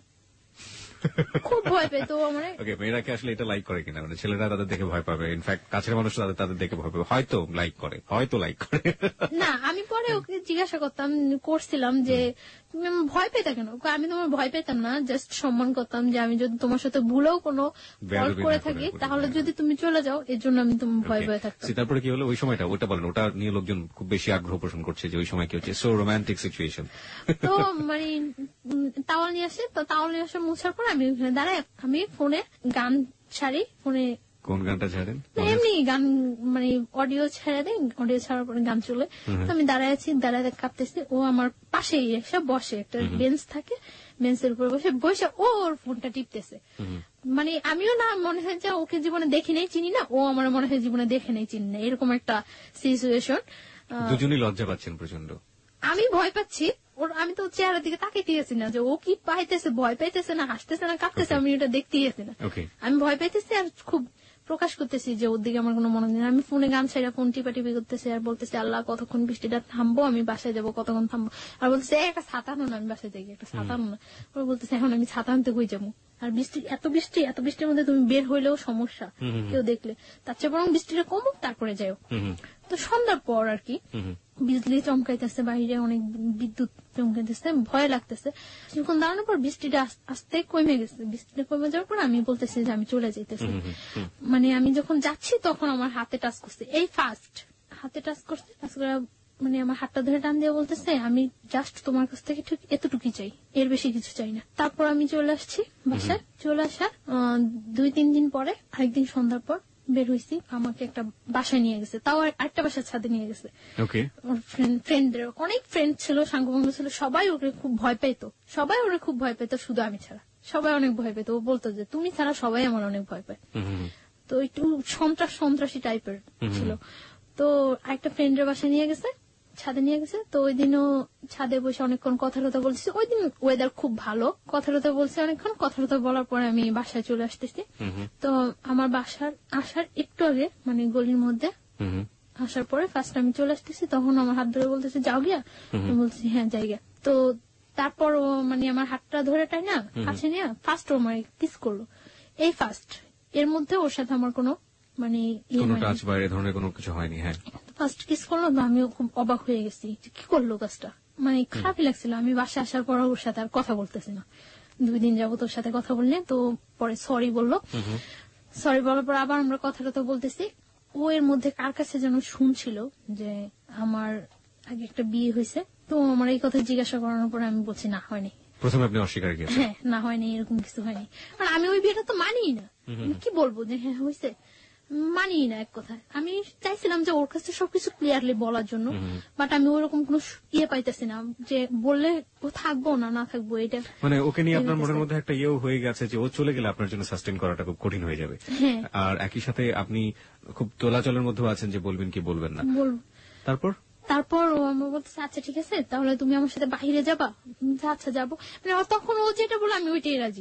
খুব ভয় পেতো আমার।
ওকে, মেয়েরাকে আসলে এটা লাইক করে কিনা, মানে ছেলেরা তাদের দেখে ভয় পাবে, ইনফ্যাক্ট কাছের মানুষ তাদের দেখে ভয় পাবে, হয়তো লাইক করে
না। আমি পরে ওকে জিজ্ঞাসা করছিলাম যে তুমি আমার ভয় পেতে কেন? আমি তোমার ভয় পেতাম না, জাস্ট সম্মান করতাম যে আমি যদি তোমার সাথে ভুলেও কোনো ফল্ট করে থাকি তাহলে যদি তুমি চলে যাও এর জন্য আমি তোমার ভয় পেয়ে থাকতাম।
তারপরে কি হলো ওই সময়টা? ওটা বলেন, ওটা নিয়ে লোকজন খুব বেশি আগ্রহ পোষণ করছে যে ওই সময় কি হচ্ছে, সো রোমান্টিক সিচুয়েশন।
তো মানে তাওয়াল নিয়ে আসে, তো তাওয়াল নিয়ে আসে মুছার পর আমি ওখানে দাঁড়াই, আমি ফোনে গান ছাড়ি। ফোনে
কোন গানটা ছাড়েন?
এমনি গান, মানে অডিও ছেড়ে দেয়, অডিও ছাড়ার পরে গান চলে। তো আমি দাঁড়ায় আছি, দাঁড়ায় কাঁপতেছি। ও আমার পাশেই এসে বসে, একটা বেঞ্চ থাকে, বেঞ্চের উপর বসে ওর ফোনটা টিপতেছে। মানে আমিও না মনে হয় যে ওকে জীবনে দেখি নেই চিনি না, ও আমার মনে হয় জীবনে দেখে নেই চিনি না, এরকম একটা সিচুয়েশন।
দুজনই লজ্জা পাচ্ছেন প্রচন্ড।
আমি ভয় পাচ্ছি ওর, আমি তো চেহারার দিকে তাকাইতেই আছি না যে ও কি পাইতেছে, ভয় পাইতেছে না হাসতেছে না কাঁপতেছে, আমি এটা দেখতেই আছি না। আমি ভয় পাইতেছি আর খুব প্রকাশ করতেছি যে ওর দিকে আমার কোনো মনে নেই। আমি ফোনে গান ছাইরা ফোন টিপাটিপি করতেছি আর বলতেছি আল্লাহ কতক্ষণ বৃষ্টিটা থামবো, আমি বাসায় যাবো, কতক্ষণ থামবো। আর বলতেছে একটা ছাতা আনো না, আমি বাসায় যাই একটা ছাতা আনো না। ওরা বলতেছে এখন আমি ছাতা আনতে কই যাবো, আর বৃষ্টি এত বৃষ্টির মধ্যে তুমি বের হইলেও সমস্যা কেউ দেখলে, তার চেয়ে বরং বৃষ্টিটা কমুক তারপরে যাও। তো সন্ধ্যার পর আর কি বিজলি চমকাইতেছে, বাইরে অনেক বিদ্যুৎ চমকাইতেছে, ভয় লাগতেছে। যখন দাঁড়ানোর পর বৃষ্টিটা আস্তে কমে গেছে, বৃষ্টিটা কমে যাওয়ার পর আমি বলতেছি যে আমি চলে যাইতেছি। মানে আমি যখন যাচ্ছি তখন আমার হাতে টাচ করছে, এই ফার্স্ট হাতে টাচ করছে, মানে আমার হাতটা ধরে টান দিয়ে বলতেছে আমি জাস্ট তোমার কাছ থেকে ঠিক এতটুকুই চাই, এর বেশি কিছু চাই না। তারপর আমি চলে আসছি বাসায়। চলে আসা 2-3 দিন পরে আরেকদিন সন্ধ্যার পর বের হয়েছি, আমাকে একটা বাসায় নিয়ে গেছে, তাও আরেকটা বাসার ছাদে নিয়ে গেছে। ফ্রেন্ডদের অনেক ফ্রেন্ড ছিল, সাঙ্গভঙ্গ ছিল, সবাই ওকে খুব ভয় পেত, শুধু আমি ছাড়া সবাই অনেক ভয় পেত। ও বলতো যে তুমি ছাড়া সবাই আমার অনেক ভয় পায়। তো একটু সন্ত্রাসী টাইপের ছিল। তো আরেকটা ফ্রেন্ডের বাসায় নিয়ে গেছে, ছাদে নিয়ে গেছে। তো ওই দিনও ছাদে বসে অনেকক্ষণ কথা বলছি। ওই দিন ওয়েদার খুব ভালো, কথা বলছি অনেকক্ষণ। কথা বলার পরে আমি বাসায় চলে আসতেছি। তো আমার বাসার আসার একটু আগে মানে গলির মধ্যে আসার পরে ফার্স্ট আমি চলে আসতেছি, তখন আমার হাত ধরে বলতেছে যাও গিয়া, আমি বলছি হ্যাঁ যাই গিয়া। তো তারপর ও মানে আমার হাতটা ধরে টাই না কাছে নিয়ে ফার্স্ট ও আমার কিস করলো, এই ফার্স্ট। এর মধ্যে ওর সাথে আমার কোনো মানে
টাচ বা এই ধরনের কোনো কিছু হয়নি। হ্যাঁ,
ফার্স্ট কিস করলো, আমিও খুব অবাক হয়ে গেছি কি করলো কাজটা, মানে খারাপই লাগছিল। আমি বাসায় আসার পর ওর সাথে আর কথা বলতেছি না, 2 দিন যাবো তোর সাথে কথা বললে। তো পরে সরি বললো, সরি বলার পর আবার আমরা কথা বলতেছি। ও এর মধ্যে কার কাছে যেন শুনছিল যে আমার আগে একটা বিয়ে হয়েছে। তো আমার এই কথা জিজ্ঞাসা করানোর পরে আমি বলছি না হয়নি।
প্রথমে আপনি অস্বীকার করেছেন?
হ্যাঁ, না হয়নি, এরকম কিছু হয়নি। আর আমি ওই বিয়েটা তো মানিই না, আমি কি বলবো যে হ্যাঁ হয়েছে, মানিই না এক কথায়। আমি চাইছিলাম যে ওর কাছে সবকিছু ক্লিয়ারলি বলার জন্য, বাট আমি ওরকম কোন পাইতেছি না যে বললে ও থাকবো না থাকবো। এটা
মানে ওকে নিয়ে আপনার মনের মধ্যে একটা ইয়েও হয়ে গেছে যে ও চলে গেলে আপনার জন্য সাস্টেন করাটা খুব কঠিন হয়ে যাবে। আর একই সাথে আপনি খুব তোলাচলের মধ্যেও আছেন যে বলবেন কি বলবেন না। তারপর
ও আমার বলতেছে আচ্ছা ঠিক আছে তাহলে তুমি আমার সাথে বাইরে যাবা। আচ্ছা যাবো, মানে তখন ও যেটা বলে আমি ওইটাই রাজি,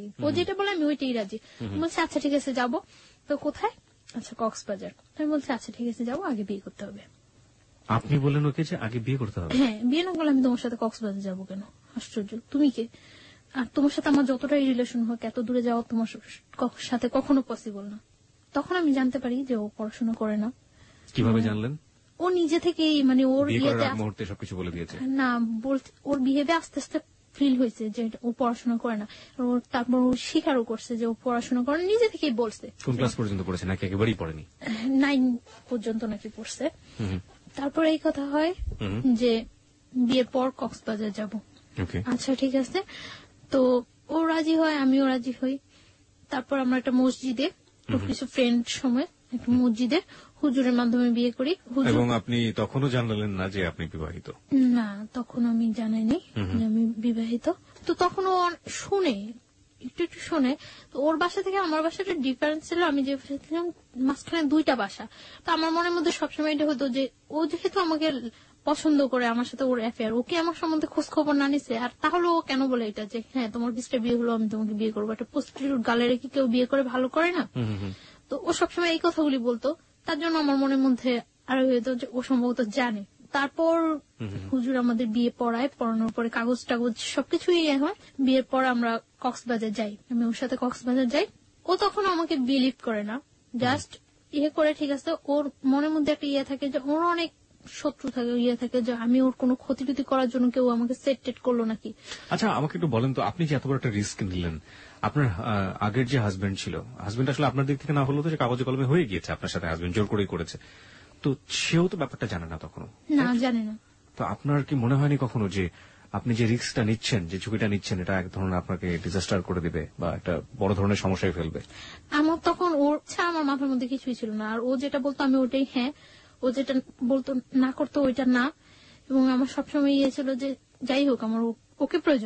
বলছে আচ্ছা ঠিক আছে যাবো। তো কোথায়? আচ্ছা কক্সবাজার। আমি বলছি আচ্ছা ঠিক আছে যাবো, আগে বিয়ে করতে হবে।
আপনি বললেন ওকে যে আগে বিয়ে করতে হবে?
হ্যাঁ, বিয়ে না করলে আমি তোমার সাথে কক্সবাজার যাবো কেন? আশ্চর্য, তুমি কে? আর তোমার সাথে আমার যতটাই রিলেশন হোক এত দূরে যাওয়া তোমার সাথে কখনো পসিবল না। তখন আমি জানতে পারি যে ও পড়াশোনা করে না।
কিভাবে জানলেন?
ও নিজে থেকেই মানে ওর
মুহূর্তে সবকিছু বলে দিয়েছে?
না, ওর বিহেভে আস্তে আস্তে ফিল হয়েছে যে ও পড়াশোনা করে না। তারপর ও স্বীকারও করছে যে ও পড়াশোনা করে, নিজে থেকেই বলছে।
কোন ক্লাস পর্যন্ত পড়েছে নাকি একেবারেই পড়েনি?
9 পর্যন্ত নাকি পড়ছে। তারপর এই কথা হয় যে বিয়ের পর কক্সবাজার যাব। আচ্ছা ঠিক আছে, তো ও রাজি হয়, আমিও রাজি হই। তারপর আমরা একটা মসজিদে কিছু ফ্রেন্ড সময় একটা মসজিদে হুজুরের মাধ্যমে বিয়ে করি।
এবং আপনি তখনও জানালেন না যে আপনি বিবাহিত?
না, তখন আমি জানাইনি যে আমি বিবাহিত। তো তখন ও শুনে একটু শোনে। তো ওর বাসা থেকে আমার বাসাটা ডিফারেন্স ছিল, আমি যে বাসা ছিলাম মাঝখানে 2টা বাসা। তো আমার মনের মধ্যে সবসময় এটা হতো যে ও যেহেতু আমাকে পছন্দ করে, আমার সাথে ওর অ্যাফেয়ার, ওকে আমার সম্বন্ধে খোঁজ খবর না নিছে, আর তাহলে ও কেন বলে এটা যে হ্যাঁ তোমার বিস্টে বিয়ে হলো আমি তোমাকে বিয়ে করবো। একটা প্রস্টিটিউট গালে রেখে কেউ বিয়ে করে ভালো করে না? তো ও সবসময় এই কথাগুলি বলতো, তার জন্য আমার মনের মধ্যে আরো হতো যে ও সম্ভবত জানে। তারপর হুজুর আমাদের বিয়ে পড়ানোর পরে কাগজ টাগজ সবকিছুই হয়। বিয়ের পর আমরা কক্সবাজার যাই, আমি ওর সাথে কক্সবাজার যাই। ও তখন আমাকে বিলিভ করে না, জাস্ট করে ঠিক আছে। ওর মনের মধ্যে একটা থাকে যে ওর অনেক শত্রু থাকে, থাকে যে আমি ওর কোনো ক্ষতি টুতি করার জন্য কেউ আমাকে সেট টেট করলো নাকি।
আচ্ছা আমাকে একটু বলেন তো, আপনি যে এত বড় একটা রিস্ক নিলেন, আপনার আগের যে হাজবেন্ড ছিল, হাজবেন্ড আসলে আপনার দিক থেকে না হলেও তো যে কাগজে কলমে হয়ে গিয়েছে আপনার সাথে, হাজবেন্ড জোর করেই করেছে, তো সেও তো ব্যাপারটা জানে না তখনও?
না, জানে না।
তো আপনার কি মনে হয়নি কখনো যে আপনি যে রিস্কটা নিচ্ছেন, যে ঝুঁকিটা নিচ্ছেন, এটা এক ধরনের আপনাকে ডিজাস্টার করে দিবে বা একটা বড় ধরনের সমস্যায় ফেলবে?
আমার তখন ওর ছাড়া আমার মাথার মধ্যে কিছুই ছিল না। আর ও যেটা বলতো আমি ওটাই হ্যাঁ, ও যেটা বলতো না করতো ওইটা না। এবং আমার সবসময় ছিল যে যাই হোক আমার ওকে প্রয়োজন আমার।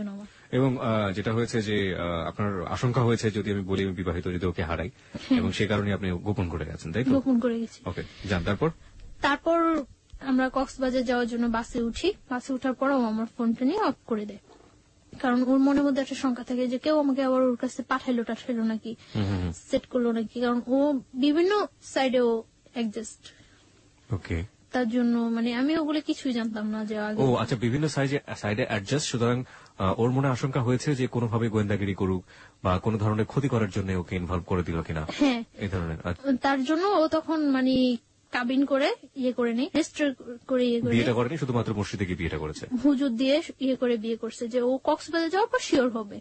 এবং যেটা হয়েছে যে আপনার আশঙ্কা হয়েছে যদি আমি বলি আমি বিবাহিত, যদি ওকে হারাই, এবং সে কারণে আপনি গোপন করে গেছেন, তাই তো?
গোপন করে গেছি।
ওকে, যান। তারপর
আমরা কক্সবাজার যাওয়ার জন্য বাসে উঠি। বাসে উঠার পর ও আমার ফোনটা নিয়ে অফ করে দেয়, কারণ ওর মনের মধ্যে একটা শঙ্কা থাকে যে কেউ আমাকে আবার ওর কাছে পাঠাইলো টাঠাইলো নাকি, সেট করলো নাকি, কারণ ও বিভিন্ন সাইডে ও অ্যাডজাস্ট।
ওকে,
তার জন্য মানে আমি ওগুলো কিছুই জানতাম না যে আগে।
ও আচ্ছা, বিভিন্ন সাইডে অ্যাডজাস্ট। সুতরাং ওর মনে আশঙ্কা হয়েছে যে কোনোভাবে গোয়েন্দাগিরি করুক বা কোনো ধরনের ক্ষতি করার জন্য ওকে ইনভলভ করে দিল কিনা,
হ্যাঁ
এই ধরনের।
তার জন্য ও তখন মানে কাবিন করে ইয়ে করে নেই, রেজিস্টার করে ইয়ে করে,
বিয়েটা করেনি, শুধুমাত্র মসজিদে গিয়ে বিয়েটা করেছে,
হুজুর দিয়ে ইয়ে করে বিয়ে করছে যে ও কক্সবাজার যাওয়ার পর শিওর হবে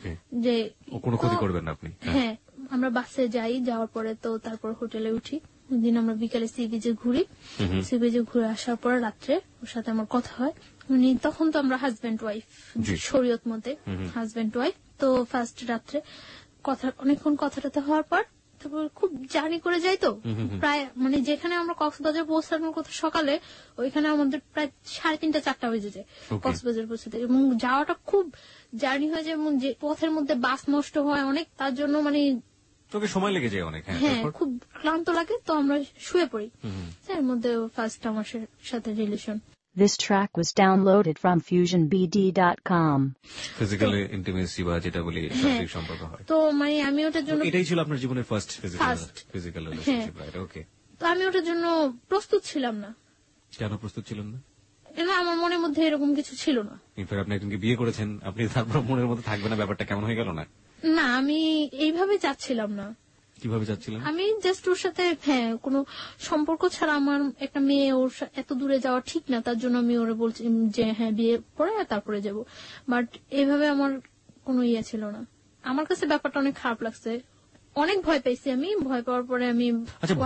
যে
ও কোনো ক্ষতি করবেন না আপনি।
হ্যাঁ, আমরা বাসে যাই, যাওয়ার পরে তো তারপর হোটেলে উঠি। দিন আমরা বিকালে সি বিচে ঘুরি, সি বিচে ঘুরে আসার পর রাত্রে ওর সাথে আমার কথা হয়। উনি তখন তো আমরা হাজব্যান্ড ওয়াইফ, শরীয়ত মতে হাজব্যান্ড ওয়াইফ। তো ফার্স্ট রাত্রে কথা, অনেকক্ষণ কথাটাতে হওয়ার পর তারপর খুব জার্নি করে যাই তো, প্রায় মানে যেখানে আমরা কক্সবাজার পৌঁছানোর কথা সকালে, ওইখানে আমাদের প্রায় 3:30 4টা বেজে যায় কক্সবাজার পৌঁছাতে, এবং যাওয়াটা খুব জার্নি হয়ে যায়, এবং যে পথের মধ্যে বাস নষ্ট হয় অনেক, তার জন্য মানে
তোকে সময় লেগে যায় অনেক।
হ্যাঁ, খুব ক্লান্ত লাগে, তো আমরা শুয়ে পড়ি। এর মধ্যে ফার্স্ট আমার সাথে relation.
This track was downloaded from FusionBD.com.
Physical intimacy বা যেটা বলি শারীরিক সম্পর্ক হয়।
তো মানে আমি ওটার জন্য,
এটাই ছিল আপনার জীবনের first physical relationship, right? Okay.
তো আমি ওটার জন্য প্রস্তুত ছিলাম না।
কেন প্রস্তুত ছিলেন না?
আমার মনের মধ্যে এরকম কিছু ছিল না।
ইনফ্যাক্ট আপনি একজনকে বিয়ে করেছেন, আপনি তারপর মনের মধ্যে থাকবে না, ব্যাপারটা কেমন হয়ে গেল না?
না, আমি এইভাবে চাচ্ছিলাম না।
কিভাবে যাচ্ছিলেন?
আমি জাস্ট ওর সাথে কোনো সম্পর্ক ছাড়া আমার একটা মেয়ে ওর এত দূরে যাওয়া ঠিক না, তার জন্য আমি ওরে বলছি যে হ্যাঁ বিয়ে পরে তারপরে যাব। বাট এইভাবে আমার কোনো ইয়ে ছিল না। আমার কাছে ব্যাপারটা অনেক খারাপ লাগছে, অনেক ভয় পাইছি আমি। ভয় পাওয়ার পরে আমি,
আচ্ছা,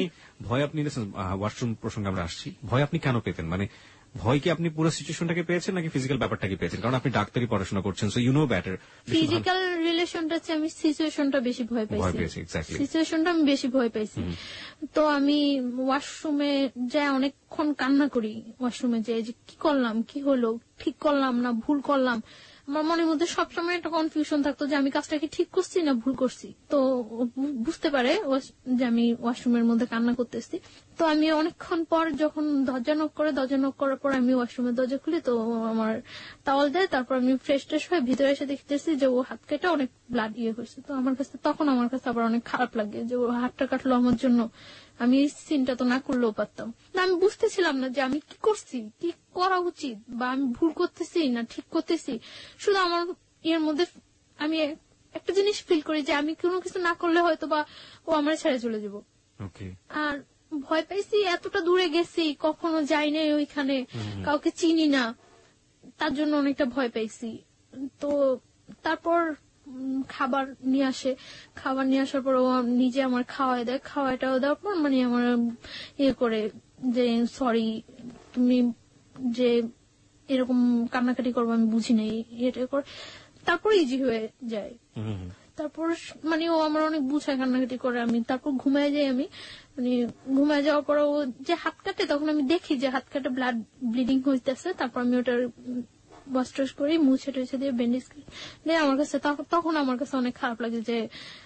ভয় আপনি ওয়াশরুম প্রসঙ্গে আমরা আসছি, ভয় আপনি কেন পেতেন? মানে ভয় কি আপনি পুরো সিচুয়েশনটাকে পেয়েছেন নাকি ফিজিক্যাল ব্যাপারটাকে পেয়েছেন? কারণ আপনি ডাক্তারি পড়াশোনা করছেন, so you know better.
Physical রিলেশনটা চেয়ে আমি সিচুয়েশনটা বেশি ভয় পাইছি। সিচুয়েশনটা আমি বেশি ভয় পাইছি। তো আমি ওয়াশরুমে যাই অনেকক্ষণ কান্না করি, ওয়াশরুমে যাই যে কি করলাম, কি হলো, ঠিক করলাম না ভুল করলাম। আমার মনের মধ্যে সবসময় একটা কনফিউশন থাকতো যে আমি কাজটা কি ঠিক করছি না ভুল করছি। তো বুঝতে পারে যে আমি ওয়াশরুমের মধ্যে কান্না করতেছি। তো আমি অনেকক্ষণ পর যখন দরজা নক করার পর আমি ওয়াশরুমের দরজা খুলি, তো আমার টাওয়াল দেয়। তারপর আমি ফ্রেশ ট্রেশ হয়ে ভিতরে এসে দেখতেছি যে ও হাত কেটে অনেক ব্লাড ইয়ে হয়েছে। তো আমার কাছে আবার অনেক খারাপ লাগে যে ও হাতটা কাটলো আমার জন্য। আমি এই সিনটা তো না করলেও পারতাম না। আমি বুঝতেছিলাম না যে আমি কি করছি, কি করা উচিত, বা আমি ভুল করতেছি না ঠিক করতেছি। শুধু আমার এর মধ্যে আমি একটা জিনিস ফিল করি যে আমি কোনো কিছু না করলে হয়তো বা ও আমার ছেড়ে চলে যাবো। আর ভয় পাইছি, এতটা দূরে গেছি, কখনো যাই নাই ওইখানে, কাউকে চিনি না, তার জন্য অনেকটা ভয় পাইছি। তো তারপর খাবার নিয়ে আসার পর ও নিজে আমার খাওয়াই দেয়। খাওয়াইটাও দেওয়ার পর মানে আমার ইয়ে করে যে সরি, তুমি যে এরকম কান্নাকাটি করবো আমি বুঝি নাই, এটা করে তারপর ইজি হয়ে যায়। তারপর মানে ও আমার অনেক বুঝায়, কান্নাকাটি করে। আমি তারপর ঘুমায় যাই। আমি মানে ঘুমায় যাওয়ার পর ও যে হাত কাটে, তখন আমি দেখি যে হাত কাটে ব্লাড ব্লিডিং হইতেছে। তারপর আমি ওটার ওয়াশ টশ করি, মুছে টুছে দিয়ে ব্যান্ডেজ দিয়ে আমার কাছে, তখন আমার কাছে অনেক খারাপ লাগে যে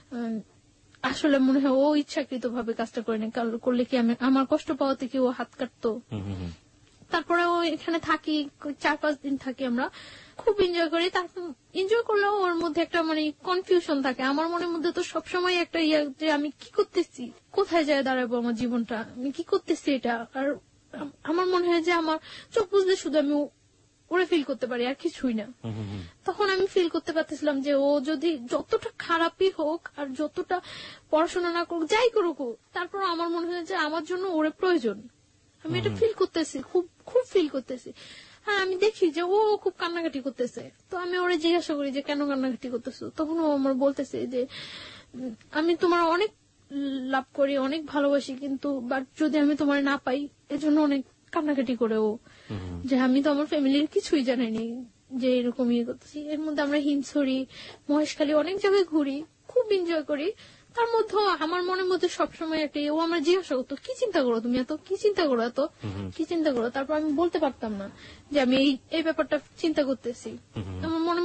আসলে মনে হয় ও ইচ্ছাকৃত ভাবে কাজটা করেনি, করলে কি আমি আমার কষ্ট পাওয়াতে কি ও হাত কাটতো। তারপরে ও এখানে থাকি, 4-5 দিন থাকি, আমরা খুব এনজয় করি। তারপর এনজয় করলেও ওর মধ্যে একটা মানে কনফিউশন থাকে। আমার মনের মধ্যে তো সবসময় একটা ইয়ে যে আমি কি করতেছি, কোথায় যায় দাঁড়াবো আমার জীবনটা, আমি কি করতেছি এটা। আর আমার মনে হয় যে আমার চোখ বুঝলে শুধু আমি ওরে ফিল করতে পারি, আর কিছুই না। তখন আমি ফিল করতে পারতেছিলাম যে ও যদি যতটা খারাপই হোক আর যতটা পড়াশোনা না করুক, যাই করুক, তারপর আমার মনে হয় যে আমার জন্য ওরে প্রয়োজন। আমি এটা ফিল করতেছি, খুব খুব ফিল করতেছি। হ্যাঁ, আমি দেখি যে ও খুব কান্নাকাটি করতেছে। তো আমি ওরে জিজ্ঞাসা করি যে কেন কান্নাকাটি করতেছো। তখন ও আমার বলতেছে যে আমি তোমার অনেক লাভ করি, অনেক ভালোবাসি, কিন্তু বাট যদি আমি তোমার না পাই এজন্য অনেক কান্নাকাটি করে ও, যে আমি তো আমার ফ্যামিলির কিছুই জানাইনি যে এরকম ইয়ে করতেছি। এর মধ্যে আমরা হিমছড়ি, মহেশখালী অনেক জায়গায় ঘুরি, খুব এনজয় করি। তার মধ্যে আমার মনের মধ্যে সবসময় একটা ও আমার জিজ্ঞাসা করতো কি চিন্তা করো তুমি, এত কি চিন্তা করো, এত কি চিন্তা করো। তারপর আমি বলতে পারতাম না যে আমি এই ব্যাপারটা চিন্তা করতেছি। আমার মনের মধ্যে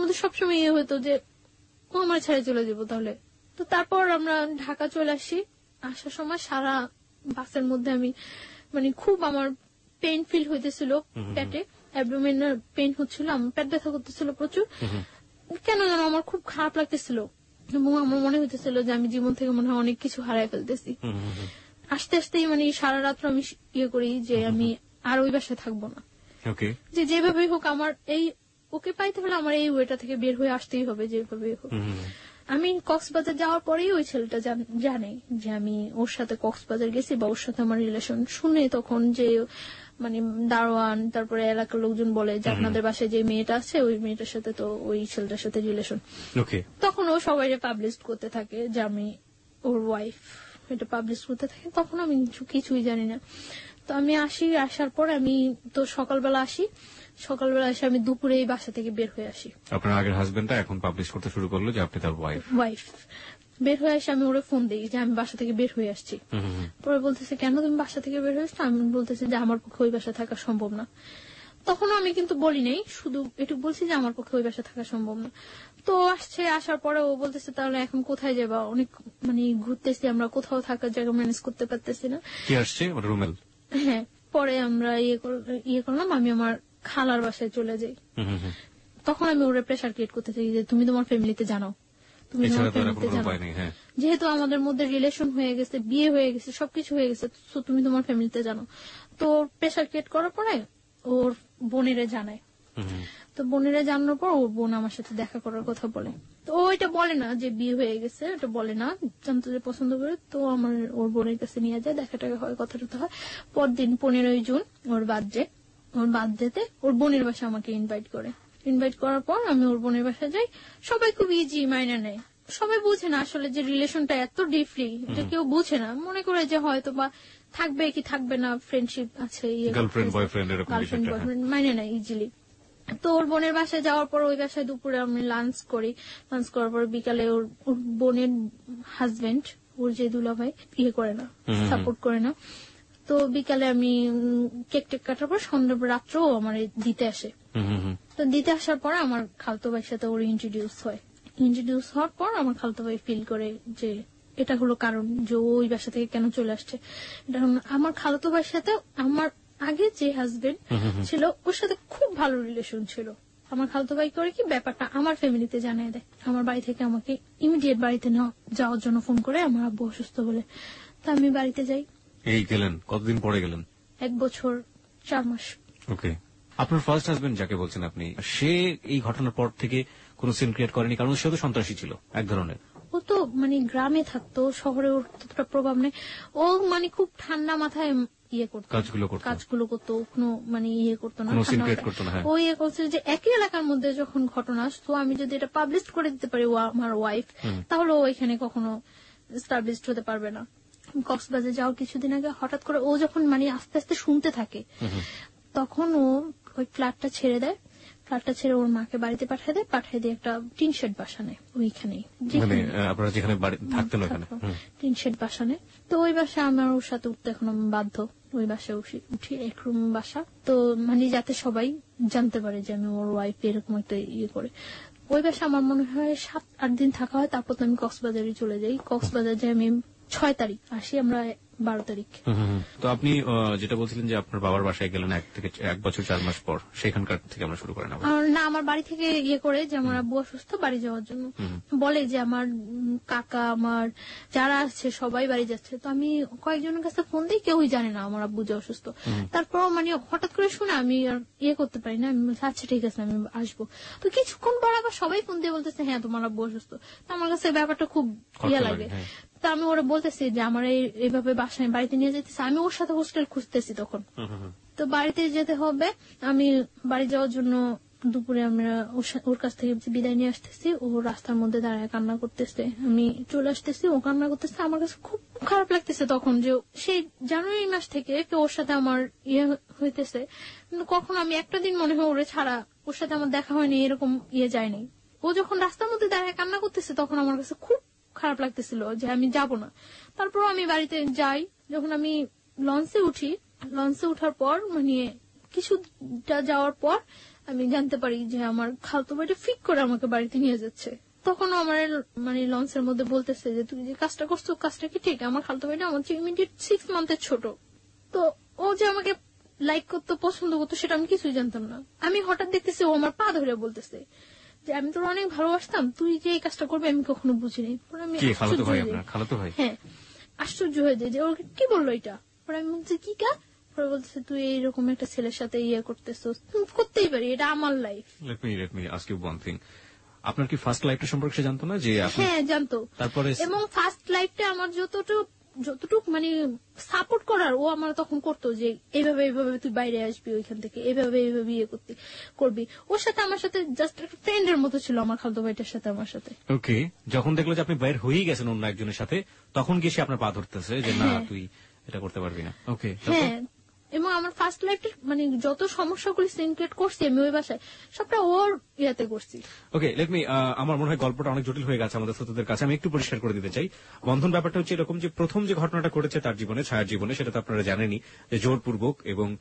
মধ্যে সবসময় ইয়ে হতো যে ও আমার ছেড়ে চলে যাবো তাহলে। তো তারপর আমরা ঢাকা চলে আসি। আসার সময় সারা বাসের মধ্যে আমি মানে খুব আমার পেইন ফিল হইতেছিল, পেটে অ্যাবডোমেনাল পেইন হচ্ছিল, আমার পেট ব্যথা করতেছিল প্রচুর। কেন যেন আমার খুব খারাপ লাগতেছিল এবং আমার মনে হইতেছিল যে আমি জীবন থেকে মনে হয় অনেক কিছু হারাই ফেলতেছি। আস্তে আস্তেই মানে সারা রাত্র আমি ইয়ে করি যে আমি আর ওই বাসায় থাকবো না, যে যেভাবেই হোক আমার এই ওকে পাইতে হলে আমার এই ওয়েটা থেকে বের হয়ে আসতেই হবে যেভাবেই হোক। আমি কক্সবাজার যাওয়ার পরেই ওই ছেলেটা জানে যে আমি ওর সাথে কক্সবাজার গেছি বা ওর সাথে আমার রিলেশন। শুনে তখন যে মানে দারোয়ান তারপরে এলাকার লোকজন বলে যে আপনাদের বাসায় যে মেয়েটা আছে ওই মেয়েটার সাথে তো ওই ছেলেটার সাথে রিলেশন। তখন ও সবাই পাবলিশ করতে থাকে যে আমি ওর ওয়াইফ, এটা পাবলিশ করতে থাকে। তখন আমি কিছুই জানি না। তো আমি আসার পর আমি তো সকালবেলা আসি, সকালবেলা এসে আমি দুপুরে এই বাসা থেকে বের হয়ে আসি।
আপনার আগের হাজবেন্ডটা এখন পাবলিশ করতে শুরু করলো যে আপনি তার ওয়াইফ।
বের হয়ে আসে আমি ওরে ফোন দিই যে আমি বাসা থেকে বের হয়ে আসছি। পরে বলতেছে কেন তুমি বাসা থেকে বের হয়ে আসছো? আমি বলতেছি যে আমার পক্ষে ওই বাসা থাকা সম্ভব না। তখন আমি কিন্তু বলি নাই, শুধু এটুকু বলছি যে আমার পক্ষে ওই বাসা থাকা সম্ভব না। তো আসার পরে ও বলতেছে তাহলে এখন কোথায় যাবা? অনেক মানে ঘুরতেছি আমরা, কোথাও থাকার জায়গা ম্যানেজ করতে পারতেছি না।
কি আসছে রুমেল?
হ্যাঁ, পরে আমরা ইয়ে করলাম, আমি আমার খালার বাসায় চলে যাই। তখন আমি ওরে প্রেশার ক্রিয়েট করতে চাই যে তুমি তোমার ফ্যামিলিতে জানাও, তুমি তোমার ফ্যামিলিতে জানাও, যেহেতু আমাদের মধ্যে রিলেশন হয়ে গেছে, বিয়ে হয়ে গেছে, সবকিছু হয়ে গেছে, তো তুমি তোমার ফ্যামিলিতে জানো। তো প্রেশার ক্রিয়েট করার পরে ওর বোনেরে জানায়। তো বোনেরা জানানোর পর ওর বোন আমার সাথে দেখা করার কথা বলে। তো ও এটা বলে না যে বিয়ে হয়ে গেছে, এটা বলে না, জানতে যে পছন্দ করে। তো আমার ওর বোনের কাছে নিয়ে যায়, দেখা টাকা হয়, কথা টথা হয়। পরদিন 15 জুন ওর বার্থডেতে ওর বোনের বাসা আমাকে ইনভাইট করার পর আমি ওর বোনের বাসায় যাই। সবাই খুব ইজি মাইনা নেয়, সবাই বুঝে না আসলে যে রিলেশনটা এত ডিপলি, এটা কেউ বুঝে না, মনে করে যে হয়তো বা থাকবে কি থাকবে না, ফ্রেন্ডশিপ আছে,
গার্লফ্রেন্ড বয়ফ্রেন্ড
মাইনে নেয় ইজিলি। তো ওর বোনের বাসায় যাওয়ার পর ওই বাসায় দুপুরে আমি লাঞ্চ করি। লাঞ্চ করার পর বিকালে ওর বোনের হাজবেন্ড, ওর যে দুলাভাই, ইয়ে করে না, সাপোর্ট করে না। তো বিকালে আমি কেক টেক কাটার পর সন্ধ্যা রাত্রেও আমার দিতে আসে। তো দিতে আসার পর আমার খালতো ভাইয়ের সাথে ওর ইন্ট্রোডিউস হওয়ার পর আমার খালতো ভাই ফিল করে যে এটা হলো কারণ যে ওই বাসা থেকে কেন চলে আসছে। এটা আমার খালতো ভাইয়ের সাথে আমার আগে যে হাজবেন্ড ছিল ওর সাথে খুব ভালো রিলেশন ছিল। আমার খালতো ভাই করে কি ব্যাপারটা আমার ফ্যামিলিতে জানিয়ে দেয়। আমার বাড়ি থেকে আমাকে ইমিডিয়েট বাড়িতে যাওয়ার জন্য ফোন করে, আমার আব্বু অসুস্থ বলে। তা আমি বাড়িতে যাই।
এই গেলেন কতদিন পরে গেলেন?
1 বছর 4 মাস।
ওকে। আপনার ফার্স্ট হাজবেন্ড যাকে বলছেন আপনি, সে এই ঘটনার পর থেকে কোন সিন ক্রিয়েট করেনি? কারণ সে তো সন্ত্রাসী ছিল এক ধরনের।
ও তো মানে গ্রামে থাকতো, শহরে ওর ততটা প্রভাব নেই। ও মানে খুব ঠান্ডা মাথায় ইয়ে করতো, কাজগুলো করতো, কোনো মানে ইয়ে করতো না, ও ইয়ে করছে যে একই এলাকার মধ্যে যখন ঘটনা আসতো, আমি যদি এটা পাবলিশ করে দিতে পারি ও আমার ওয়াইফ, তাহলে ও এখানে কখনো এস্টাবলিশড হতে পারবে না। কক্সবাজার যাওয়ার কিছুদিন আগে হঠাৎ করে ও যখন মানে আস্তে আস্তে শুনতে থাকে, তখন ও ওই ফ্ল্যাটটা ছেড়ে দেয়। ফ্ল্যাটটা ছেড়ে ওর মাকে বাড়িতে পাঠিয়ে দিয়ে একটা টিন শেড বাসা নেয় ওইখানেই, টিন শেড বাসা নেয়। তো ওই বাসা আমার ওর সাথে উঠতে এখন বাধ্য। ওই বাসায় উঠি, 1 রুম বাসা, তো মানে যাতে সবাই জানতে পারে যে আমি ওর ওয়াইফ, এরকম একটা ইয়ে করে। ওই বাসা আমার মনে হয় 7-8 দিন থাকা হয়। তারপর তো আমি কক্সবাজারে চলে যাই। কক্সবাজার যাই আমি 6 তারিখ, আসি আমরা 12 তারিখ।
তো আপনি যেটা বলছিলেন যে আপনার বাবার বাসায় গেলেন 1 বছর 4 মাস পর, সেখানকার থেকে আমরা শুরু করেন?
না, আমার বাড়ি থেকে ইয়ে করে যে আমার আব্বু অসুস্থ, বাড়ি যাওয়ার জন্য বলে যে আমার কাকা, আমার যারা আছে সবাই বাড়ি যাচ্ছে। তো আমি কয়েকজনের কাছে ফোন দিই, কেউই জানে না আমার আব্বু যে অসুস্থ। তারপর মানে হঠাৎ করে শুনে আমি আর ইয়ে করতে পারি না, আমি আচ্ছা ঠিক আছে আমি আসবো। তো কিছুক্ষণ পর আবার সবাই ফোন দিয়ে বলতেছে হ্যাঁ তোমার আব্বু অসুস্থ। তো আমার কাছে ব্যাপারটা খুব ইয়ে লাগে। তো আমি ওরা বলতেছি যে আমার এইভাবে বাসায় বাড়িতে নিয়ে যেতেছে, আমি ওর সাথে হোস্টেল খুঁজতেছি তখন। তো বাড়িতে যেতে হবে, আমি বাড়ি যাওয়ার জন্য দুপুরে আমরা ওর কাছ থেকে বিদায় নিয়ে আসতেছি। ও রাস্তার মধ্যে দাঁড়ায় কান্না করতেছে, আমি চলে আসতেছি, ও কান্না করতেছে। আমার কাছে খুব খারাপ লাগতেছে তখন যে সেই জানুয়ারি মাস থেকে ওর সাথে আমার ইয়ে হইতেছে, কিন্তু কখন আমি একটা দিন মনে হয় ওরে ছাড়া ওর সাথে আমার দেখা হয়নি, এরকম ইয়ে যায়নি। ও যখন রাস্তার মধ্যে দাঁড়ায় কান্না করতেছে তখন আমার কাছে খুব খারাপ লাগতেছিল যে আমি যাব না। তারপর আমি বাড়িতে যাই। যখন আমি লঞ্চে উঠি, লঞ্চে উঠার পর মানে কিছুটা যাওয়ার পর আমি জানতে পারি যে আমার খালতো ভাইটা ফিক করে আমাকে বাড়িতে নিয়ে যাচ্ছে। তখন আমার মানে লঞ্চের মধ্যে বলতেছে যে তুই যে কাজটা করছো কাজটা কি ঠিক? আমার খালতো ভাইটা আমার ইমিডিয়েট 6 মান্থের ছোট। তো ও যে আমাকে লাইক করতো পছন্দ করতো সেটা আমি কিছুই জানতাম না। আমি হঠাৎ দেখতেছি ও আমার পা ধরে বলতেছে যে আমি তোর অনেক ভালোবাসতাম, তুই যে এই কাজটা করবে আমি কখনো বুঝিনি।
হ্যাঁ,
আশ্চর্য হয়ে যায় যে ওকে কি বললো এটা। পরে আমি বলছি কি কাজ? পরে বলতেছে তুই এইরকম একটা ছেলের সাথে ইয়ে করতেছিস, তুমি করতেই পারি, এটা আমার life.
Let me ask you one thing, আপনার কি ফার্স্ট লাইফটা সম্পর্কে সে জানতো না? যে
হ্যাঁ জানতো।
তারপরে
এবং ফার্স্ট লাইফটা আমার যতটুকু মানে সাপোর্ট করার ও আমার তখন করতো যে এইভাবে এইভাবে তুই বাইরে আসবি ওইখান থেকে, এইভাবে এইভাবে ইয়ে করবি। ওর সাথে আমার সাথে জাস্ট একটা ফ্রেন্ডের মতো ছিল আমার খালতো ভাইটার সাথে আমার সাথে।
ওকে, যখন দেখলো যে আপনি বাইর হয়েই গেছেন অন্য একজনের সাথে, তখন গিয়ে সে আপনার পা ধরতেছে যে না তুই এটা করতে পারবি না। ওকে,
হ্যাঁ। এবং আমার ফার্স্ট লাইফটা মানে যত সমস্যাগুলি সিনক্রিয়েট করছি আমি ওই বাসায় সবটা ওর ইয়াতে করছি।
ওকে, লেট মি, আমার মনে হয় গল্পটা অনেক জটিল হয়ে গেছে আমাদের শ্রোতাদের কাছে, আমি একটু পরিষ্কার করে দিতে চাই। বন্ধন ব্যাপারটা হচ্ছে এরকম যে প্রথম যে ঘটনাটা ঘটেছে তার জীবনে, ছায়ার জীবনে, সেটা তো আপনারা জানেনই যে জোরপূর্বক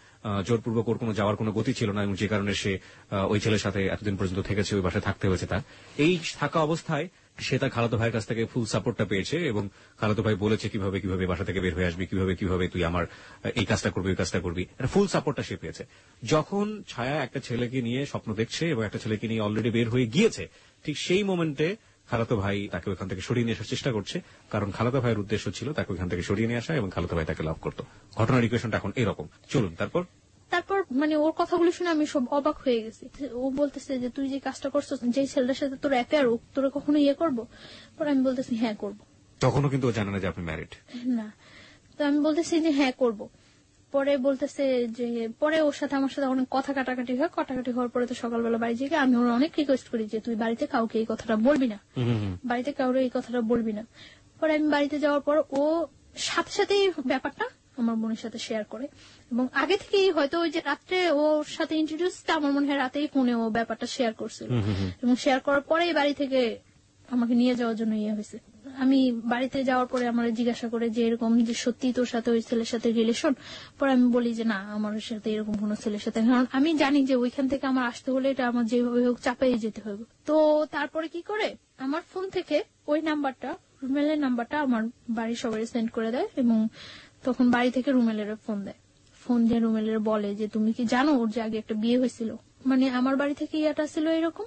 ওর কোনো যাওয়ার কোনো গতি ছিল না, এবং যে কারণে সে ওই ছেলের সাথে এতদিন পর্যন্ত থেকেছে, ওই বাসায় থাকতে হয়েছে তার। এই থাকা অবস্থায় সে তার খালাতো ভাইয়ের কাছ থেকে ফুল সাপোর্টটা পেয়েছে, এবং খালাতো ভাই বলেছে কিভাবে কিভাবে বাসা থেকে বের হয়ে আসবি, কিভাবে কিভাবে তুই আমার এই কাজটা করবি ওই কাজটা করবি, এটা ফুল সাপোর্টটা সে পেয়েছে। যখন ছায়া একটা ছেলেকে নিয়ে স্বপ্ন দেখছে এবং একটা ছেলেকে নিয়ে অলরেডি বের হয়ে গিয়েছে, ঠিক সেই মোমেন্টে খালাতো ভাই তাকে ওইখান থেকে সরিয়ে নিয়ে আসার চেষ্টা করছে, কারণ খালাতো ভাইয়ের উদ্দেশ্য ছিল তাকে ওইখান থেকে সরিয়ে নিয়ে আসা, এবং খালাতো ভাই তাকে লাভ করতো। ঘটনার ইকুয়েশনটা এখন এরকম। চলুন
তারপর মানে ওর কথাগুলো শুনে আমি সব অবাক হয়ে গেছি। ও বলতেছে যে তুই যে কাজটা করছো, যে ছেলেটার সাথে তোর অ্যাফেয়ার, তোরা কখনো ইয়ে করবো? পরে আমি বলতেছি হ্যাঁ করবো।
তখনও কিন্তু ও জানে না যে আপনি ম্যারিড
না। তো আমি বলতেছি যে হ্যাঁ করবো। পরে বলতেছে যে পরে ওর সাথে আমার সাথে অনেক কথা কাটাকাটি হয়। কাটাকাটি হওয়ার পরে তো সকালবেলা বাড়ি যেয়ে আমি ওর অনেক রিকোয়েস্ট করি যে তুই বাড়িতে কাউকে এই কথাটা বলবি না, বাড়িতে কাউরে এই কথাটা বলবি না। পরে আমি বাড়িতে যাওয়ার পর ও সাথে সাথে ব্যাপারটা আমার বোনের সাথে শেয়ার করে, এবং আগে থেকেই হয়তো ওই যে রাত্রে ওর সাথে ইন্ট্রোডিউসটা আমার মনে হয় রাতেই ফোনে ও ব্যাপারটা শেয়ার করছিল, এবং শেয়ার করার পরেই বাড়ি থেকে আমাকে নিয়ে যাওয়ার জন্য ইয়ে হয়েছে। আমি বাড়িতে যাওয়ার পরে আমার জিজ্ঞাসা করে যে এরকম যে সত্যি তোর সাথে ওই ছেলের সাথে রিলেশন? পরে আমি বলি যে না, আমার সাথে এরকম কোন ছেলের সাথে, কারণ আমি জানি যে ওইখান থেকে আমার আসতে হলে এটা আমার যেভাবে হোক চাপাই যেতে হবে। তো তারপরে কি করে আমার ফোন থেকে ওই নাম্বারটা, রুমেলের নাম্বারটা আমার বাড়ির সবাই সেন্ড করে দেয়, এবং তখন বাড়ি থেকে রুমেলের ফোন দেয়। ফোন দিয়ে রুমেলের বলে যে তুমি কি জানো ওর যে আগে একটা বিয়ে হয়েছিল? মানে আমার বাড়ি থেকে ইয়াটা ছিল এরকম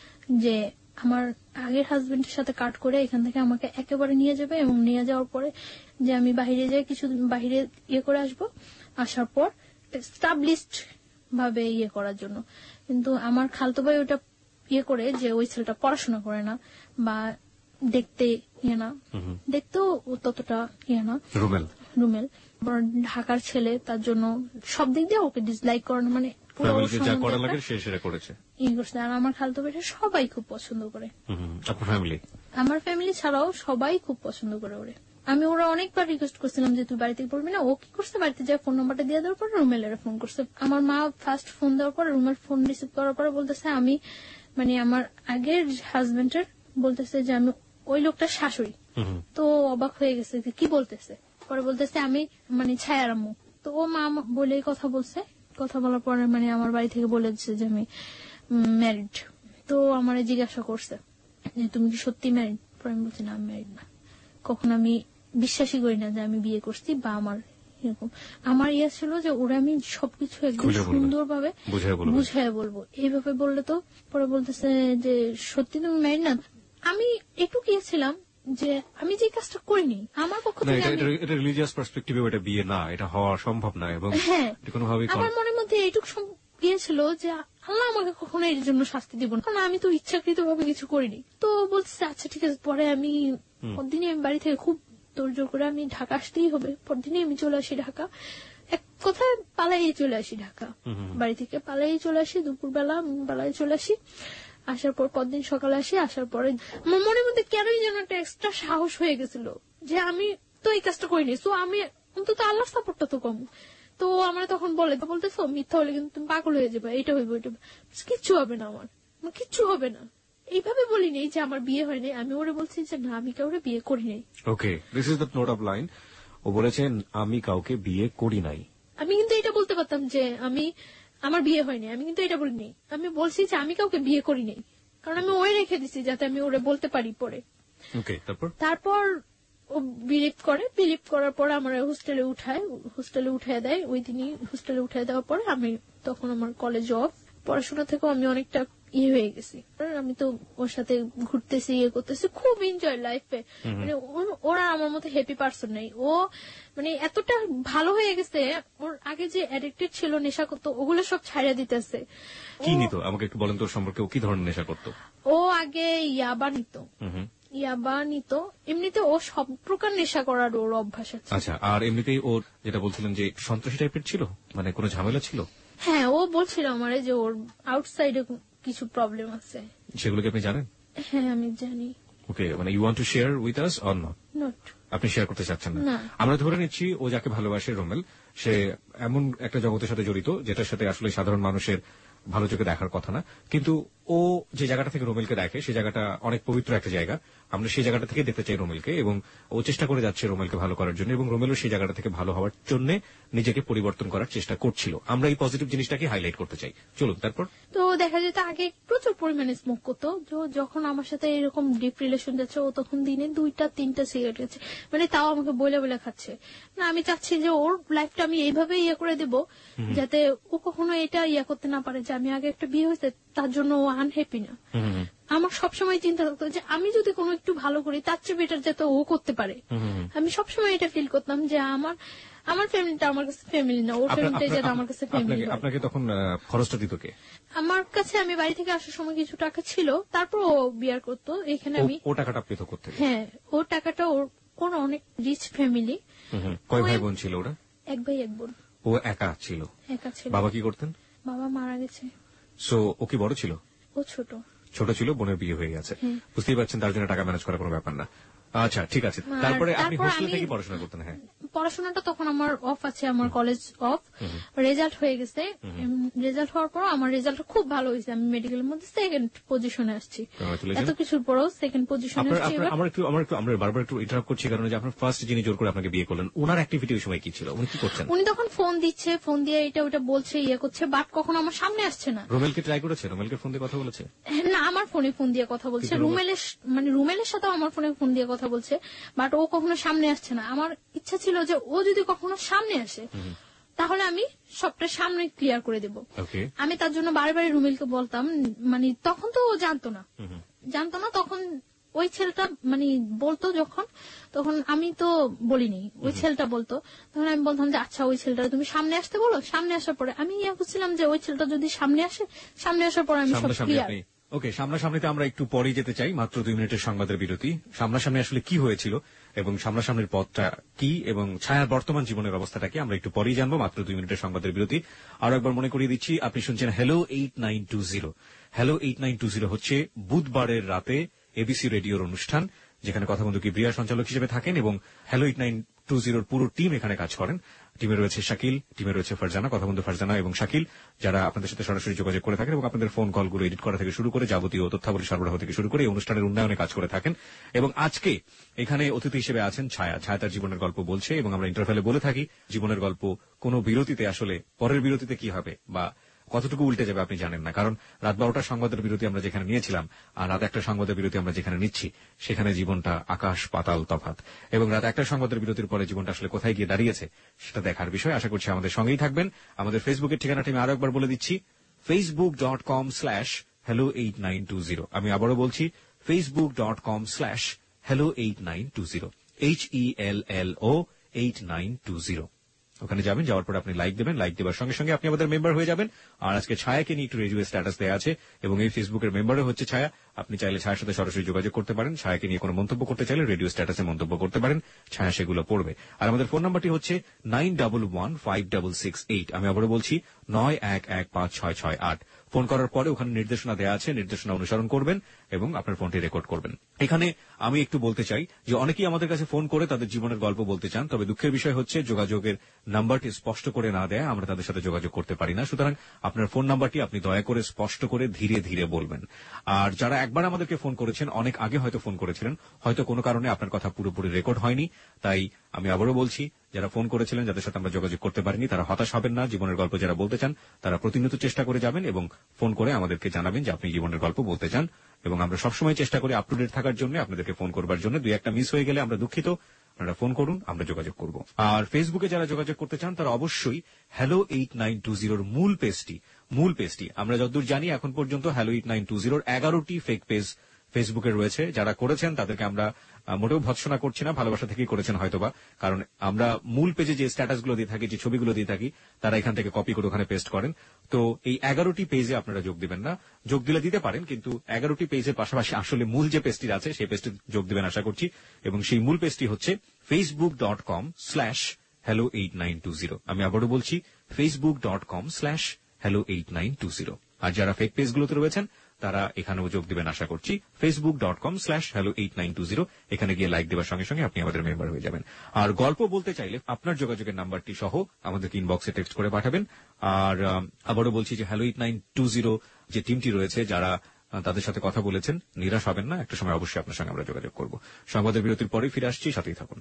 যে আমার আগের হাজবেন্ডের সাথে কাট করে এখান থেকে আমাকে একেবারে নিয়ে যাবে, এবং নিয়ে যাওয়ার পরে যে আমি বাইরে যাই কিছু বাইরে ইয়ে করে আসবো, আসার পর এস্টাবলিশড ভাবে ইয়ে করার জন্য। কিন্তু আমার খালতো ভাই ওটা ইয়ে করে যে ওই ছেলেটা পড়াশোনা করে না বা দেখতে ইয়ে না, দেখতেও ততটা ইয়ে না, রুমেল ঢাকার ছেলে, তার জন্য সব দিক দিয়ে ওকে ডিসলাইক করানো, মানে আমার খালতো ভাইটা সবাই খুব পছন্দ করে, আমার ফ্যামিলি ছাড়াও সবাই খুব পছন্দ করে ওরে। আমি ওরা অনেকবার রিকোয়েস্ট করছিলাম যে তুই বাড়িতে পড়বি না। ও কি করছে, বাড়িতে যা ফোন নাম্বারটা দিয়ে দেওয়ার পর রুমেলের ফোন করছে। আমার মা ফার্স্ট ফোন দেওয়ার পর রুমের ফোন রিসিভ করার পরে বলতেছে আমি মানে আমার আগের হাজবেন্ডের বলতেছে যে আমি ওই লোকটার শাশুড়ি। তো অবাক হয়ে গেছে যে কি বলতেছে। পরে বলতেছে আমি মানে ছায়ার আম্মু। তো ও মা বলে কথা বলছে, কথা বলার পরে মানে আমার বাড়ি থেকে বলে দিচ্ছে যে আমি ম্যারিড। তো আমার জিজ্ঞাসা করছে যে তুমি কি সত্যি ম্যারিড? পরে আমি বলছি না, আমি ম্যারিড না। কখন আমি বিশ্বাসই করি না যে আমি বিয়ে করছি বা আমার এরকম। আমার ইয়ে ছিল যে ওরা আমি সবকিছু একদম সুন্দরভাবে বুঝাই বলবো, এইভাবে বললে তো। পরে বলতেছে যে সত্যি তুমি ম্যারিড না? আমি একটু গিয়েছিলাম যে আমি যে কাজটা করিনি আমার পক্ষ থেকে,
এটা রিলিজিয়াস পার্সপেক্টিভে এটা বিয়ে না, এটা হওয়া সম্ভব না, এবং কোনোভাবেই
আমার মনের মধ্যে এইটুকু গিয়েছিল যে আল্লাহ আমাকে কখনো এর জন্য শাস্তি দিব না, কারণ আমি তো ইচ্ছাকৃত ভাবে কিছু করিনি। তো বলছে আচ্ছা ঠিক আছে। পরে আমি পরদিনই আমি বাড়ি থেকে খুব তোড়জোড় করে আমি ঢাকা আসতেই হবে, পরদিনই আমি চলে আসি ঢাকা। এক কথায় পালাই চলে আসি ঢাকা, বাড়ি থেকে পালাই চলে আসি, দুপুরবেলা পালাই চলে আসি। আসার পর পরদিন সকালে আসি, আসার পরে আমার মনের মধ্যে কেনই যেন একটা এক্সট্রা সাহস হয়ে গেছিল যে আমি তো এই কাজটা করিনি, তো আমি অন্তত আল্লাহর সাপোর্টটা তো কম। তো আমরা তখন বলতেছো মিথ্যা হলে কিন্তু তুমি পাগল হয়ে যাবে, এটা হইব ওইটা, কিচ্ছু হবে না, আমার কিচ্ছু হবে না। এইভাবে বলি নেই যে আমার বিয়ে হয়নি, আমি ওরে বলছি যে না আমি কাউকে বিয়ে করি নাই।
Okay, this is the note of line. ও বলেছেন আমি কাউকে বিয়ে করি নাই।
আমি কিন্তু এটা বলতে পারতাম যে আমি আমার বিয়ে হয়নি, আমি কিন্তু এটা বলিনি। আমি বলছি যে আমি কাউকে বিয়ে করি নাই, কারণ আমি ওই রেখে দিছি যাতে আমি ওরে বলতে পারি পরে। তারপর ও বিলিভ করার পর আমার হোস্টেলে উঠায় দেয়। ওই দিনই হোস্টেলে উঠায় দেওয়ার পরে আমি তখন আমার কলেজ অফ, পড়াশোনা থেকেও আমি অনেকটা হয়ে গেছি। আমি তো ওর সাথে ঘুরতেছি, করতেছি, খুব এনজয় লাইফে। মানে ওরা আমার মতো হ্যাপি পারসন নাই। ও মানে এতটা ভালো হয়ে গেছে, ওর আগে যে অ্যাডিক্টেড ছিল, নেশা করতো, ওগুলো সব ছাড়িয়ে দিতেছে।
কি নিত আমাকে একটু বলেন তো সম্পর্কে, ও কি ধরনের নেশা করতো?
ও আগে ইয়াবা নিত। এমনিতে ও সব প্রকার নেশা করার ওর অভ্যাস আছে।
আচ্ছা, আর এমনিতেই ওর যেটা বলছিলেন যে সন্ত্রাসী টাইপের ছিল, মানে কোনো ঝামেলা ছিল?
হ্যাঁ, ও বলছিল আমারে যে ওর আউটসাইডে কিছু প্রবলেম আছে।
সেগুলো কি আপনি জানেন?
হ্যাঁ, আমি জানি।
ওকে, মানে you want to share with us or not? আপনি শেয়ার করতে চাচ্ছেন না? আমরা ধরে নিচ্ছি ও যাকে ভালোবাসে রোমেল, সে এমন একটা জগতের সাথে জড়িত যেটার সাথে আসলে সাধারণ মানুষের ভালো চোখে দেখার কথা না, কিন্তু ও যে জায়গাটা থেকে রোমেলকে দেখে সেই জায়গাটা অনেক পবিত্র একটা জায়গা। আমরা সেই জায়গাটা থেকে দেখতে চাই রোমেলকে, এবং ও চেষ্টা করে যাচ্ছে রোমেলকে ভালো করার জন্য, এবং রোমেলও সেই জায়গাটা থেকে ভালো হওয়ার জন্য নিজেকে পরিবর্তন করার চেষ্টা করছিল। আমরা এই পজিটিভ জিনিসটাকে হাইলাইট করতে চাই। চলুন। তারপর
তো দেখা যেত আগে প্রচুর পরিমাণে স্মোক করতো। যখন আমার সাথে এরকম ডিপ রিলেশন যাচ্ছে, ও তখন দিনে 2-3টা সিগারেট খাচ্ছে, মানে তাও আমাকে বলে খাচ্ছে। না, আমি চাচ্ছি যে ওর লাইফটা আমি এইভাবে করে দেব যাতে ও কখনো এটা করতে না পারে যে আমি আগে একটা বিয়ে হয়েছে তার জন্য ও আনহ্যাপি না। আমার সবসময় চিন্তা থাকতো যে আমি যদি কোনো একটু ভালো করি তার চেয়ে বেটার যাতে ও করতে পারে। আমি সবসময় এটা ফিল করতাম যে আমার ফ্যামিলিটা আমার কাছে ফ্যামিলি না, ওর ফ্যামিলিটাই যাতে আমার কাছে ফ্যামিলি।
আপনাকে তখন খরচটা দিত কে?
আমার কাছে আমি বাড়ি থেকে আসার সময় কিছু টাকা ছিল, তারপর ও বিয়ার করতো। এখানে আমি
ও টাকাটা পেত কোত্থেকে?
হ্যাঁ, ও টাকাটা ওর অনেক রিচ ফ্যামিলি।
কয় ভাই বোন ছিল ওরা?
এক ভাই এক বোন।
ও একা ছিল? বাবা কি করতেন?
বাবা মারা গেছে।
সো ও কি বড় ছিল?
ও ছোট
ছিল, বোনের বিয়ে হয়ে গেছে। বুঝতেই পারছেন তার জন্য টাকা ম্যানেজ করা কোনো ব্যাপার না। আচ্ছা, ঠিক আছে। তারপরে আপনি হোস্টেলে থেকে পড়াশোনা করতেন? হ্যাঁ,
পড়াশোনাটা তখন আমার অফ আছে, আমার কলেজ অফ। রেজাল্ট হয়ে গেছে। রেজাল্ট হওয়ার পর আমার রেজাল্ট খুব ভালো হয়েছে, আমি মেডিকেলের মধ্যে সেকেন্ড পজিশনে আসছি। এত কিছুর পরেও সেকেন্ড পজিশনে আসছি।
আমরা বারবার একটু ইন্টারাপ্ট করছি, কারণ যে আপনার ফার্স্ট যিনি জোর করে আপনাকে বিয়ে করলেন, ওনার অ্যাক্টিভিটি ওই সময় কি ছিল? উনি কি করছেন?
উনি তখন ফোন দিচ্ছে, ফোন দিয়ে এটা ওটা বলছে, করছে, বাট কখন আমার সামনে আসছে না।
রোমেলকে ট্রাই করেছে? রোমেলকে ফোন দিয়ে কথা বলেছে?
না, আমার ফোন দিয়ে কথা বলছে। রুমেলের সাথেও আমার ফোন দিয়ে কথা বলছে, বাট ও কখনো সামনে আসছে না। আমার ইচ্ছা ছিল যে ও যদি কখনো সামনে আসে তাহলে আমি সবটা সামনে ক্লিয়ার করে দেব। আমি তার জন্য বারে রুমেলকে বলতাম, মানে তখন তো ও জানতো না। তখন ওই ছেলেটা মানে বলতো, তখন আমি তো বলিনি, ওই ছেলেটা বলতো। তখন আমি বলতাম যে আচ্ছা, ওই ছেলেটা তুমি সামনে আসতে বলো। সামনে আসার পরে আমি বুঝছিলাম যে ওই ছেলেটা যদি সামনে আসার পরে আমি সব ক্লিয়ার।
ওকে, সামনাসামনিতে আমরা একটু পরেই যেতে চাই, মাত্র 2 মিনিটের সংবাদের বিরতি। সামনাসামনি আসলে কি হয়েছিল এবং সামনাসামনির পথটা কি এবং ছায়ার বর্তমান জীবনের অবস্থাটা কি, আমরা একটু পরেই জানবো, মাত্র 2 মিনিটের সংবাদের বিরতি। আরো একবার মনে করিয়ে দিচ্ছি, আপনি শুনছেন হ্যালো 8920। হ্যালো 8920 হচ্ছে বুধবারের রাতে এবিসি রেডিওর অনুষ্ঠান, যেখানে কথা বন্ধু কিবরিয়া সঞ্চালক হিসেবে থাকেন, এবং হ্যালো 8920 পুরো টিম এখানে কাজ করেন। টিমে রয়েছে শাকিল, টিমে রয়েছে ফারজানা, কথা বন্ধু ফারজানা এবং শাকিল, যারা আপনাদের সাথে সরাসরি যোগাযোগ করে থাকেন এবং আপনাদের ফোন কলগুলো এডিট করা থেকে শুরু করে যাবতীয় তথ্যাবলী সরবরাহ থেকে শুরু করে এই অনুষ্ঠানের উন্নয়নে কাজ করে থাকেন। এবং আজকে এখানে অতিথি হিসেবে আছেন ছায়া। তার জীবনের গল্প বলছে, এবং আমরা ইন্টারভ্যালে বলে থাকি জীবনের গল্প কোনো বিরতিতে আসলে পরের বিরতিতে কি হবে বা কতটুকু উল্টে যাবে আপনি জানেন না, কারণ রাত 12টার সংবাদের বিরতি আমরা যেখানে নিয়েছিলাম আর রাত 1টার সংবাদের বিরতি আমরা যেখানে নিচ্ছি, সেখানে জীবনটা আকাশ পাতাল তফাৎ। এবং রাত 1টার সংবাদের বিরতির পরে জীবনটা আসলে কোথায় গিয়ে দাঁড়িয়েছে সেটা দেখার বিষয়। আশা করছি আমাদের সঙ্গেই থাকবেন। আমাদের ফেসবুকের ঠিকানাটি আমি আরো একবার বলে দিচ্ছি, facebook.com/hello8920। আমি আবারও বলছি, facebook.com/hello8920, HELLO8920। ওখানে যাবেন, যাওয়ার পর আপনি লাইক দেবেন, লাইক দেওয়ার সঙ্গে সঙ্গে আপনি আমাদের মেম্বার হয়ে যাবেন। আর আজকে ছায়াকে নিয়ে একটু রেডিও স্ট্যাটাস দেওয়া আছে, এবং এই ফেসবুকের মেম্বারও হচ্ছে ছায়া। আপনি চাইলে ছায়ার সাথে সরাসরি যোগাযোগ করতে পারেন, ছায়াকে নিয়ে কোনো মন্তব্য করতে চাইলে রেডিও স্ট্যাটাসে মন্তব্য করতে পারেন, ছায়া সেগুলো পড়বে। আর আমাদের ফোন নাম্বারটি হচ্ছে 91156668। আমি আবারও বলছি 91156668। ফোন করার পরে ওখানে নির্দেশনা দেওয়া আছে, নির্দেশনা অনুসরণ করবেন এবং আপনার ফোনটি রেকর্ড করবেন। এখানে আমি একটু বলতে চাই যে অনেকেই আমাদের কাছে ফোন করে তাদের জীবনের গল্প বলতে চান, তবে দুঃখের বিষয় হচ্ছে যোগাযোগের নাম্বারটি স্পষ্ট করে না দেয় আমরা তাদের সাথে যোগাযোগ করতে পারি না। সুতরাং আপনার ফোন নাম্বারটি আপনি দয়া করে স্পষ্ট করে ধীরে ধীরে বলবেন। আর যারা একবার আমাদেরকে ফোন করেছেন, অনেক আগে হয়তো ফোন করেছিলেন, হয়তো কোনো কারণে আপনার কথা পুরোপুরি রেকর্ড হয়নি, তাই আমি আবারও বলছি যারা ফোন করেছিলেন, যাদের সাথে আমরা যোগাযোগ করতে পারিনি, তারা হতাশ হবেন না। জীবনের গল্প যারা বলতে চান তারা প্রতিনিয়ত চেষ্টা করে যাবেন এবং ফোন করে আমাদেরকে জানাবেন যে আপনি জীবনের গল্প বলতে চান, এবং আমরা সবসময় চেষ্টা করি আপ টু ডেট থাকার জন্য, আপনাদেরকে ফোন করবার জন্য। দুই একটা মিস হয়ে গেলে আমরা দুঃখিত, আপনারা ফোন করুন, আমরা যোগাযোগ করব। আর ফেসবুকে যারা যোগাযোগ করতে চান তারা অবশ্যই হ্যালো 8920 মূল পেজটি আমরা যতদূর জানি এখন পর্যন্ত হ্যালো 8920 11টি ফেক পেজ ফেসবুকে রয়েছে। যারা করেছেন তাদেরকে আমরা মোটেও ভৎসনা করছি না, ভালোবাসা থেকেই করেছেন হয়তোবা, কারণ আমরা মূল পেজে যে স্ট্যাটাসগুলো দিয়ে থাকি, যে ছবিগুলো দিয়ে থাকি, তারা এখান থেকে কপি করে ওখানে পেস্ট করেন। তো এই 11টি পেজে আপনারা যোগ দিবেন না, যোগ দিলে দিতে পারেন, কিন্তু 11টি পেজের পাশাপাশি আসলে মূল যে পেজটি আছে সেই পেজটি যোগ দিবেন আশা করছি। এবং সেই মূল পেজটি হচ্ছে facebook.com/hello8920। আমি আবারও বলছি facebook.com/hello8920। আর যারা ফেক পেজগুলোতে রয়েছেন তারা এখানেও যোগ দিবেন আশা করছি। facebook.com/hello8920 এখানে গিয়ে লাইক দেওয়ার সঙ্গে সঙ্গে আপনি আমাদের মেম্বার হয়ে যাবেন। আর গল্প বলতে চাইলে আপনার যোগাযোগের নাম্বারটি সহ আমাদেরকে ইনবক্সে টেক্সট করে পাঠাবেন। আর আবারও বলছি যে হ্যালো 8920 যে টিমটি রয়েছে, যারা তাদের সাথে কথা বলেছেন, নিরাশ হবেন না, একটা সময় অবশ্যই আপনার সঙ্গে আমরা যোগাযোগ করব। সংবাদের বিরতির পরে ফিরে আসছি, সাথেই থাকুন।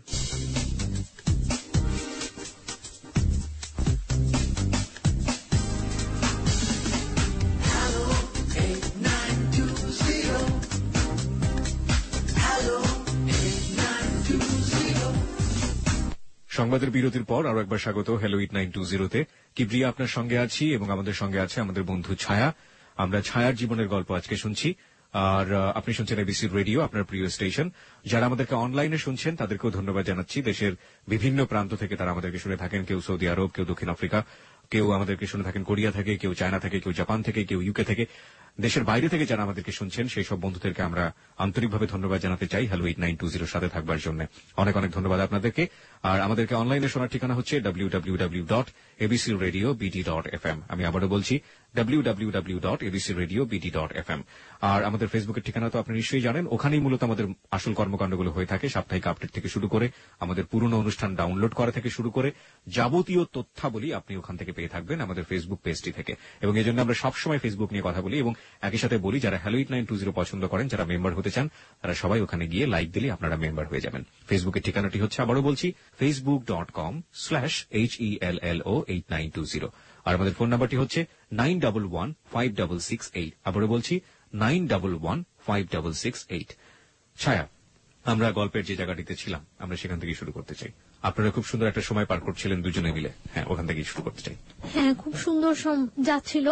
সংবাদের বিরতির পর আরো একবার স্বাগত হ্যালো 8920-তে। কিবরিয়া আপনার সঙ্গে আছি এবং আমাদের সঙ্গে আছে আমাদের বন্ধু ছায়া। আমরা ছায়ার জীবনের গল্প আজকে শুনছি। আর আপনি শুনছেন এবিসি রেডিও, আপনার প্রিয় স্টেশন। যারা আমাদেরকে অনলাইনে শুনছেন তাদেরকেও ধন্যবাদ জানাচ্ছি। দেশের বিভিন্ন প্রান্ত থেকে তারা আমাদেরকে শুনে থাকেন, কেউ সৌদি আরব, কেউ দক্ষিণ আফ্রিকা, কেউ আমাদেরকে শুনে থাকেন কোরিয়া থেকে, কেউ চায়না থেকে, কেউ জাপান থেকে, কেউ ইউকে থেকে। দেশের বাইরে থেকে যারা আমাদেরকে শুনছেন সেই সব বন্ধুদেরকে আমরা আন্তরিকভাবে ধন্যবাদ জানাতে চাই হ্যালো 8920 সাথে থাকবার জন্য। অনেক অনেক ধন্যবাদ আপনাদেরকে। আর আমাদেরকে অনলাইনে শোনার ঠিকানা হচ্ছে www.abcradiobd.fm। আমি আবারও বলছি www.abcradiobd.fm। আর আমাদের ফেসবুকের ঠিকানা তো আপনি নিশ্চয়ই জানেন, ওখানেই মূলত আমাদের আসল কর্মকাণ্ডগুলো হয়ে থাকে। সাপ্তাহিক আপডেট থেকে শুরু করে আমাদের পুরনো অনুষ্ঠান ডাউনলোড করা থেকে শুরু করে যাবতীয় তথ্যাবলী আপনি ওখান থেকে পেয়ে থাকবেন আমাদের ফেসবুক পেজটি থেকে। এবং এই জন্য আমরা সবসময় ফেসবুক নিয়ে কথা বলি এবং একই সাথে বলি যারা হ্যালো 8920 পছন্দ করেন, যারা মেম্বার হতে চান, তারা সবাই ওখানে গিয়ে লাইক দিলে আপনারা মেম্বার হয়ে যাবেন। ফেসবুকের ঠিকানাটি হচ্ছে, আবারও বলছি, facebook.com/HELLO8920। আর আমাদের ফোন নাম্বারটি হচ্ছে 91156668। আবারও বলছি 91156668। ছায়া, আমরা গল্পের যে জায়গাটিতে ছিলাম আমরা সেখান থেকে শুরু করতে চাই। আপনারা খুব সুন্দর একটা সময় পার করছিলেন দুজনে মিলে। হ্যাঁ, ওখান থেকেই শুরু করতে চাই।
হ্যাঁ, খুব সুন্দর যাচ্ছিল।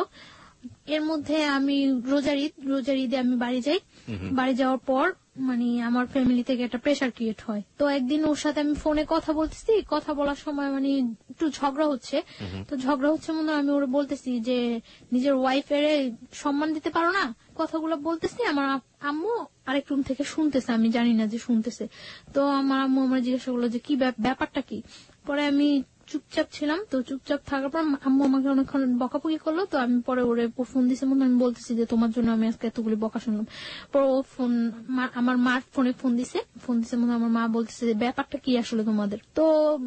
এর মধ্যে আমি রোজার ঈদে আমি বাড়ি যাই। বাড়ি যাওয়ার পর মানে আমার ফ্যামিলি থেকে একটা প্রেশার ক্রিয়েট হয়। তো একদিন ওর সাথে আমি ফোনে কথা বলতেছি, কথা বলার সময় মানে একটু ঝগড়া হচ্ছে। তো ঝগড়া হচ্ছে মনে আমি ওরা বলতেছি যে নিজের ওয়াইফের সম্মান দিতে পারো না, কথাগুলো বলতেছি। আমার আম্মু আরেক রুম থেকে শুনতেছে, আমি জানি না যে শুনতেছে। তো আমার আম্মু আমার জিজ্ঞাসা করলো যে কি ব্যাপারটা কি। পরে আমি চুপচাপ ছিলাম। তো চুপচাপ থাকার পর আম্মু আমাকে অনেকক্ষণ বকাবকি করলো। তো আমি পরে ওরে ফোন দিছে, মনে আমি বলতেছি যে তোমার জন্য আমি আজকে এতগুলি বকা শুনলাম। পরে ও আমার মার ফোনে ফোন দিছে মনে আমার মা বলতেছে যে ব্যাপারটা কি আসলে তোমাদের। তো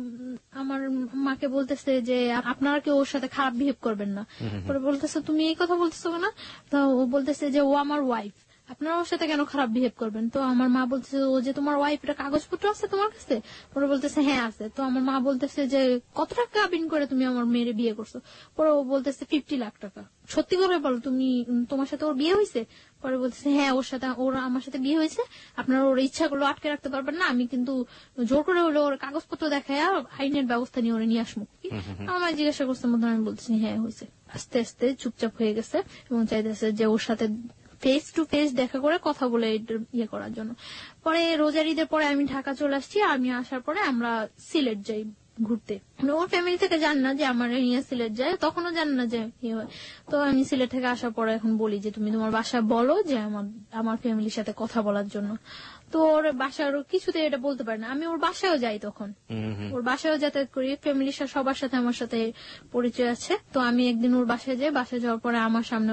আমার মাকে বলতেছে যে আপনারা কেউ ওর সাথে খারাপ বিহেভ করবেন না। পরে বলতেছে তুমি এই কথা বলতেছো না। তো ও বলতেছে যে ও আমার ওয়াইফ, আপনারা ওর সাথে কেন খারাপ বিহেভ করবেন। তো আমার মা বলতেছে ও যে তোমার ওয়াইফ, এটা কাগজপত্র আছে তোমার কাছে। পরে বলতেছে হ্যাঁ আছে। তো আমার মা বলতেছে যে কত টাকা বিন করে তুমি আমার মেয়ের বিয়ে করছো। পরে ও বলতেছে 50 লাখ টাকা। সত্যি করে বলো তোমার সাথে ওর বিয়ে হয়েছে। পরে বলতেছে হ্যাঁ ওর আমার সাথে বিয়ে হয়েছে, আপনারা ওর ইচ্ছাগুলো আটকে রাখতে পারবেন না, আমি কিন্তু জোর করে হলে ওর কাগজপত্র দেখায় আইনের ব্যবস্থা নিয়ে ওরে নিয়ে আসবো। আমার জিজ্ঞাসা করছে মতো আমি বলতেছি হ্যাঁ হয়েছে। আস্তে আস্তে চুপচাপ হয়ে গেছে এবং চাইতেছে যে ওর সাথে ফেস টু ফেস দেখা করে কথা বলে ইয়ে করার জন্য। পরে রোজার ঈদের পরে আমি ঢাকা চলে আসছি। আমি আসার পরে আমরা সিলেট যাই ঘুরতে। ওর ফ্যামিলি থেকে জান না যে আমার নিয়ে সিলেট যায়, তখনও জান না যে ইয়ে হয়। তো আমি সিলেট থেকে আসার পরে এখন বলি যে তুমি তোমার বাসায় বলো যে আমার ফ্যামিলির সাথে কথা বলার জন্য। তো ওর বাসার কিছুতে এটা বলতে পারে না। আমি ওর বাসায়ও যাই, তখন ওর বাসায়ও যাতায়াত করি, ফ্যামিলির সবার সাথে আমার সাথে পরিচয় আছে। তো আমি একদিন ওর বাসায় যাই, বাসায় যাওয়ার পরে আমার সামনে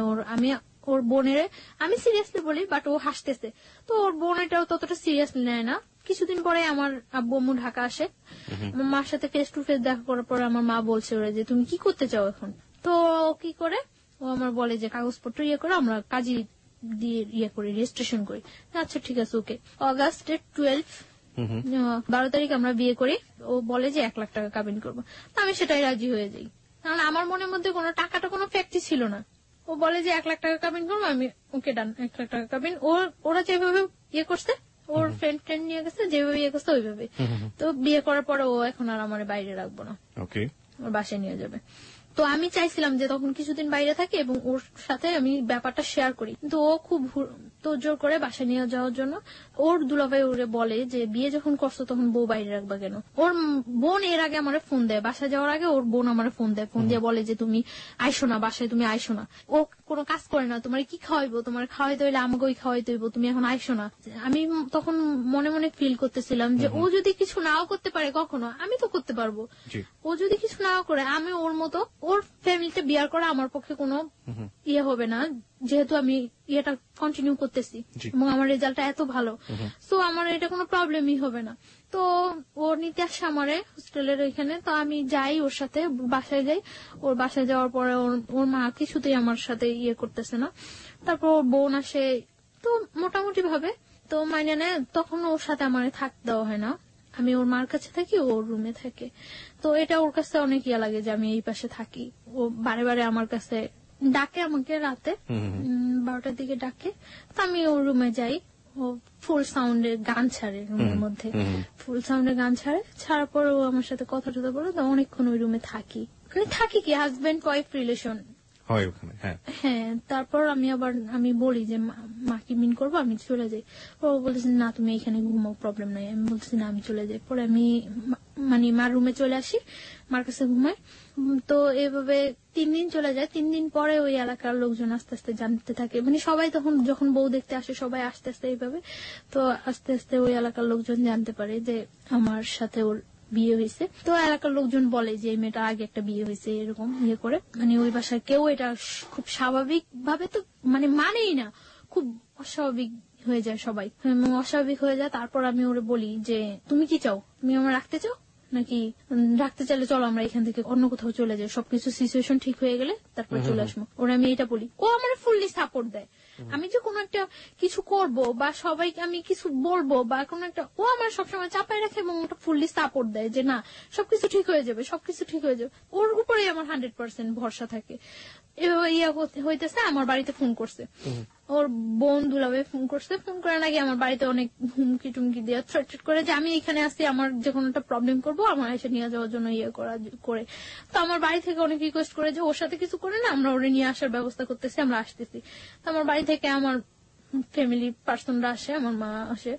ওর বোনের আমি সিরিয়াসলি বলি, বাট ও হাসতেছে। তো ওর বোন এটাও ততটা সিরিয়াসলি নেয় না। কিছুদিন পরে আমার আব্বু আম্মু ঢাকা আসে। আমার মার সাথে ফেস টু ফেস দেখা করার পরে আমার মা বলছে ওরা যে তুমি কি করতে চাও এখন। তো ও কি করে, ও আমার বলে যে কাগজপত্র ইয়ে করে আমরা কাজী দিয়ে ইয়ে করি, রেজিস্ট্রেশন করি। আচ্ছা ঠিক আছে, ওকে। অগাস্টের 12 12 তারিখ আমরা বিয়ে করি, ও বলে যে 1 লাখ টাকা কাবিন করবো। আমি সেটাই রাজি হয়ে যাই, কারণ আমার মনের মধ্যে কোনো টাকাটা কোনো ফ্যাক্টই ছিল না। ও বলে যে 1 লাখ টাকা কাবিন করবো, আমি ওকে ডান 1 লাখ টাকা কাবিন। ওরা যেভাবে ইয়ে করছে, ওর ফ্রেন্ড নিয়ে গেছে, যেভাবে ইয়ে করছে ওইভাবে। তো বিয়ে করার পরে ও এখন আর আমার বাইরে রাখবো না, ওর বাসায় নিয়ে যাবে। তো আমি চাইছিলাম যে তখন কিছুদিন বাইরে থাকি এবং ওর সাথে আমি ব্যাপারটা শেয়ার করি, কিন্তু ও খুব তোড়জোড় করে বাসায় নিয়ে যাওয়ার জন্য। ওর দুলাভাই ওরে বলে যে বিয়ে যখন করছো তখন বউ বাইরে রাখবা কেন। ওর বোন এর আগে আমার ফোন দেয়, বাসায় যাওয়ার আগে ওর বোন আমার ফোন দেয়, ফোন দিয়ে বলে যে তুমি আইসো না বাসায়, তুমি আইসো না, ও কোনো কাজ করে না, তোমার কি খাওয়াইবো, তোমার খাওয়াইতে হইলে আমাকেই খাওয়াইতে হইব, তুমি এখন আইসো না। আমি তখন মনে মনে ফিল করতেছিলাম যে ও যদি কিছু নাও করতে পারে কখনো, আমি তো করতে পারবো। ও যদি কিছু নাও করে, আমি ওর মতো ওর ফ্যামিলিতে বিয়ার করা আমার পক্ষে কোনো ইয়ে হবে না, যেহেতু আমি ইয়েটা কন্টিনিউ করতেছি এবং আমার রেজাল্টটা এত ভালো, তো আমার এটা কোনো প্রবলেমই হবে না। তো ও নিতে আসে আমারে হোস্টেলের ওইখানে, তো আমি যাই ওর সাথে, বাসায় যাই। ওর বাসায় যাওয়ার পরে ওর মা কিছুতেই আমার সাথে ইয়ে করতেছে না। তারপর ওর বোন আসে, তো মোটামুটি ভাবে তো মানে নেয়। তখন ওর সাথে আমার থাকতে দেওয়া হয় না, আমি ওর মার কাছে থাকি, ওর রুমে থাকে। তো এটা ওর কাছে অনেক ইয়া লাগে যে আমি এই পাশে থাকি। ও বারে বারে আমার কাছে ডাকে, আমাকে রাতে 12টার দিকে ডাকে, তো আমি ওর রুমে যাই। ও ফুল সাউন্ডের গান ছাড়ে রুমের মধ্যে, ফুল সাউন্ডের গান ছাড়ার পর ও আমার সাথে কথা টথা বলে, তো অনেকক্ষণ ওই রুমে থাকি। থাকি কি হাজবেন্ড ওয়াইফ রিলেশন
হয় ওখানে।
হ্যাঁ, তারপর আমি বলি যে মা কি মিন করবো, আমি চলে যাই। ও বলতেছে না তুমি এখানে ঘুমাও, প্রবলেম নাই। আমি বলতেছি না আমি চলে যাই। পরে আমি মানে মার রুমে চলে আসি, মার কাছে ঘুমাই। তো এভাবে 3 দিন চলে যায়। 3 দিন পরে ওই এলাকার লোকজন আস্তে আস্তে জানতে থাকে, মানে সবাই তখন যখন বউ দেখতে আসে সবাই আস্তে আস্তে এইভাবে, তো আস্তে আস্তে ওই এলাকার লোকজন জানতে পারে যে আমার সাথে ওর বিয়ে হয়েছে। তো এলাকার লোকজন বলে যে এই মেয়েটা আগে একটা বিয়ে হয়েছে, এরকম ইয়ে করে। মানে ওই বাসায় কেউ এটা খুব স্বাভাবিক ভাবে তো মানেই না, খুব অস্বাভাবিক হয়ে যায় সবাই, অস্বাভাবিক হয়ে যায়। তারপর আমি ওরে বলি যে তুমি কি চাও, তুমি আমার রাখতে চাও নাকি, রাখতে চাইলে চলো আমরা এখান থেকে অন্য কোথাও চলে যাই, সবকিছু সিচুয়েশন ঠিক হয়ে গেলে তারপর চলে আসবো। ওরা আমি এটা বলি, ও আমার ফুললি সাপোর্ট দেয়। আমি যে কোনো একটা কিছু করব বা সবাইকে আমি কিছু বলবো বা কোনো একটা, ও আমার সবসময় চাপায় রাখে এবং ওটা ফুললি সাপোর্ট দেয় যে না সবকিছু ঠিক হয়ে যাবে, সবকিছু ঠিক হয়ে যাবে। ওর উপরেই আমার 100% ভরসা থাকে। হইতেছে আমার বাড়িতে ফোন করছে, ওর বোন দুলাভাই ফোন করছে। ফোন করে নাকি আমার বাড়িতে অনেক হুমকি টুমকি দিয়ে থ্রেট করে যে আমি এখানে আসি, আমার যে কোনো একটা প্রবলেম করবো আমার এসে নিয়ে যাওয়ার জন্য করে। তো আমার বাড়ি থেকে অনেক রিকোয়েস্ট করে যে ওর সাথে কিছু করে না, আমরা ওরে নিয়ে আসার ব্যবস্থা করতেছি, আমরা আসতেছি। তো আমার বাড়ি থেকে আমার ফ্যামিলি পার্সনরা আসে, আমার মা আসে।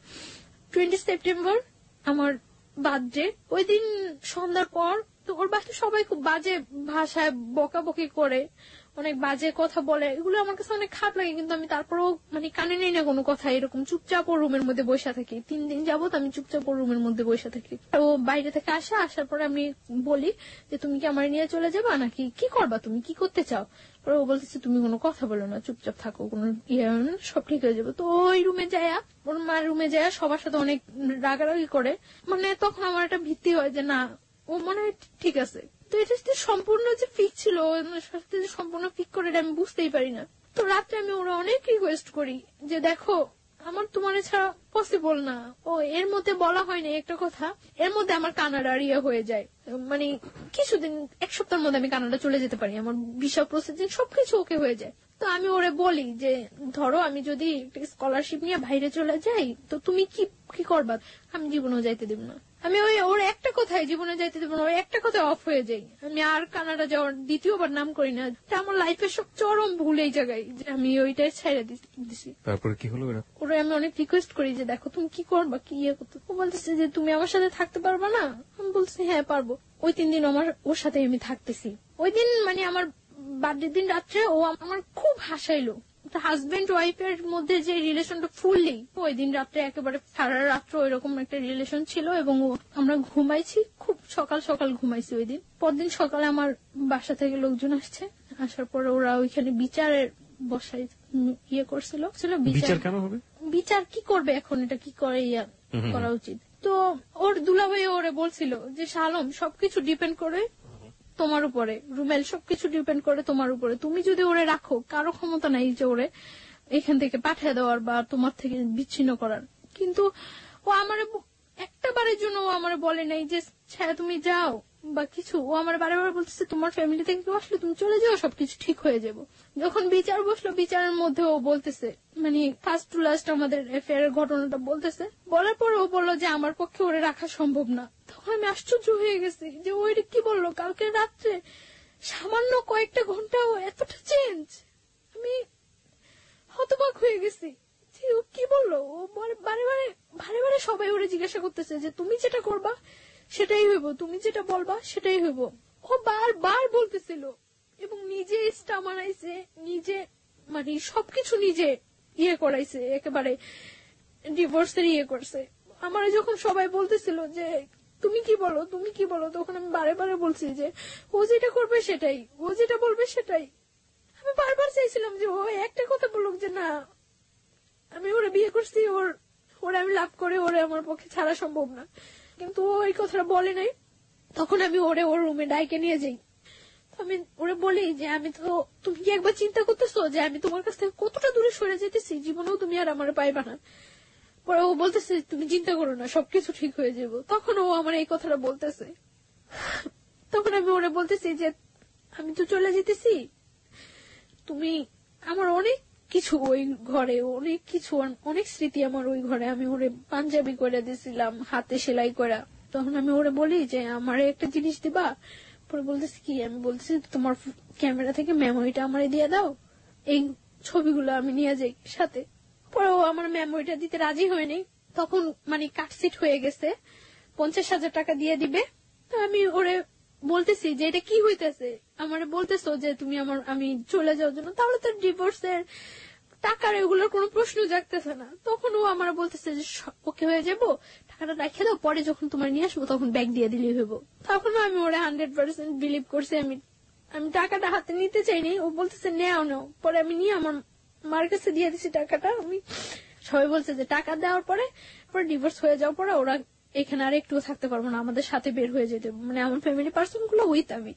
20 সেপ্টেম্বর আমার বার্থডে, ওই দিন সন্ধ্যার পর। তো ওর বাসায় সবাই খুব বাজে ভাষায় বকাবকি করে, অনেক বাজে কথা বলে, এগুলো আমার কাছে অনেক খারাপ লাগে। কিন্তু আমি তারপরেও মানে কানে নেই না কোনো কথা, এরকম চুপচাপ ওর রুমের মধ্যে বসে থাকি। 3 দিন যাবত আমি চুপচাপ ওর রুমের মধ্যে বসে থাকি। ও বাইরে থেকে আসার পরে আমি বলি যে তুমি কি আমার নিয়ে চলে যাবা নাকি কি করবা, তুমি কি করতে চাও। পরে ও বলতেছে তুমি কোনো কথা বলো না, চুপচাপ থাকো, কোনো সব ঠিক হয়ে যাবে। তো ওই রুমে যায়, ওর মার রুমে যায়, সবার সাথে অনেক রাগারাগি করে। মানে তখন আমার একটা ভীতি হয় যে না ও মনে হয় ঠিক আছে। তো এটা সম্পূর্ণ যে ফিক ছিল, সম্পূর্ণ ফিক করে আমি বুঝতেই পারি না। তো রাত্রে আমি ওরা অনেক রিকোয়েস্ট করি যে দেখো আমার তোমার ছাড়া পসিবল না। ও এর মধ্যে বলা হয়নি একটা কথা, এর মধ্যে আমার কানাডা ইয়ে হয়ে যায়, মানে কিছুদিন 1 সপ্তাহের মধ্যে আমি কানাডা চলে যেতে পারি, আমার ভিসা প্রসেসিং সবকিছু ওকে হয়ে যায়। তো আমি ওরে বলি যে ধরো আমি যদি স্কলারশিপ নিয়ে বাইরে চলে যাই তো তুমি কি করবা। আমি জীবনেও যাইতে দেব না, আমি ওর একটা কথাই জীবনে যাইতে দেব না, ওই একটা কথায় অফ হয়ে যাই। আমি আর কানাডা যাওয়ার দ্বিতীয়বার নাম করি না। আমার লাইফের সব চরম ভুল এই জায়গায় যে আমি ওইটাই ছেড়ে দিছি।
তারপরে কি হলো?
ওরা আমি অনেক রিকোয়েস্ট করি যে দেখো তুমি কি করবা, কি ইয়ে করতে। ও বলতেছে যে তুমি আমার সাথে থাকতে পারবা না। আমি বলছি হ্যাঁ পারবো। ওই 3 দিন ওর সাথে আমি থাকতেছি। ওই দিন মানে আমার বার্থডে দিন রাত্রে ও আমার খুব হাসাইলো। হাজবেন্ড ওয়াইফের মধ্যে যে রিলেশনটা ফুললি, ওই দিন রাত্রে একেবারে সারা রাত্র ওইরকম একটা রিলেশন ছিল এবং আমরা ঘুমাইছি, খুব সকাল সকাল ঘুমাইছি ওই দিন। পরদিন সকালে আমার বাসা থেকে লোকজন আসছে, আসার পরে ওরা ওইখানে বিচারের বসাই ইয়ে করছিল।
বিচার কেন হবে,
বিচার কি করবে এখন, এটা কি করে ইয়া করা উচিত। তো ওর দুলাভাই ওরে বলছিল যে শালম সবকিছু ডিপেন্ড করে তোমার উপরে, রুমেল সবকিছু ডিপেন্ড করে তোমার উপরে। তুমি যদি ওরে রাখো, কারো ক্ষমতা নাই যে ওরে এখান থেকে পাঠিয়ে দেওয়ার বা তোমার থেকে বিচ্ছিন্ন করার। কিন্তু ও আমার একটা বারের জন্য ও আমার বলে নাই যে ছায়া তুমি যাও বা কিছু। ও আমার বারে বারে বলতেছে তোমার ফ্যামিলি থেকে কেউ আসলে তুমি চলে যাও, সবকিছু ঠিক হয়ে যাবো। যখন বিচার বসলো, বিচারের মধ্যে ও বলতেছে, মানে ফার্স্ট টু লাস্ট আমাদের অ্যাফেয়ারের ঘটনাটা বলতেছে। বলার পর ও বললো যে আমার পক্ষে ওরে রাখা সম্ভব না। তখন আমি আশ্চর্য হয়ে গেছি যে ওইটা কি বললো। কালকে রাত্রে সামান্য কয়েকটা ঘন্টা ও এতটা চেঞ্জ। আমি হতবাক হয়ে গেছি যে ও কি বললো। ও বারে বারে বারে বারে সবাই ওরে জিজ্ঞাসা করতেছে যে তুমি যেটা করবা সেটাই হইব, তুমি যেটা বলবা সেটাই হইব। ও বারবার বলতেছিল এবং নিজে স্টা মারাইছে, নিজে মানে সবকিছু নিজে করাইছে, একেবারে ডিভোর্সের করছে। আমার যখন সবাই বলতেছিল যে তুমি কি বলো তুমি কি বলো, তখন আমি বারে বারে বলছি যে ও যেটা করবে সেটাই, ও যেটা বলবে সেটাই। আমি বারবার চাইছিলাম যে ও একটা কথা বলুক যে না আমি ওরে বিয়ে করছি, ওরে আমি লাভ করে ওরে আমার পক্ষে ছাড়া সম্ভব না, কিন্তু ও এই কথাটা বলে নাই। তখন আমি ওরে ওর রুমে ডাইকে নিয়ে যাই। আমি ওরে বলি যে আমি তো, তুমি কি একবার চিন্তা করতেছো যে আমি তোমার কাছ থেকে কতটা দূরে সরে যেতেছি, জীবনেও তুমি আর আমার পাইবা না। পরে ও বলতেছে তুমি চিন্তা করো না, সবকিছু ঠিক হয়ে যাবো। তখন ও আমার এই কথাটা বলতেছে। তখন আমি ওরে বলতেছি যে আমি তো চলে যেতেছি, তুমি আমার অনেক কিছু ওই ঘরে, অনেক কিছু অনেক স্মৃতি আমার ওই ঘরে। আমি ওরে পাঞ্জাবি করে দিয়েছিলাম হাতে সেলাই করা। তখন আমি ওরে বলি যে আমার একটা জিনিস দিবা। পরে বলতেছি কি, আমি বলতেছি তোমার ক্যামেরা থেকে মেমোরিটা আমারে দিয়ে দাও, এই ছবিগুলো আমি নিয়ে যাই সাথে। পরে ও আমার মেমোরিটা দিতে রাজি হয়নি। তখন মানে কাটসিট হয়ে গেছে, 50,000 টাকা দিয়ে দিবে। তো আমি ওরে বলতেছি যে এটা কি হইতেছে, আমারে বলতেছো যে তুমি আমি চলে যাওয়ার জন্য, তাহলে তো ডিভোর্সের টাকার এগুলোর কোনো প্রশ্ন জাগতেছে না। তখন ও আমার বলতেছে যে ওকে হয়ে যাবো, টাকাটা রেখে দাও, পরে যখন তোমার নিয়ে আসবো তখন ব্যাগ দিয়ে দিলেই হইব। তখন আমি ওরা 100% বিলিভ করছি। আমি টাকাটা হাতে নিতে চাইনি। ও বলতেছে নেও নাও। পরে আমি নিয়ে আমার মার কাছে দিয়ে দিছি টাকাটা। আমি সবাই বলছে যে টাকা দেওয়ার পরে ডিভোর্স হয়ে যাওয়ার পরে ওরা এখানে আর একটু থাকতে পারবো না, আমাদের সাথে বের হয়ে যেতে, মানে আমার ফ্যামিলি পার্সন গুলো উইথ আমি।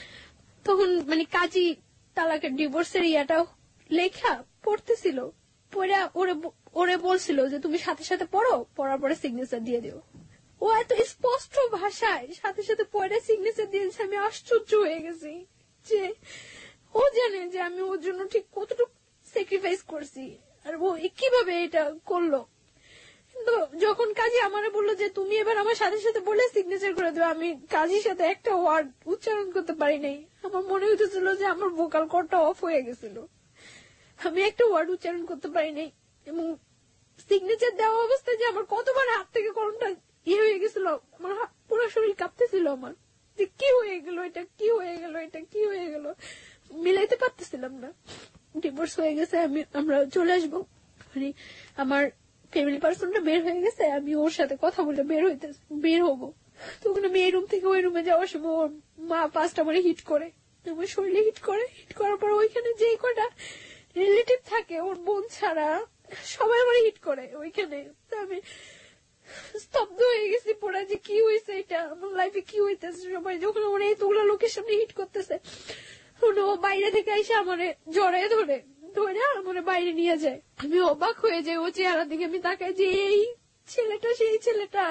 তখন মানে কাজী তালাকের ডিভোর্সের ইয়াটাও লেখা পড়তেছিল। পড়া ওরে বলছিল যে তুমি সাথে সাথে পড়ো, পড়ার পরে সিগনেচার দিয়ে দিও। ও এত স্পষ্ট ভাষায় সাথে সাথে পড়ে সিগনেচার দিয়েছে। আমি আশ্চর্য হয়ে গেছি যে ও জানে যে আমি ওর জন্য ঠিক কতটুকু স্যাক্রিফাইস করছি, আর ও কিভাবে এটা করলো। কিন্তু যখন কাজী আমারে বললো যে তুমি এবার আমার সাথে সাথে বলে সিগনেচার করে দেবে, আমি কাজীর সাথে একটা ওয়ার্ড উচ্চারণ করতে পারি নাই। আমার মনে হইতেছিল যে আমার ভোকাল কর্ডটা অফ হয়ে গেছিল, আমি একটা ওয়ার্ড উচ্চারণ করতে পারি নাই। এবং সিগনেচার দেওয়া অবস্থায় যে আমার কতবার হাত থেকে কলমটা হয়ে গেছিল, আমার পুরো শরীর কাঁপতেছিল আমার, যে কি হয়ে গেল এটা, কি হয়ে গেল এটা, কি হয়ে গেল, মিলাইতে পারতেছিলাম না। ডিভোর্স হয়ে গেছে, আমরা চলে আসবো, মানে আমার ফ্যামিলি পার্সনটা বের হয়ে গেছে, আমি ওর সাথে কথা বলে বের হবো। তখন আমি এই রুম থেকে ওই রুমে যাওয়ার সময় ওর মা ফার্স্ট আমার হিট করে, আমার শরীরে হিট করার পর ওইখানে যে কটা রিলেটিভ থাকে ওর বোন ছাড়া সবাই আমার হিট করে ওইখানে। আমি স্তব্ধ হয়ে গেছি পড়া, যে কি হয়েছে এটা, আমার লাইফে কি হইতেছে। সবাই যখন আমার এইগুলো লোকের সামনে হিট করতেছে, ও বাইরে থেকে এসে আমার জড়ায় ধরে আমার বাইরে নিয়ে যায়। আমি অবাক হয়ে যাই ও চেহারার দিকে। আমি তাকাই যে এই ছেলেটা সেই ছেলেটা।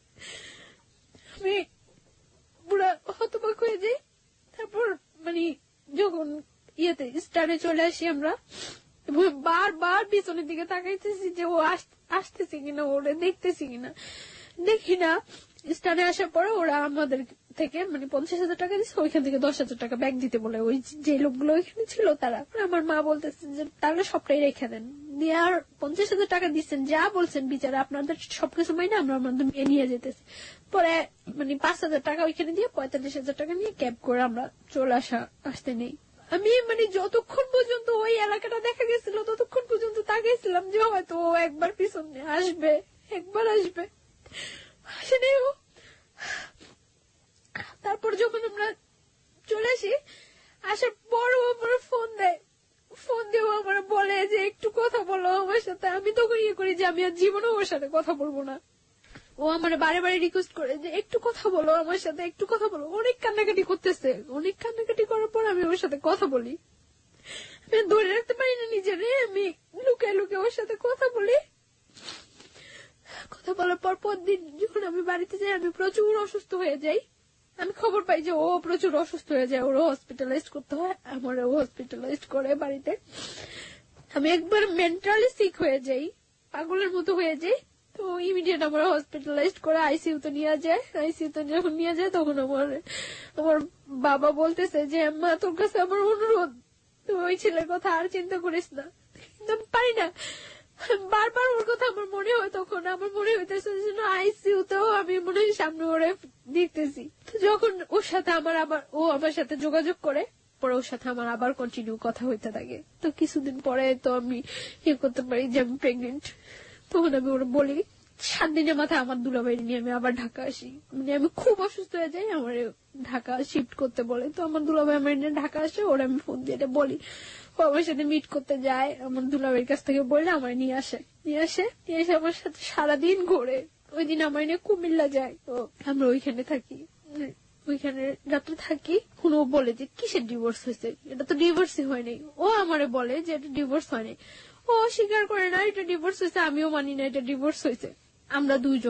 আমি পুরা হতবাক হয়ে যাই। তারপর মানে যখন স্টানে চলে আসি আমরা, বারবার পিছনের দিকে তাকাইতেছি যে ও আসতেছে কিনা, ওরে দেখতেছি কিনা, দেখি না। স্টানে আসার পরে ওরা আমাদের থেকে মানে 50,000 টাকা দিচ্ছে, ওইখান থেকে 10,000 টাকা ব্যাগ দিতে বলে ওই যে লোকগুলো ওইখানে ছিল তারা। আমার মা বলতেছে যে তাহলে সবটাই রেখে দেন, দিয়ে আর 50,000 টাকা দিচ্ছেন, যা বলছেন বিচারে আপনাদের সবকিছু মাইনে আমরা আমাদের নিয়ে যেতেছি। পরে মানে 5,000 টাকা ওইখানে দিয়ে 45,000 টাকা নিয়ে ক্যাব করে আমরা চলে আসতে নেই। আমি মানে যতক্ষণ পর্যন্ত ওই এলাকাটা দেখা গেছিল ততক্ষণ পর্যন্ত তাকাইছিলাম যে হয়তো ও একবার পিছনে আসবে, একবার আসবে, আসেনি ও। তারপর যখন আমরা চলে আসি, আসার পর ও আমার ফোন দিয়েও আমার বলে যে একটু কথা বলো আমার সাথে। আমি তখন করি যে আমি আর জীবনেও ওর সাথে কথা বলবো না। ও আমার বারে বারে রিকোয়েস্ট করে যে একটু কথা বলো আমার সাথে, একটু কথা বলো। অনেক কান্নাকাটি করতেছে, অনেক কান্নাকাটি করার পর আমি ওর সাথে কথা বলি। আমি ধরে রাখতে পারি না নিজেরে, আমি লুকায় লুকায় ওর সাথে কথা বলি। কথা বলার পর দিন যখন আমি বাড়িতে যাই আমি প্রচুর অসুস্থ হয়ে যাই। আমি খবর পাই যে ও প্রচুর অসুস্থ হয়ে যায়, ওরও হসপিটালাইজড করতে হয়, আমারও হসপিটালাইজড করে বাড়িতে। আমি একবার মেন্টালি সিক হয়ে যাই, পাগলের মতো হয়ে যাই। তো ইমিডিয়েট আমার হসপিটালাইজড করে আইসিইউতে নিয়ে যায়। আইসিইউতে যখন নিয়ে যায় তখন আমার বাবা বলতেছে যে মা তোর কাছে আমার অনুরোধ, তুই ওই ছেলের কথা আর চিন্তা করিস না। কিন্তু আমি পারি না, বারবার ওর কথা আমার মনে হয়। তখন আমার মনে হইতেছে আইসিইউতেও আমি মনে হয় সামনে ওরে দেখতেছি। যখন ওর সাথে ও আমার সাথে যোগাযোগ করে, পরে ওর সাথে আমার আবার কন্টিনিউ কথা হইতে থাকে। তো কিছুদিন পরে তো আমি করতে পারি যে আমি প্রেগনেন্ট। তখন আমি ওরা বলি 7 দিনের মাথায় আমার দুলাভাই নিয়ে আমি আবার ঢাকা আসি। মানে আমি খুব অসুস্থ হয়ে যাই, আমার ঢাকা শিফট করতে বলে। তো আমার দুলাভাই আমার নিয়ে ঢাকা আসে, ওরা আমি ফোন দিয়ে বলি, ও আমার সাথে মিট করতে যায়। আমার দুলাভাইয়ের কাছ থেকে বললে আমার নিয়ে আসে আমার সাথে সারাদিন ঘোরে। ওই দিন আমার নিয়ে কুমিল্লা যায়। তো আমরা ওইখানে থাকি, ওইখানে রাত্রে থাকি। ও বলে যে কিসের ডিভোর্স হয়েছে, এটা তো ডিভোর্সই হয়নি। ও আমারে বলে যে এটা ডিভোর্স হয়নি। ও স্বীকার করে না এটা ডিভোর্স হয়েছে, আমিও মানি না এটা ডিভোর্স হয়েছে। আমরা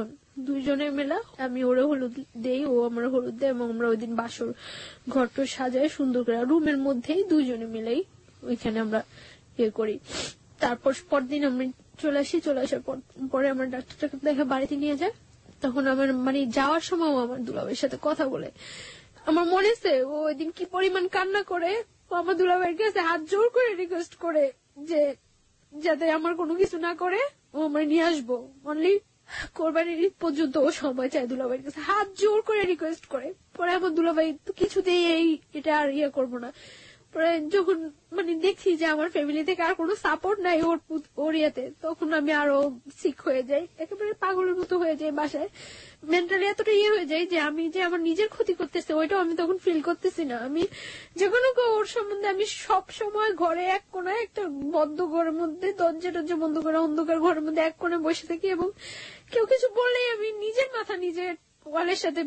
দুইজনে মেলা, আমি ওরে হলুদ দেই, ও আমার হলুদ দেয়, এবং আমরা ওই দিন বাসর ঘরটা সাজাই সুন্দর করে রুমের মধ্যেই দুইজনে মিলেই ওইখানে আমরা করি। তারপর পরদিন আমি চলে আসার পরে আমার ডাক্তারটাকে দেখে বাড়িতে নিয়ে যায়। তখন আমার মানে যাওয়ার সময় আমার দুলাভাইয়ের সাথে কথা বলে। আমার মনে আছে ও ওই দিন কি পরিমাণ কান্না করে। ও আমার দুলাভাইয়ের কাছে হাত জোর করে রিকোয়েস্ট করে যে যাতে আমার কোনো কিছু না করে, ও আমার নিয়ে আসবো। অনলি কোরবানির ঈদ পর্যন্ত ও সময় চায় দুলাভাইয়ের কাছে, হাত জোর করে রিকোয়েস্ট করে। পরে আমার দুলাভাই তো কিছুতেই এটা আর করবো না। পরে যখন মানে দেখছি যে আমার ফ্যামিলি থেকে আর কোনো সাপোর্ট নাই ওর ইয়েতে, তখন আমি আরো সিক হয়ে যাই, একেবারে পাগলের মতো হয়ে যাই। বাসায় মেন্টালি এতটা হয়ে যায় যে আমি যে আমার নিজের ক্ষতি করতেছে ওইটাও আমি তখন ফিল করতেছি না। আমি যে কোনো ওর সম্বন্ধে আমি সব সময় ঘরে এক কোনায় একটা বদ্ধ ঘরের মধ্যে দরজা বন্ধ করে অন্ধকার ঘরের মধ্যে এক কোণে বসে থাকি, এবং কেউ কিছু বললেই আমি নিজের মাথা নিজের ওয়ালের সাথে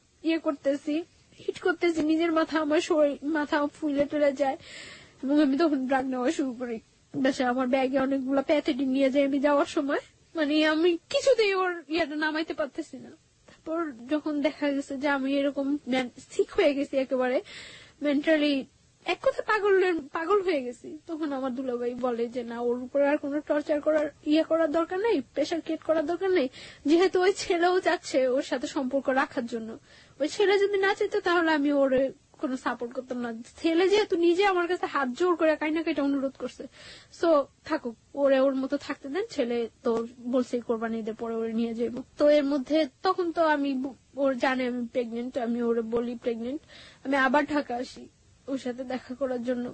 করতেছি, হিট করতেছি নিজের মাথা, আমার মাথা ফুলে টুলে যায়। এবং আমি তখন ড্রাগ নেওয়া শুরু করি। আমার ব্যাগে অনেকগুলো প্যাথেটিন নিয়ে যাই আমি যাওয়ার সময়। মানে আমি কিছুতেই ওর নামাইতে পারতেছি না। তারপর যখন দেখা গেছে যে আমি এরকম সিক হয়ে গেছি, একেবারে মেন্টালি এক কথা পাগল হয়ে গেছি, তখন আমার দুলাভাই বলে যে না, ওর উপরে আর কোনো টর্চার করার দরকার নেই, প্রেশার ক্রিয়েট করার দরকার নেই। যেহেতু ওই ছেলেও যাচ্ছে ওর সাথে সম্পর্ক রাখার জন্য, ওই ছেলে যদি না চাইতো তাহলে আমি ওর কোনো সাপোর্ট করতাম না। ছেলে যেহেতু নিজে আমার কাছে হাত জোর করে কাইটা অনুরোধ করছে, সো থাকুক, ওর মতো থাকতে দেন। ছেলে তো বলছে কোরবানি ঈদের পরে ওরে নিয়ে যাবো। তো এর মধ্যে তখন তো আমি ওর জানে আমি প্রেগনেন্ট, আমি ওরে বলি প্রেগনেন্ট। আমি আবার ঢাকা আসি ওর সাথে দেখা করার জন্য,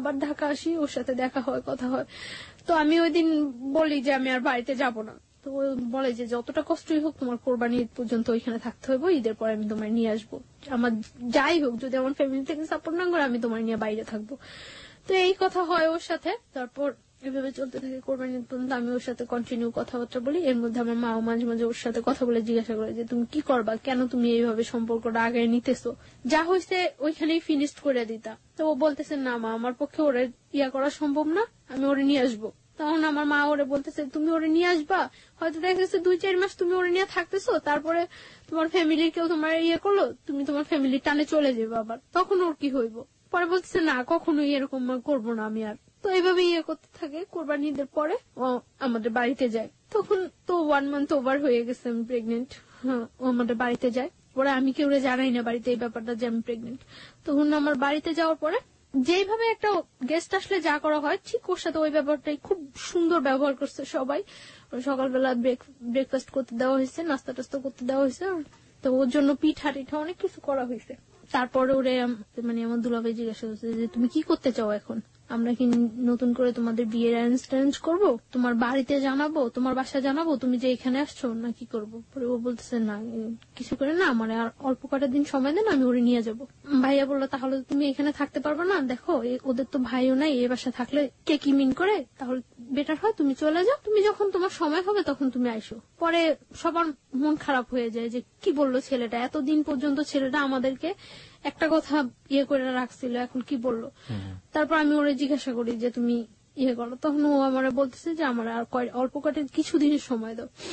ওর সাথে দেখা হয়, কথা হয়। তো আমি ওই দিন বলি যে আমি আর বাড়িতে যাব না। তো ও বলে যে যতটা কষ্টই হোক তোমার কোরবানি ঈদ পর্যন্ত ওইখানে থাকতে হবে, ঈদের পরে আমি তোমায় নিয়ে আসবো। আমার যাই হোক, যদি আমার ফ্যামিলি থেকে সাপোর্ট না করে আমি তোমায় নিয়ে বাইরে থাকবো। তো এই কথা হয় ওর সাথে। তারপর এভাবে চলতে থাকে কোরবানি ঈদ পর্যন্ত। আমি ওর সাথে কন্টিনিউ কথাবার্তা বলি। এর মধ্যে আমার মাও মাঝে মাঝে ওর সাথে কথা বলে জিজ্ঞাসা করে যে তুমি কি করবা, কেন তুমি এইভাবে সম্পর্কটা আগে নিতেছো, যা হয়েছে ওইখানেই ফিনিশড করে দিতা। তো ও বলতেছে না মা, আমার পক্ষে ওরে করা সম্ভব না, আমি ওরে নিয়ে আসবো। তখন আমার মা ওরে বলতেছে তুমি ওরে নিয়ে আসবা, হয়তো দেখা গেছে 2-4 মাস তুমি ওরে নিয়ে থাকতেছো, তারপরে তোমার ফ্যামিলির কেউ তোমার করলো, তুমি তোমার ফ্যামিলির টানে চলে যাবে, আবার তখন ওর কি হইব। পরে বলতেছে না, কখনোই এরকম করবো না আমি আর। তো এইভাবে করতে থাকে। কোরবানি ঈদের পরে ও আমাদের বাড়িতে যায়। তখন তো 1 মান্থ ওভার হয়ে গেছে আমি প্রেগনেন্ট। হ্যাঁ, ও আমাদের বাড়িতে যায়। পরে আমি কেউ জানাই না বাড়িতে এই ব্যাপারটা যে আমি প্রেগনেন্ট। তখন আমার বাড়িতে যাওয়ার পরে যেভাবে একটা গেস্ট আসলে যা করা হয়, ঠিক ওর সাথে ওই ব্যাপারটাই খুব সুন্দর ব্যবহার করছে সবাই। সকালবেলা ব্রেকফাস্ট করতে দেওয়া হয়েছে, নাস্তা টাস্তা করতে দেওয়া হয়েছে। তো ওর জন্য পিঠা টিঠা অনেক কিছু করা হয়েছে। তারপরে ওরে মানে আমার দুলাভাই জিজ্ঞাসা করছে যে তুমি কি করতে চাও এখন, আমরা কি নতুন করে তোমাদের বিয়ের অ্যারেঞ্জ করবো, তোমার বাড়িতে জানাবো, তোমার বাসা জানাবো তুমি যে এখানে আসছো, না কি করবো। পরে ও বলতেছে না, কিছু করে না, মানে আর অল্প কটা দিন সময় দেন, আমি ওরে নিয়ে যাবো। ভাইয়া বললো তাহলে তুমি এখানে থাকতে পারবে না, দেখো ওদের তো ভাইও নাই, এ বাসা থাকলে কে কি মিন করে, তাহলে বেটার হয় তুমি চলে যাও, তুমি যখন তোমার সময় হবে তখন তুমি আইসো। পরে সবার মন খারাপ হয়ে যায় যে কি বললো ছেলেটা, এতদিন পর্যন্ত ছেলেটা আমাদেরকে একটা কথা করে রাখছিল, এখন কি বললো। তারপর আমি ওরে জিজ্ঞাসা করি যে তুমি করো, তখন ও আমার বলতেছে যে আমার আর অল্প কটা কিছু দিনের সময় দাও।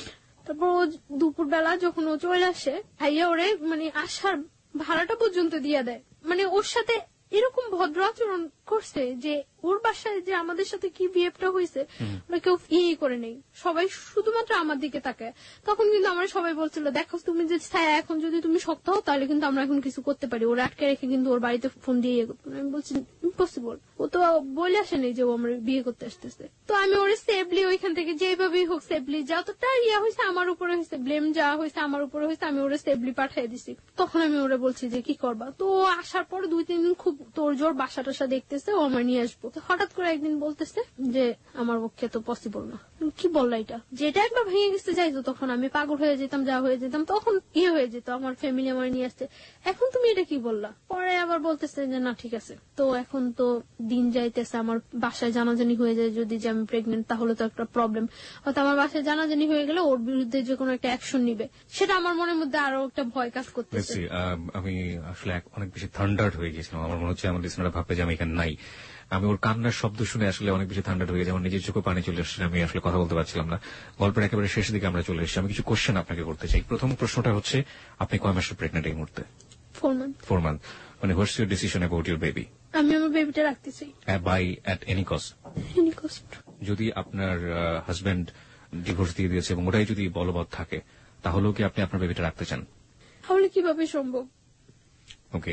তারপর ও দুপুরবেলা যখন ও চলে আসে, ভাইয়া ওরে মানে আসার ভাড়াটা পর্যন্ত দিয়ে দেয়। মানে ওর সাথে এরকম ভদ্র আচরণ করছে যে ওর বাসায় যে আমাদের সাথে কি বিহেভটা হয়েছে ওরা কেউ করে নেই, সবাই শুধুমাত্র আমার দিকে তাকায়। তখন কিন্তু আমরা সবাই বলছিল, দেখো তুমি যে ছায়া, এখন যদি তুমি শক্ত হও তাহলে কিন্তু আমরা এখন কিছু করতে পারি। ওরা আটকে রেখে কিন্তু ওর বাড়িতে ফোন দিয়ে আমি বলছি ইম্পসিবল, ও তো বলে আসেনি যে ও আমরা বিয়ে করতে আসতেছে। তো আমি ওরে সেফলি ওইখান থেকে যেভাবেই হোক সেফলি, যতটা হয়েছে আমার উপরে হয়েছে, ব্লেম যা হয়েছে আমার উপরে হয়েছে, আমি ওরে সেফলি পাঠিয়ে দিছি। তখন আমি ওরে বলছি যে কি করবা। তো ও আসার পর 2-3 দিন খুব তোর জোর বাসা টাসা দেখতেছে, ও আমার নিয়ে আসবো। হঠাৎ করে একদিন বলতেছে যে আমার পক্ষে তো পসিবল না। কি বললা এটা? যেটা একবার ভেঙে গেছে যাইতো, তখন আমি পাগল হয়ে যেতাম, যা হয়ে যেতাম, তখন হয়ে যেত, আমার ফ্যামিলি আমার নিয়ে আসছে। এখন তুমি এটা কি বললা? পরে আবার বলতেছে যে না ঠিক আছে। তো এখন তো দিন যাইতেছে, আমার বাসায় জানাজানি হয়ে যায় যদি যে আমি প্রেগনেন্ট, তাহলে তো একটা প্রবলেম। হয়তো আমার বাসায় জানাজানি হয়ে গেলে ওর বিরুদ্ধে যে কোনো একটা অ্যাকশন নিবে, সেটা আমার মনের মধ্যে আরো একটা ভয় কাজ করতেছে।
আমি আসলে অনেক বেশি থান্ডার্ড হয়ে গেছিলাম। আমার মনে হচ্ছে আমার লিসনাররা ভাববে যে আমি এখানে নাই। আমি ওর কান্নার শব্দ শুনে আসলে অনেক বেশি থান্ডার্ড হয়ে গেছে, আমার নিজের চোখে পানি চলে আসছে, আমি আসলে কথা বলতে পারছিলাম না। গল্পের একেবারে শেষ দিকে আমরা চলে এসেছি। আমি কিছু কোশ্চেন আপনাকে করতে চাই। প্রথম প্রশ্নটা হচ্ছে, আপনি কয় মাসের প্রেগনেন্ট এই মুহূর্তে? 4 months। মানে what's your decision about your baby?
আমি আমার বেবিটা রাখতে চাই।
By at any cost?
Any cost.
যদি আপনার হাজবেন্ড ডিভোর্স দিয়ে দিয়েছে এবং ওটাই যদি বলবৎ থাকে, তাহলেও কি আপনি আপনার বেবিটা রাখতে চান?
তাহলে কিভাবে সম্ভব?
ওকে।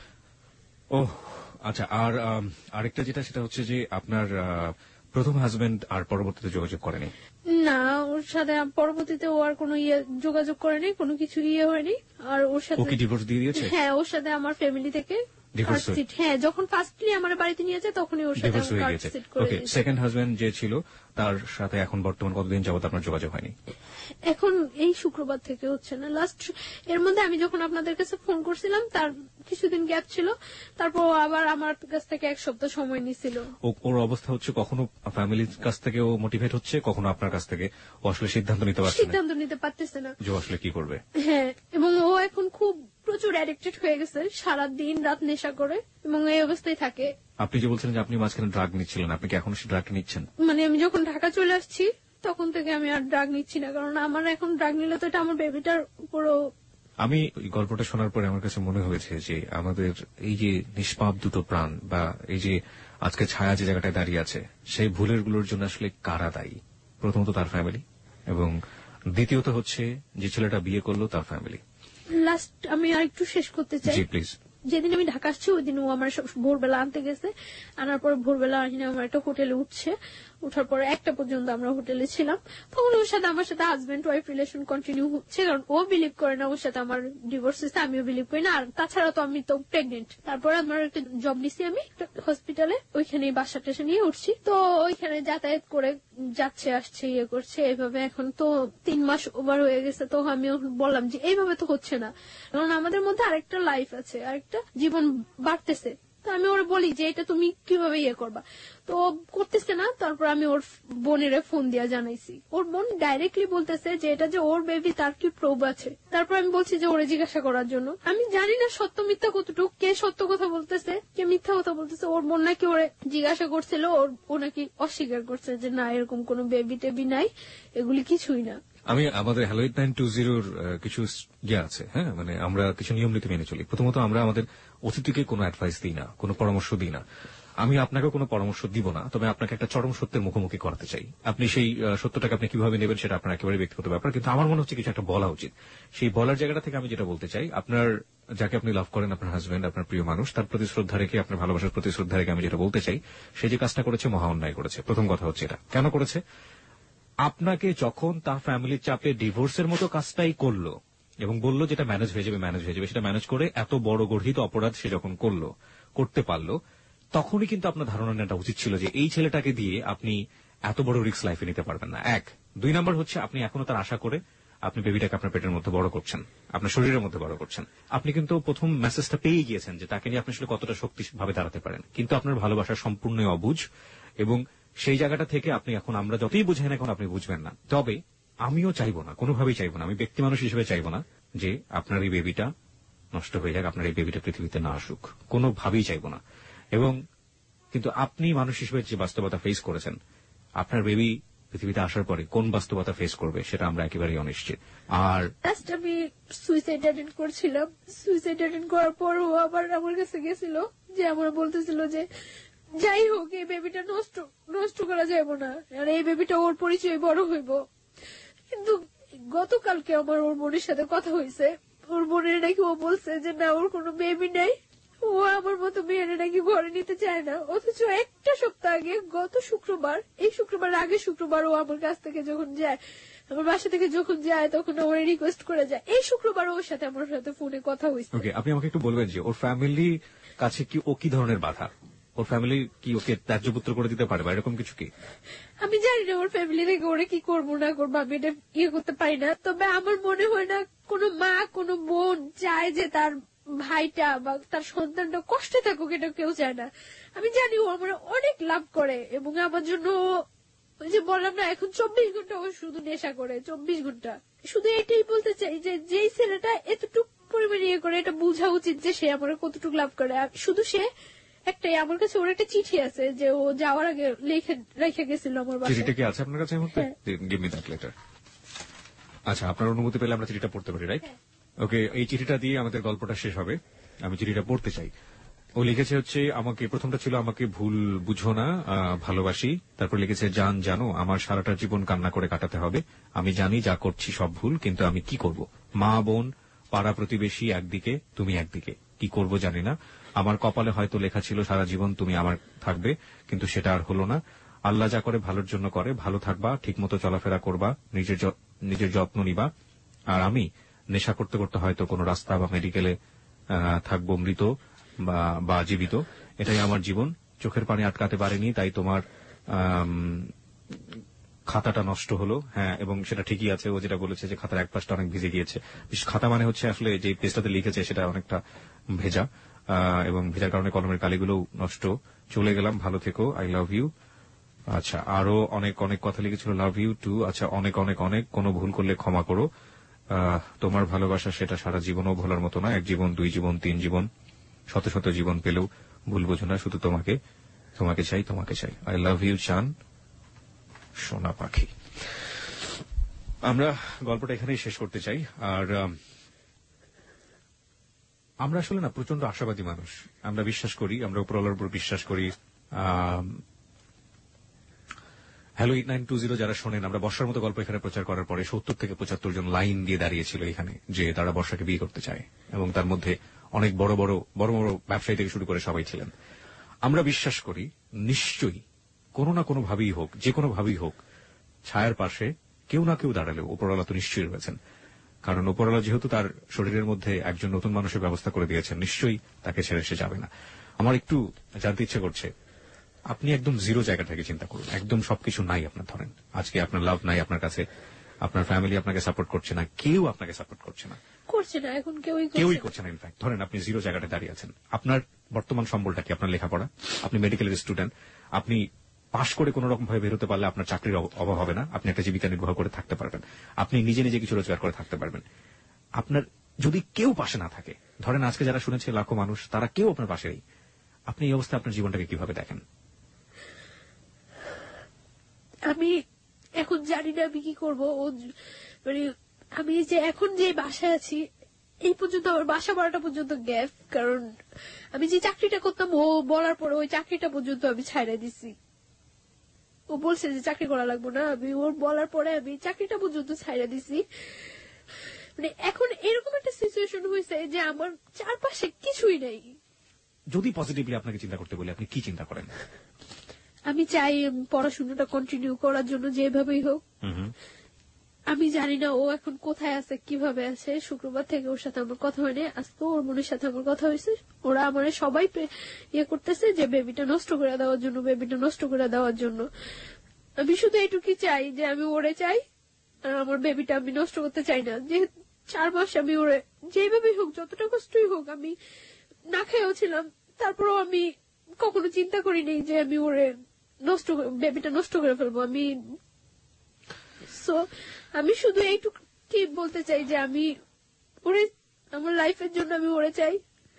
ও আচ্ছা, আর আরেকটা যেটা, সেটা হচ্ছে যে আপনার প্রথম হাজবেন্ড আর পরবর্তীতে যোগাযোগ করেনি?
না, ওর সাথে পরবর্তীতে ও আর কোনো যোগাযোগ করেনি, কোনো কিছু হয়নি। আর ওর সাথে
ওকে ডিভোর্স দিয়ে দিয়েছে?
হ্যাঁ, ওর সাথে আমার ফ্যামিলি থেকে হ্যাঁ, যখন ফার্স্টলি আমার বাড়িতে নিয়ে যায় তখনই ওর সাথে
ডিভোর্স হয়ে গেছে। ওকে, সেকেন্ড হাজবেন্ড যে ছিল তার সাথে এখন বর্তমান কতদিন যাবত আপনার যোগাযোগ হয়নি?
এখন এই শুক্রবার থেকে হচ্ছে না। লাস্ট এর মধ্যে আমি যখন আপনাদের কাছে ফোন করছিলাম তার কিছুদিন গ্যাপ ছিল, তারপর আবার আমার কাছ থেকে 1 সপ্তাহ সময় নিছিল।
ওর অবস্থা হচ্ছে কখনো ফ্যামিলির কাছ থেকে ও মোটিভেট হচ্ছে, কখনো আপনার কাছ থেকে ও আসলে সিদ্ধান্ত নিতে পারতেছে না যে আসলে কি করবে।
হ্যাঁ, এবং ও এখন খুব প্রচুর অ্যাডিক্টেড হয়ে গেছে, সারা দিন রাত নেশা করে এবং এই অবস্থায় থাকে।
আপনি যে বলছিলেন যে আপনি মাঝখানে ড্রাগ নিচ্ছিলেন, আপনি কি এখন সেই ড্রাগটা নিচ্ছেন?
মানে আমি যখন ঢাকা চলে আসছি তখন থেকে আমি আর ড্রাগ নিচ্ছি না, কারণ আমার এখন ড্রাগ নিলে তো এটা আমার বেবিটার উপরও।
আমি এই গল্পটা শোনার পরে আমার কাছে মনে হয়েছে যে আমাদের এই যে নিষ্পাপ দুটো প্রাণ, বা এই যে আজকে ছায়া যে জায়গাটায় দাঁড়িয়ে আছে, সেই ভুলের গুলোর জন্য আসলে কারা দায়ী? প্রথমত তার ফ্যামিলি, এবং দ্বিতীয়ত হচ্ছে যে ছেলেটা বিয়ে করলো তার ফ্যামিলি।
লাস্ট আমি আর একটু শেষ করতে চাই।
জি প্লিজ।
যেদিন আমি ঢাকা আসছি ওই দিন ও আমার ভোরবেলা আনতে গেছে, আনার পর ভোরবেলা আমার একটা হোটেলে উঠছে, ওঠার পরে 1টা পর্যন্ত আমরা হোটেলে ছিলাম। তখন ওর সাথে আমার সাথে হাজবেন্ড ওয়াইফ রিলেশন কন্টিনিউ হচ্ছে, কারণ ও বিলিভ করে না ওর সাথে আমার ডিভোর্স হয়েছে, আমিও বিলিভ করি না। আর তাছাড়া তো আমি তো প্রেগনেন্ট। তারপরে আমার একটা জব নিছি আমি হসপিটালে, ওইখানে বাসা টেসা নিয়ে উঠছি। তো ওইখানে যাতায়াত করে যাচ্ছে আসছে করছে এইভাবে। এখন তো 3 মাস ওভার হয়ে গেছে। তো আমি বললাম যে এইভাবে তো হচ্ছে না, কারণ আমাদের মধ্যে আরেকটা লাইফ আছে, আরেকটা জীবন বাড়তেছে। তো আমি ওরা বলি যে এটা তুমি কিভাবে করবা, তো করতেছে না। তারপর আমি ওর বোনের ফোন দিয়া জানাইছি, ওর বোন ডাইরেক্টলি বলতেছে যে এটা যে ওর বেবি তার কি প্রুফ আছে। তারপর আমি বলছি যে ওরে জিজ্ঞাসা করার জন্য। আমি জানি না সত্য মিথ্যা কতটুকু, কে সত্য কথা বলতেছে কে মিথ্যা কথা বলতেছে। ওর বোন নাকি ওরে জিজ্ঞাসা করছিল, ও নাকি অস্বীকার করছে যে না এরকম কোন বেবি টেবি নাই, এগুলি কিছুই না।
আমি আমাদের হ্যালো 8920 কিছু আছে, হ্যাঁ, মানে আমরা কিছু নিয়ম নীতি মেনে চলি। প্রথমত আমরা আমাদের অতিথিকে কোনো অ্যাডভাইস দিই না, কোনো পরামর্শ দিই না। আমি আপনাকে কোনো পরামর্শ দিব না, তবে আপনাকে একটা চরম সত্যের মুখোমুখি করাতে চাই। আপনি সেই সত্যটাকে আপনি কিভাবে নেবেন সেটা আপনার একেবারে ব্যক্তিগত ব্যাপার, কিন্তু আমার মনে হচ্ছে কিছু একটা বলা উচিত। সেই বলার জায়গাটা থেকে আমি যেটা বলতে চাই, আপনার যাকে আপনি লাভ করেন, আপনার হাজবেন্ড, আপনার প্রিয় মানুষ, তার প্রতি শ্রদ্ধা রেখে, আপনার ভালোবাসার প্রতি শ্রদ্ধা রেখে আমি যেটা বলতে চাই, সে যে কাজটা করেছে মহা অন্যায় করেছে। প্রথম কথা হচ্ছে এটা কেন করেছে। আপনাকে যখন তার ফ্যামিলির চাপে ডিভোর্সের মতো কাজটাই করলো এবং বলল যেটা ম্যানেজ হয়ে যাবে, সেটা ম্যানেজ করে এত বড় গর্হিত অপরাধ সে যখন করতে পারলো, তখনই কিন্তু আপনার ধারণা নেওয়া উচিত ছিল যে এই ছেলেটাকে দিয়ে আপনি এত বড় রিস্ক লাইফে নিতে পারবেন না। 1, 2 নাম্বার হচ্ছে আপনি এখনো তার আশা করে আপনি বেবিটাকে আপনার পেটের মধ্যে বড় করছেন, আপনার শরীরের মধ্যে বড় করছেন। আপনি কিন্তু প্রথম মেসেজটা পেয়ে গিয়েছেন যে তাকে নিয়ে আপনি আসলে কতটা শক্তিভাবে দাঁড়াতে পারেন, কিন্তু আপনার ভালোবাসা সম্পূর্ণ অবুঝ, এবং সেই জায়গাটা থেকে আপনি এখন আমরা যতই বুঝাই না এখন আপনি বুঝবেন না। তবে আমিও চাইবো না, কোনোভাবেই চাইবো না, আমি ব্যক্তি মানুষ হিসেবে চাইবো না যে আপনার এই বেবিটা নষ্ট হয়ে যাক, আপনার এই বেবিটা পৃথিবীতে না আসুক, কোনোভাবেই চাইবো না। এবং কিন্তু আপনি মানুষ হিসেবে যে বাস্তবতা ফেস করেছেন, আপনার বেবি পৃথিবীতে আসার পরে কোন বাস্তবতা ফেস করবে সেটা আমরা একেবারেই অনিশ্চিত। আর
আমি সুইসাইড অ্যাটেন্ড করছিলাম, সুইসাইড অ্যাটেন্ড করার পর ও আবার আমার কাছে গেছিল, যে আমার বলতেছিল যে যাই হোক এই বেবিটা নষ্ট করা যাবে না, আর এই বেবিটা ওর পরিচয় বড় হইব। কিন্তু গতকালকে আমার ওর বোনের সাথে কথা হয়েছে, ওর বোনের নাকি ও বলছে যে না ওর কোনো বেবি নাই, ও আমার মতো মেয়ের নাকি ঘরে নিতে চায় না। অথচ একটা সপ্তাহ আগে গত শুক্রবার, এই শুক্রবার আগে শুক্রবার ও আমার কাছ থেকে যখন যায়, আমার বাসা থেকে যখন যায় তখন আমার রিকোয়েস্ট করে যায়। এই শুক্রবার ওর সাথে আমার সাথে ফোনে কথা হয়েছে।
ওকে, আপনি আমাকে একটু বলবেন যে ওর ফ্যামিলি কাছে কি ও কি ধরনের বাধা, ওর ফ্যামিলি কি ওকে ত্যায্যপুত্র করে দিতে পারে বা এরকম কিছু কি?
আমি জানি না ওর ফ্যামিলি থেকে ওরা কি করবো না করবো, আমি এটা করতে পারি না। তবে আমার মনে হয় না কোনো মা কোনো বোন চায় যে তার ভাইটা বা তার সন্তানটা কষ্টে থাকুক, এটা কেউ চায় না। আমি জানি ও আমার অনেক লাভ করে এবং আমার জন্য ওই যে বললাম না এখন 24 ঘন্টা ও শুধু নেশা করে, 24 ঘন্টা। শুধু এটাই বলতে চাই যে যেই ছেলেটা এতটুকু পরিমাণে করে এটা বোঝা উচিত যে সে আমার কতটুকু লাভ করে। শুধু সে একটাই, আমার কাছে ওর একটা চিঠি আছে যে ও যাওয়ার আগে রেখে গেছিল আমার বাসায়।
চিঠিটা কি আছে আপনার কাছে? Give me that letter. আচ্ছা, আপনার অনুমতি পেলে আমরা চিঠিটা পড়তে পারি, রাইট? ওকে, এই চিঠিটা দিয়ে আমাদের গল্পটা শেষ হবে। আমি চিঠিটা পড়তে চাই। ও লিখেছে হচ্ছে আমাকে, প্রথমটা ছিল আমাকে ভুল বুঝো না, ভালোবাসি। তারপর লিখেছে জান জানো আমার সারাটা জীবন কান্না করে কাটাতে হবে। আমি জানি যা করছি সব ভুল, কিন্তু আমি কি করব? মা বোন পাড়া প্রতিবেশী একদিকে, তুমি একদিকে, কি করব জানি না। আমার কপালে হয়তো লেখা ছিল সারা জীবন তুমি আমার থাকবে, কিন্তু সেটা আর হলো না। আল্লাহ যা করে ভালোর জন্য করে, ভালো থাকবা, ঠিকমতো চলাফেরা করবা, নিজের যত্ন নিবা। আর আমি নেশা করতে করতে হয়তো কোনো রাস্তা বা মেডিকেলে থাকবো, মৃত বা জীবিত। এটাই আমার জীবন। চোখের পানি আটকাতে পারেনি, তাই তোমার খাতাটা নষ্ট হলো। হ্যাঁ, এবং সেটা ঠিকই আছে, ও যেটা বলেছে যে খাতার এক পাশটা অনেক ভিজে গিয়েছে। খাতা মানে হচ্ছে আসলে যে পেজটাতে লিখেছে সেটা অনেকটা ভেজা, এবং ভেজার কারণে কলমের কালিগুলোও নষ্ট। চলে গেলাম, ভালো থেকো, আই লাভ ইউ। আচ্ছা, আরো অনেক অনেক কথা লিখেছিল, লাভ ইউ টু। আচ্ছা, অনেক অনেক অনেক, কোনো ভুল করলে ক্ষমা করো। তোমার ভালোবাসা সেটা সারা জীবনও ভোলার মতো না। 1 জীবন, 2 জীবন, 3 জীবন, শত শত জীবন পেলেও ভুল বোঝো না, শুধু তোমাকে চাই, তোমাকে চাই। আই লাভ ইউ চান, সোনা পাখি। আমরা গল্পটা এখানেই শেষ করতে চাই। আর আমরা আসলে না প্রচন্ড আশাবাদী মানুষ। আমরা বিশ্বাস করি, আমরা উপরওয়ালার উপর বিশ্বাস করি। হ্যালো 8920 যারা শোনেন, আমরা বর্ষার মতো গল্প এখানে প্রচার করার পরে 70 থেকে 75 জন লাইন দিয়ে দাঁড়িয়েছিল এখানে যে তারা বর্ষাকে বিয়ে করতে চায়, এবং তার মধ্যে অনেক বড় বড় ব্যবসায়ী থেকে শুরু করে সবাই ছিলেন। আমরা বিশ্বাস করি নিশ্চয়ই কোনো না কোনো ভাবেই হোক, যে কোনো ভাবেই হোক, ছায়ার পাশে কেউ না কেউ দাঁড়ালেও উপরওয়ালা তো নিশ্চয়ই রয়েছেন। কারণ উপরওয়ালা যেহেতু তার শরীরের মধ্যে একজন নতুন মানুষের ব্যবস্থা করে দিয়েছেন, নিশ্চয়ই তাকে ছেড়ে সে যাবে না। আমার একটু জানতে ইচ্ছে করছে, আপনি একদম জিরো জায়গা থেকে চিন্তা করুন, একদম সবকিছু নাই আপনার। ধরেন আজকে আপনার লাভ নাই আপনার কাছে, আপনার ফ্যামিলি আপনাকে সাপোর্ট করছে না, কেউ আপনাকে সাপোর্ট করছে না,
এখন কেউই করছে না।
ইনফ্যাক্ট ধরেন আপনি জিরো জায়গাটা দাঁড়িয়ে আছেন। আপনার বর্তমান সম্বলটা কি? আপনার লেখাপড়া, আপনি মেডিকেলের স্টুডেন্ট, আপনি পাশ করে কোন রকম ভাবে বেরোতে পারলে আপনার চাকরির অভাব হবে না, আপনি একটা জীবিকা নির্বাহ করে থাকতে পারবেন, আপনি নিজে নিজে কিছু রোজগার করে থাকতে পারবেন। আপনার যদি কেউ পাশে না থাকে, ধরেন আজকে যারা শুনেছে লাখো মানুষ, তারা কেউ আপনার পাশে নেই, আপনি এই অবস্থায় আপনার জীবনটাকে কিভাবে দেখেন?
আমি এখন জানি না আমি কি করবো। মানে আমি যে এখন যে বাসায় আছি, এই পর্যন্ত আমার বাসা ভাড়াটা পর্যন্ত গ্যাপ। কারণ আমি যে চাকরিটা করতাম ও বলার পরে ওই চাকরিটা পর্যন্ত আমি ছাইড়া দিছি। ও বলছে যে চাকরি করা লাগবো না, আমি ওর বলার পরে আমি চাকরিটা পর্যন্ত ছাইড়া দিছি। মানে এখন এরকম একটা সিচুয়েশন হয়েছে যে আমার চারপাশে কিছুই নেই।
যদি পজিটিভলি আপনাকে চিন্তা করতে বলি, আপনি কি চিন্তা করেন?
আমি চাই পড়াশোনাটা কন্টিনিউ করার জন্য যেভাবেই হোক। আমি জানি না ও এখন কোথায় আছে, কিভাবে আছে। শুক্রবার থেকে ওর সাথে আমার কথা হয়নি, আজকে ওর বোনের সাথে আমার কথা হয়েছে। ওরা আমার সবাই করতেছে যে বেবিটা নষ্ট করে দেওয়ার জন্য। আমি শুধু এইটুকুই চাই যে আমি ওরে চাই, আর আমার বেবিটা আমি নষ্ট করতে চাই না। যে 4 মাস আমি ওরে যেভাবেই হোক, যতটা কষ্টই হোক, আমি না খেয়েও ছিলাম, তারপরেও আমি কখনো চিন্তা করিনি যে আমি ওরে বেবিটা নষ্ট করে ফেলবো। আমি শুধু এইটুকু বলতে চাই যে আমি ওরে আমার লাইফের জন্য আমি ওরে চাই।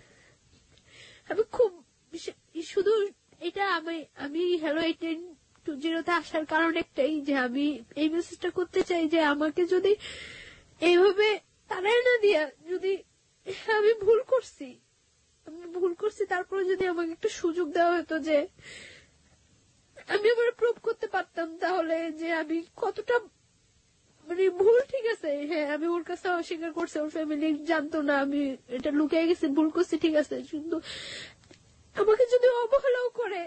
আমি খুব শুধু এটা আমি হ্যালো 8920 জিরোতে আসার কারণ একটাই, যে আমি এই মেসেজটা করতে চাই যে আমাকে যদি এইভাবে তাড়াই না দিয়া, যদি আমি ভুল করছি তারপরে যদি আমাকে একটা সুযোগ দেওয়া হতো যে আমি আমার প্রুভ করতে পারতাম, তাহলে যে আমি কতটা মানে ভুল, ঠিক আছে হ্যাঁ আমি ওর কাছে অস্বীকার করছি, ওর ফ্যামিলি জানতো না, আমি এটা লুকিয়ে গেছি, ভুল করছি, ঠিক আছে, কিন্তু আমাকে যদি অবহেলাও করে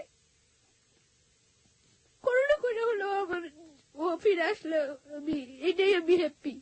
করোনা করে হলো আমার ও ফিরে আসলে আমি এটাই আমি হ্যাপি।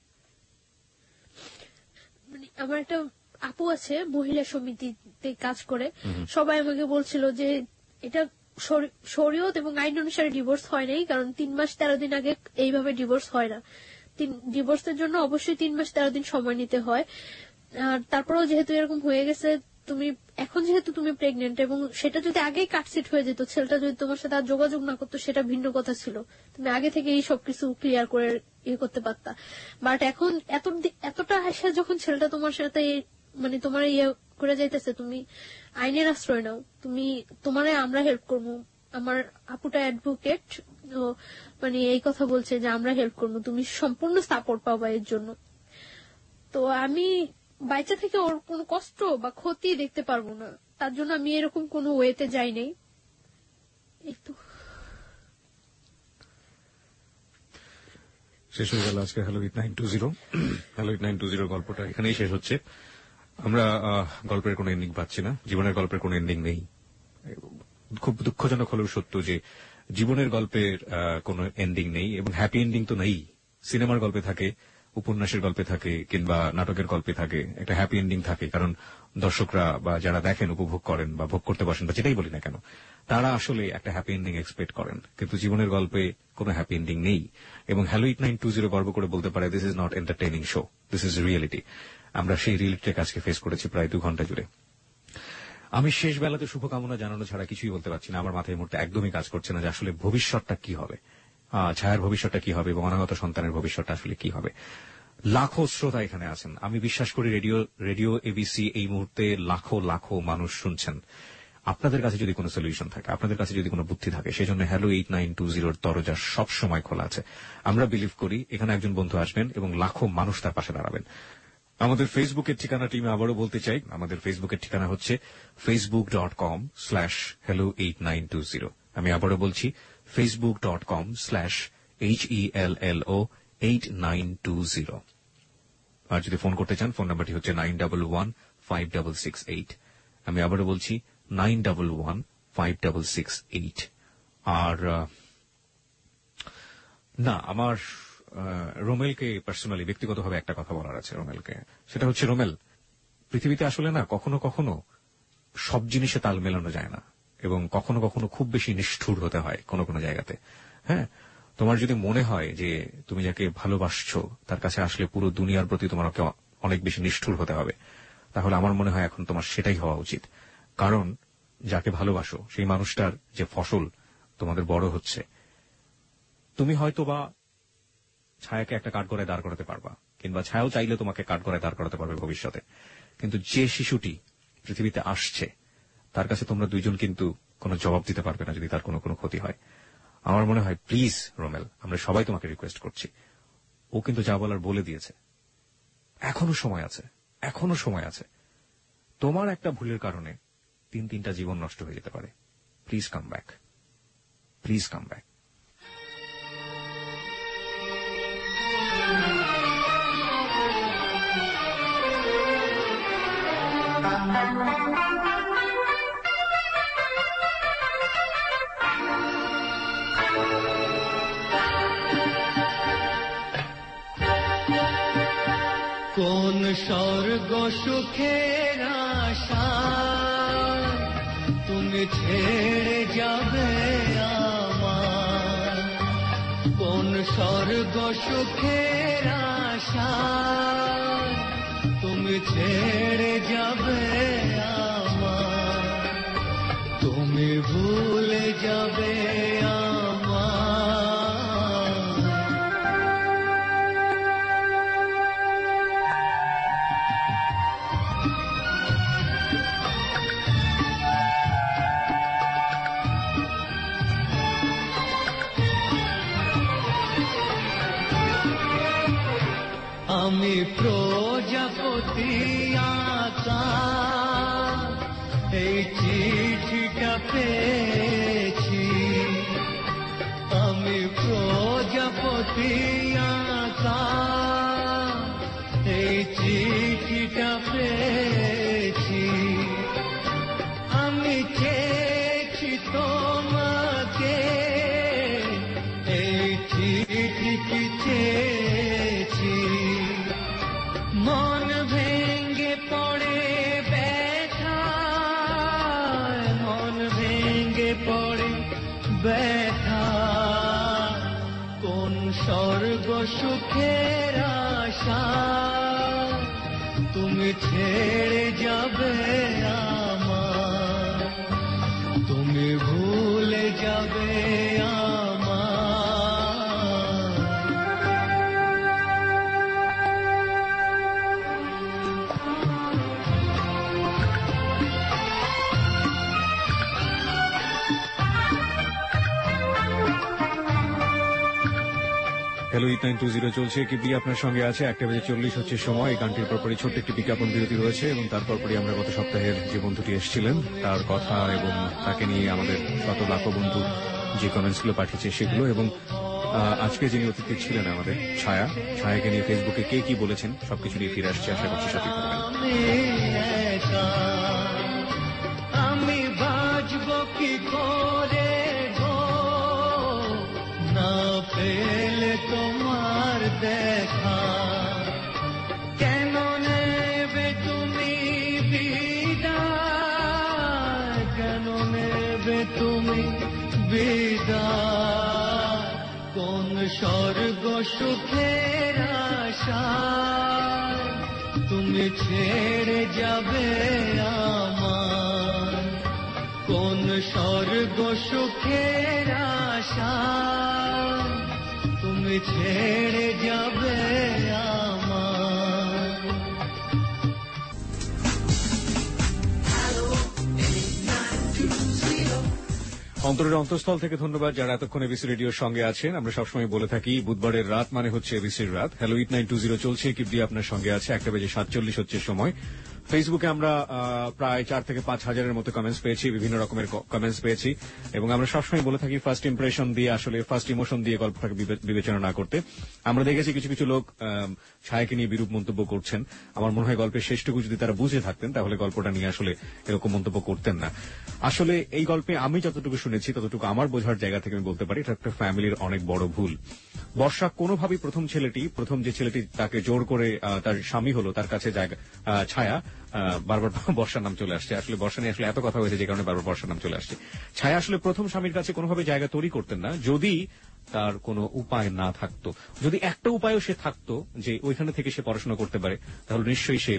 মানে আমার একটা আপু আছে মহিলা সমিতিতে কাজ করে, সবাই আমাকে বলছিল যে এটা শরীয়ত এবং আইন অনুসারে ডিভোর্স হয় নাই, কারণ 3 মাস 13 দিন আগে এইভাবে ডিভোর্স হয় না, ডিভোর্সের জন্য অবশ্যই 3 মাস 13 দিন সময় নিতে হয়। আর তারপরেও যেহেতু এরকম হয়ে গেছে, তুমি এখন যেহেতু তুমি প্রেগনেন্ট, এবং সেটা যদি আগেই কাটসিট হয়ে যেত, ছেলেটা যদি তোমার সাথে আর যোগাযোগ না করতো, সেটা ভিন্ন কথা ছিল, তুমি আগে থেকে এই সবকিছু ক্লিয়ার করে ইয়ে করতে পারতা। বাট এখন এতটা হাসা যখন ছেলেটা তোমার সাথে মানে তোমার ইয়ে করে যাইতেছে, তুমি আইনের আশ্রয় নাও, তোমার আমরা হেল্প করবো। আমার আপুটা অ্যাডভোকেট, মানে এই কথা বলছে যে আমরা হেল্প করবো, তুমি সম্পূর্ণ সাপোর্ট পাবা এর জন্য। তো আমি বাচ্চা থেকে ওর কোনো কষ্ট বা ক্ষতি দেখতে পারবো না, তার জন্য আমি এরকম কোনো ওয়েতে যাই নাই।
শেষ হয়ে গেল আজকে হ্যালো 8920। হ্যালো 8920 গল্পটা এখানেই শেষ হচ্ছে। আমরা গল্পের কোনো এন্ডিং পাচ্ছি না, জীবনের গল্পের কোনো এন্ডিং নেই। খুব দুঃখজনক হলেও সত্য যে জীবনের গল্পের কোনো এন্ডিং নেই, এবং হ্যাপি এন্ডিং তো নেই। সিনেমার গল্পে থাকে, উপন্যাসের গল্পে থাকে, কিংবা নাটকের গল্পে থাকে, একটা হ্যাপি এন্ডিং থাকে, কারণ দর্শকরা বা যারা দেখেন, উপভোগ করেন বা ভোগ করতে বসেন বা যেটাই বলি না কেন, তারা আসলে একটা হ্যাপি এন্ডিং এক্সপেক্ট করেন। কিন্তু জীবনের গল্পে কোনো হ্যাপি এন্ডিং নেই। এবং হ্যালো 8920 গর্ব করে বলতে পারে, this is not entertaining show, this is reality. আমরা সেই রিয়েলিটিটাকে আজকে ফেস করেছি প্রায় 2 ঘন্টা জুড়ে। আমি শেষ বেলাতে শুভকামনা জানানো ছাড়া কিছুই বলতে পারছি না। আমার মাথায় মুহূর্তে একদমই কাজ করছে না যে আসলে ভবিষ্যৎটা কি হবে, ছায়ার ভবিষ্যৎটা কি হবে, এবং অনাগত সন্তানের ভবিষ্যৎটা আসলে কি হবে। লাখো শ্রোতা এখানে আছেন, আমি বিশ্বাস করি রেডিও এবিসি এই মুহূর্তে লাখো লাখো মানুষ শুনছেন। আপনাদের কাছে যদি কোনো সলিউশন থাকে, আপনাদের কাছে যদি কোনো বুদ্ধি থাকে, সেজন্য হ্যালো 8920 দরজা সব সময় খোলা আছে। আমরা বিলিভ করি এখানে একজন বন্ধু আসবেন এবং লাখো মানুষ তার পাশে দাঁড়াবেন। আমাদের ফেসবুকের ঠিকানা টিমে আবারও বলতে চাই, আমাদের ফেসবুকের ঠিকানা হচ্ছে facebook.com/hello8920। আমি আবারও বলছি facebook.com/HELLO8920। আর যদি ফোন করতে চান, ফোন নাম্বারটি হচ্ছে 91156668। আমি আবারও বলছি 91156668। আর না, আমার রোমেলকে পার্সোনালি ব্যক্তিগতভাবে একটা কথা বলার আছে রোমেলকে। সেটা হচ্ছে, রোমেল, পৃথিবীতে আসলে না কখনো কখনো সব জিনিসে তাল মেলানো যায় না, এবং কখনো কখনো খুব বেশি নিষ্ঠুর হতে হয় কোনো কোনো জায়গাতে। হ্যাঁ, তোমার যদি মনে হয় যে তুমি যাকে ভালোবাসছো তার কাছে আসলে পুরো দুনিয়ার প্রতি তোমাকে অনেক বেশি নিষ্ঠুর হতে হবে, তাহলে আমার মনে হয় এখন তোমার সেটাই হওয়া উচিত। কারণ যাকে ভালোবাসো সেই মানুষটার যে ফসল তোমাদের বড় হচ্ছে, তুমি হয়তো বা ছায়াকে একটা কাঠগড়ায় দাঁড় করাতে পারবা, কিংবা ছায়াও চাইলে তোমাকে কাঠগড়ায় দাঁড় করাতে পারবে ভবিষ্যতে। কিন্তু যে শিশুটি পৃথিবীতে আসছে তার কাছে তোমরা দুইজন কিন্তু কোনো জবাব দিতে পারবে না যদি তার কোনো কোনো ক্ষতি হয়। আমার মনে হয়, প্লিজ রোমেল, আমরা সবাই তোমাকে রিকোয়েস্ট করছি, ও কিন্তু যা বলার বলে দিয়েছে, এখনো সময় আছে, এখনো সময় আছে। তোমার একটা ভুলের কারণে 3টা জীবন নষ্ট হয়ে যেতে পারে। Please come back, please come back.
কোন স্বর্গ সুখের আশা তুমি ছেড়ে যাবে আমার, কোন স্বর্গ সুখের আশা তুমি ছেড়ে যাবে আমার, তুমি ভুলে যাবে প্রজাপতি আঁকা এই চিঠিটা পেয়েছি, আমি প্রজাপতি আঁকা এই চিঠিটা পেয়েছি, আমি চেয়েছি তোমাকে এই চিঠি চেয়েছি, মন ভেঙে পড়ে ব্যথায়, মন ভেঙে পড়ে ব্যথা, কোন স্বর্গ সুখের আশা তুমি ছেড়ে যাবে আমার, তুমি ভুলে যাবে আমার।
হ্যালো 8920 চলছে, কিবলি আপনার সঙ্গে আছে। 1:40 হচ্ছে সময়। এই গানটির পরপরই ছোট্ট একটি বিজ্ঞাপন বিরতি রয়েছে এবং তারপরই আমরা গত সপ্তাহের যে বন্ধুটি এসেছিলেন তার কথা এবং তাকে নিয়ে আমাদের কত লাখো বন্ধু যে কমেন্টসগুলো পাঠিয়েছে সেগুলো, এবং আজকে যিনি অতিথি ছিলেন আমাদের ছায়াকে নিয়ে ফেসবুকে কে কি বলেছেন সবকিছু নিয়ে ফিরে আসছে। আশা করছি সাথে থাকবেন।
আমি বাঁচব কি করে গো না পেলে তোমার দেখা, কেন নেবে তুমি বিদায়, কেন নেবে তুমি বিদায়, কোন স্বর্গ সুখের আশা তুমি ছেড়ে যাবে আমার, কোন স্বর্গ সুখের আশা তুমি ছেড়ে যাবে আমার।
অন্তরের অন্তঃস্থল থেকে ধন্যবাদ যারা এতক্ষণ এবিসি রেডিওর সঙ্গে আছেন। আমরা সবসময় বলে থাকি বুধবারের রাত মানে হচ্ছে এবিসির রাত। হ্যালো 8920 চলছে, কিবলি আপনার সঙ্গে আছে। 1:47 হচ্ছে সময়। ফেসবুকে আমরা প্রায় 4 থেকে 5 হাজারের মতো কমেন্টস পেয়েছি, বিভিন্ন রকমের কমেন্টস পেয়েছি, এবং আমরা সবসময় বলে থাকি ফার্স্ট ইমপ্রেশন দিয়ে, আসলে ফার্স্ট ইমোশন দিয়ে গল্পটাকে বিবেচনা না করতে। আমরা দেখেছি কিছু কিছু লোক ছায়াকে নিয়ে বিরূপ মন্তব্য করছেন। আমার মনে হয় গল্পের শেষটুকু যদি তারা বুঝে থাকতেন তাহলে গল্পটা নিয়ে আসলে এরকম মন্তব্য করতেন না। আসলে এই গল্পে আমি যতটুকু শুনেছি ততটুকু আমার বোঝার জায়গা থেকে আমি বলতে পারি এটা একটা ফ্যামিলির অনেক বড় ভুল। বর্ষা কোনোভাবেই প্রথম যে ছেলেটি তাকে জোর করে তার স্বামী হলো তার কাছে ছায়া বারবার বর্ষার নাম চলে আসছে। আসলে বর্ষা নিয়ে আসলে এত কথা হয়েছে যে কারণে বারবার বর্ষার নাম চলে আসছে। ছায়া আসলে প্রথম স্বামীর কাছে কোনোভাবে জায়গা তৈরি করতেন না যদি তার কোনো উপায় না থাকতো। যদি একটা উপায়ও সে থাকতো যে ওইখানে থেকে সে পড়াশোনা করতে পারে তাহলে নিশ্চয়ই সে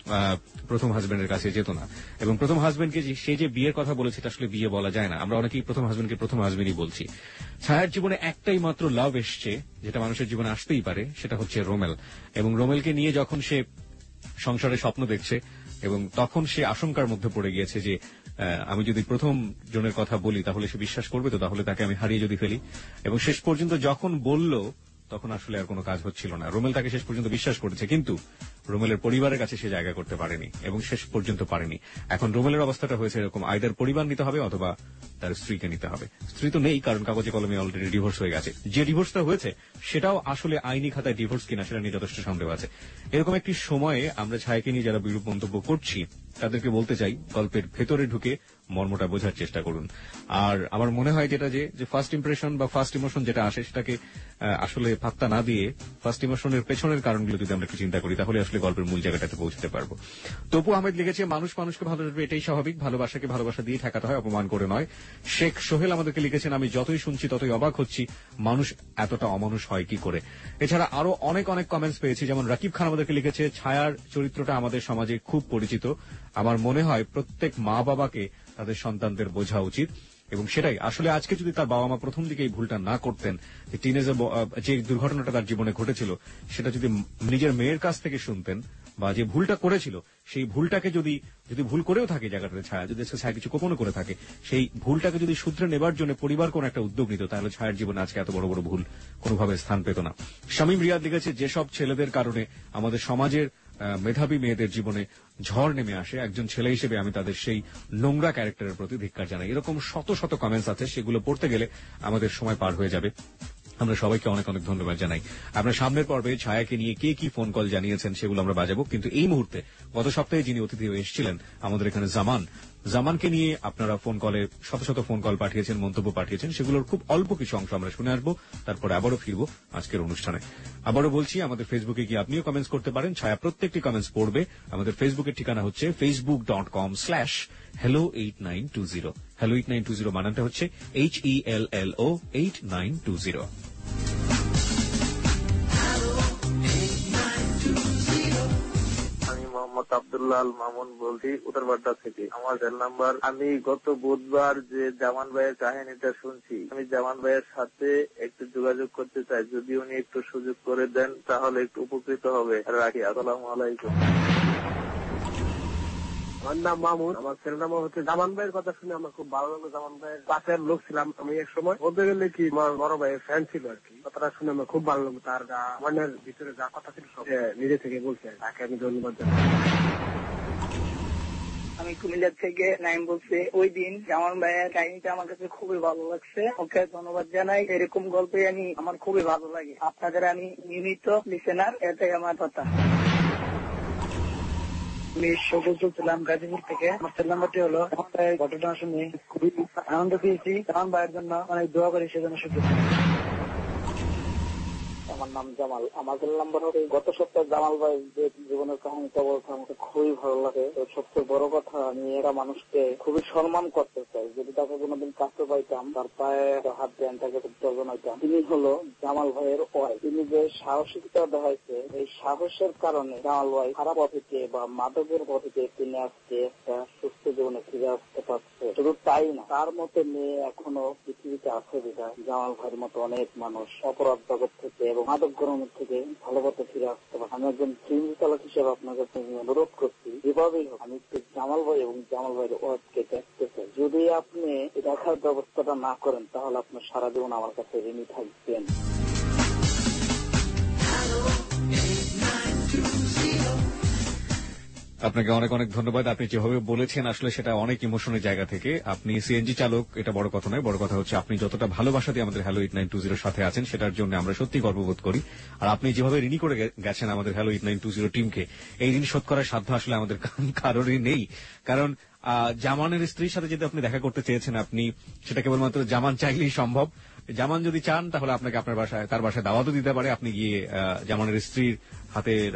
প্রথম হাজবেন্ডের কাছে যেত না। এবং প্রথম হাজবেন্ডকে সে যে বিয়ের কথা বলেছে আসলে বিয়ে বলা যায় না, আমরা অনেকেই প্রথম হাজবেন্ডকে প্রথম হাজবেন্ডই বলছি। ছায়ার জীবনে একটাই মাত্র লাভ এসছে যেটা মানুষের জীবনে আসতেই পারে, সেটা হচ্ছে রোমেল। এবং রোমেলকে নিয়ে যখন সে সংসারের স্বপ্ন দেখছে এবং তখন সে আশঙ্কার মধ্যে পড়ে গিয়েছে যে আমি যদি প্রথম জনের কথা বলি তাহলে সে বিশ্বাস করবে তো, তাহলে তাকে আমি হারিয়ে যদি ফেলি। এবং শেষ পর্যন্ত যখন বলল তখন আসলে আর কোনো কাজ হচ্ছিল না। রোমেল তাকে শেষ পর্যন্ত বিশ্বাস করেছে, কিন্তু রোমেলের পরিবারের কাছে সে জায়গা করতে পারেনি এবং শেষ পর্যন্ত পারেনি। এখন রোমেলের অবস্থাটা হয়েছে এরকম, আইদার পরিবার নিতে হবে অথবা তার স্ত্রীকে নিতে হবে। স্ত্রী তো নেই, কারণ কাগজে কলমে অলরেডি ডিভোর্স হয়ে গেছে। যে ডিভোর্সটা হয়েছে সেটাও আসলে আইনি খাতায় ডিভোর্স কিনা সেটা নিয়ে যথেষ্ট সন্দেহ আছে। এরকম একটি সময়ে আমরা ছায়াকে নিয়ে যারা বিরূপ মন্তব্য করছি তাদেরকে বলতে চাই গল্পের ভেতরে ঢুকে মর্মটা বোঝার চেষ্টা করুন। আর আমার মনে হয় যেটা যে ফার্স্ট ইমপ্রেশন বা ফার্স্ট ইমোশন যেটা আসে সেটাকে আসলে পাত্তা না দিয়ে ফার্স্ট ইমোশনের পেছনের কারণগুলো যদি আমরা একটু চিন্তা করি তাহলে আসলে গল্পের মূল জায়গাটাতে পৌঁছতে পারবো। তপু আহমেদ লিখেছে, মানুষ মানুষকে ভালোবাসবে এটাই স্বাভাবিক, ভালোবাসাকে ভালোবাসা দিয়ে ঠেকাতে হয়, অপমান করে নয়। শেখ সোহেল আমাদেরকে লিখেছেন, আমি যতই শুনছি ততই অবাক হচ্ছি, মানুষ এতটা অমানুষ হয় কি করে। এছাড়া আরো অনেক কমেন্টস পেয়েছি, যেমন রাকিব খান আমাদেরকে লিখেছে, ছায়ার চরিত্রটা আমাদের সমাজে খুব পরিচিত। আমার মনে হয় প্রত্যেক মা বাবাকে তাদের সন্তানদের বোঝা উচিত, এবং সেটাই আসলে আজকে যদি তার বাবা মা প্রথম দিকে এই ভুলটা না করতেন, যে টিনেজে যে দুর্ঘটনাটা তার জীবনে ঘটেছিল সেটা যদি নিজের মেয়ের কাছ থেকে শুনতেন বা যে ভুলটা করেছিল সেই ভুলটাকে যদি ভুল করেও থাকে জায়গাটাতে ছায়া, যদি ছায়া কিছু গোপন করে থাকে, সেই ভুলটাকে যদি শুধরে নেবার জন্য পরিবার কোন একটা উদ্যোগ নিত, তাহলে ছায়ার জীবনে আজকে এত বড় বড় ভুল কোনোভাবে স্থান পেত না। শামীম রিয়াদ লিখেছে, যেসব ছেলেদের কারণে আমাদের সমাজের মেধাবী মেয়েদের জীবনে ঝড় নেমে আসে, একজন ছেলে হিসেবে আমি তাদের সেই নোংরা ক্যারেক্টারের প্রতি ধিক্কার জানাই। এরকম শত শত কমেন্টস আছে, সেগুলো পড়তে গেলে আমাদের সময় পার হয়ে যাবে। আমরা সবাইকে অনেক অনেক ধন্যবাদ জানাই। আমরা সামনের পর্বে ছায়াকে নিয়ে কে কি ফোন কল জানিয়েছেন সেগুলো আমরা বাজাবো, কিন্তু এই মুহূর্তে গত সপ্তাহে যিনি অতিথি হয়ে এসেছিলেন আমাদের এখানে জামানকে নিয়ে আপনারা ফোন কলে শত শত ফোন কল পাঠিয়েছেন, মন্তব্য পাঠিয়েছেন, সেগুলোর খুব অল্প কিছু অংশ আমরা শুনে আসবো, তারপরে আবারও ফিরবো আজকের অনুষ্ঠানে। আবারও বলছি, আমাদের ফেসবুকে গিয়ে আপনিও কমেন্টস করতে পারেন, ছায়া প্রত্যেকটি কমেন্টস পড়বে। আমাদের ফেসবুকের ঠিকানা হচ্ছে facebook.com/hello8920। hello8920 বানানটা হচ্ছে HELLO 8920।
মোহাম্মদ আব্দুল্লাহ মামুন বলছি উত্তরপাড়া থেকে। আমার সেল নাম্বার, আমি গত বুধবার যে জামান ভাইয়ের কাহিনীটা শুনছি, আমি জামান ভাইয়ের সাথে একটু যোগাযোগ করতে চাই, যদি উনি একটু সুযোগ করে দেন তাহলে একটু উপকৃত হবে। রাখি, আসসালামু আলাইকুম।
আমার নাম মামুন, আমার ছেলের নাম হচ্ছে জামান ভাইয়ের কথা শুনে আমার খুব ভালো লাগলো। জামান ভাইয়ের পাশের লোক ছিলাম আমি এক সময়, বলতে গেলে কি আমার বড় ভাইয়ের ফ্যান ছিল আর কি। কথাটা শুনে আমার খুব ভালো লাগলো, তার মনের ভিতরে যা কথা ছিল সব নিজে থেকে বলছে, তাকে আমি ধন্যবাদ জানাই।
আমি কুমিল্লা থেকে নাইম বলছি। ওই দিন জামান ভাইয়ের কাহিনীটা আমার কাছে খুবই ভালো লাগছে, ওকে ধন্যবাদ জানাই। এরকম গল্পে আমার খুবই ভালো লাগে। আপনাদের আমি নিয়মিত লিসেনার, এটাই আমার কথা। আমি সবুজ ছিলাম গাজীপুর থেকে। আমার সেল নাম্বারটি হলো, ঘটনা শুনে খুবই আনন্দ পেয়েছি। জামান ভাইয়ের জন্য অনেক দোয়া করি, সেজন্য সুযোগ।
আমার নাম জামাল, আমাদের নাম্বার হবে। গত সপ্তাহে জামাল ভাই যে জীবনের কাহিনীটা বলতে আমাকে খুবই ভালো লাগে। সবচেয়ে বড় কথা, আমি এরা মানুষকে খুবই সম্মান করতে চাই। যদি তাকে কোনোদিন কাছে পাইতাম, তার পায়ে হাত দেন, তাকে জানাইতাম। তিনি হলো জামাল ভাইয়ের ওয়াইফ। তিনি যে সাহসিকতা দেখাইছে, এই সাহসের কারণে জামাল ভাই খারাপ পথে বা মাদকের পথে তিনি আজকে একটা সুস্থ জীবনে ফিরে আসতে পারছে। শুধু তাই না, তার মতো মেয়ে এখনো পৃথিবীতে আছে বিধায় জামাল ভাইয়ের মতো অনেক মানুষ অপরাধ জগৎ থেকে এবং মাদক গরমের থেকে ভালো পথে ফিরে আসতে পারে। আমি একজন ফিল্ম চালক হিসেবে আপনার কাছে অনুরোধ করছি, যেভাবেই হোক আমি জামাল ভাই এবং জামাল ভাইয়ের ওয়াইফকে দেখতে চাই। যদি আপনি দেখার ব্যবস্থাটা না করেন, তাহলে আপনার সারা জীবন আমার কাছে ঋণী থাকবেন।
আপনাকে অনেক অনেক ধন্যবাদ। আপনি যেভাবে বলেছেন আসলে সেটা অনেক ইমোশনের জায়গা থেকে। আপনি সিএনজি চালক, এটা বড় কথা নয়। বড় কথা হচ্ছে আপনি যতটা ভালোবাসা দিয়ে আমাদের হ্যালো 8920 সাথে আছেন, সেটার জন্য আমরা সত্যি গর্ববোধ করি। আর আপনি যেভাবে ঋণী করে গেছেন আমাদের হ্যালো 8920 টিমকে, এই ঋণ শোধ করার সাধ্য আসলে আমাদের কারোরই নেই। কারণ জামানের স্ত্রীর সাথে যদি আপনি দেখা করতে চেয়েছেন, আপনি সেটা কেবলমাত্র জামান চাইলেই সম্ভব। জামান যদি চান তাহলে আপনাকে আপনার বাসায়, তার বাসায় দাওয়াতও দিতে পারে। আপনি গিয়ে জামানের স্ত্রীর হাতের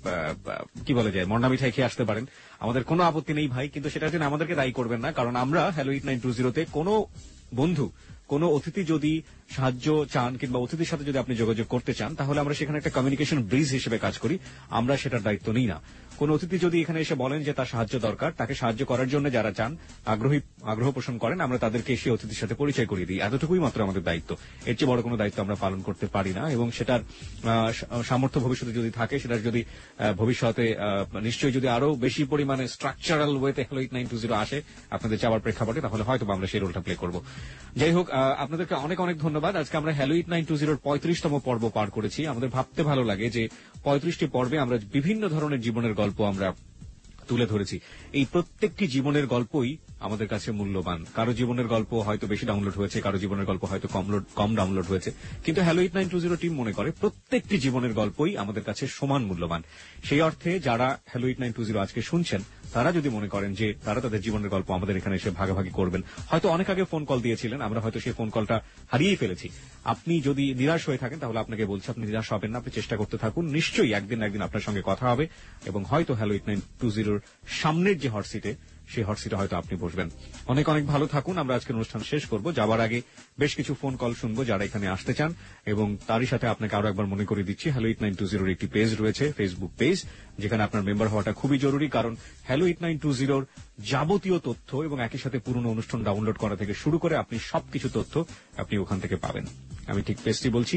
কি বলে যায় মন্ডা মিঠাই খেয়ে আসতে পারেন। আমাদের কোনো আপত্তি নেই ভাই, কিন্তু সেটার জন্য আমাদেরকে দায়ী করবেন না। কারণ আমরা হ্যালো 8920 কোনো বন্ধু, কোনো অতিথি যদি সাহায্য চান কিংবা অতিথির সাথে যদি আপনি যোগাযোগ করতে চান, তাহলে আমরা সেখানে একটা কমিউনিকেশন ব্রিজ হিসেবে কাজ করি। আমরা সেটার দায়িত্ব নিই না। কোন অতিথি যদি এখানে এসে বলেন যে তার সাহায্য দরকার, তাকে সাহায্য করার জন্য যারা চান, আগ্রহ পোষণ করেন, আমরা তাদেরকে সেই অতিথির সাথে পরিচয় করিয়ে দিই। এতটুকুই মাত্র আমাদের দায়িত্ব। এর চেয়ে বড় কোনো দায়িত্ব আমরা পালন করতে পারি না। এবং সেটার সামর্থ্য ভবিষ্যতে যদি থাকে, সেটার যদি ভবিষ্যতে নিশ্চয়ই যদি আরো বেশি পরিমাণে স্ট্রাকচারাল ওয়েতে হ্যালো 8920 আসে আপনাদের চাওয়ার প্রেক্ষাপটে, তাহলে হয়তো আমরা সেই রোলটা প্লে করব। যাই হোক, আপনাদেরকে অনেক অনেক ধন্যবাদ। আজকে আমরা হ্যালো 8920 35তম পর্ব পার করেছি। আমাদের ভাবতে ভালো লাগে যে 35টি পর্বে আমরা বিভিন্ন ধরনের জীবনের গল্প আমরা তুলে ধরেছি। এই প্রত্যেকটি জীবনের গল্পই আমাদের কাছে মূল্যবান। কারো জীবনের গল্প হয়তো বেশি ডাউনলোড হয়েছে, কারো জীবনের গল্প হয়তো কম ডাউনলোড হয়েছে, কিন্তু হ্যালো 8920 টিম মনে করে প্রত্যেকটি জীবনের গল্পই আমাদের কাছে সমান মূল্যবান। সেই অর্থে যারা হ্যালো 8920 আজকে শুনছেন, তারা যদি মনে করেন যে তারা তাদের জীবনের গল্প আমাদের এখানে এসে ভাগাভাগি করবেন, হয়তো অনেক আগে ফোন কল দিয়েছিলেন, আমরা হয়তো সেই ফোন কলটা হারিয়েই ফেলেছি। আপনি যদি নিরাশ হয়ে থাকেন, তাহলে আপনাকে বলছি আপনি নিরাশ হবেন না, আপনি চেষ্টা করতে থাকুন। নিশ্চয়ই একদিন আপনার সঙ্গে কথা হবে এবং হয়তো হ্যালো 8920 সামনের যে হট সিটে, সেই হট সিটে হয়তো আপনি বসবেন। অনেক অনেক ভালো থাকুন। আমরা আজকের অনুষ্ঠান শেষ করব। যাবার আগে বেশ কিছু ফোন কল শুনবো যারা এখানে আসতে চান, এবং তারই সাথে আপনাকে আরো একবার মনে করে দিচ্ছি, হ্যালো 8920 একটি পেজ রয়েছে, ফেসবুক পেজ, যেখানে আপনার মেম্বার হওয়াটা খুবই জরুরি। কারণ হ্যালো 8920 যাবতীয় তথ্য এবং একই সাথে পুরনো অনুষ্ঠান ডাউনলোড করা থেকে শুরু করে আপনি সবকিছু তথ্য আপনি ওখান থেকে পাবেন। আমি ঠিক পেজটি বলছি,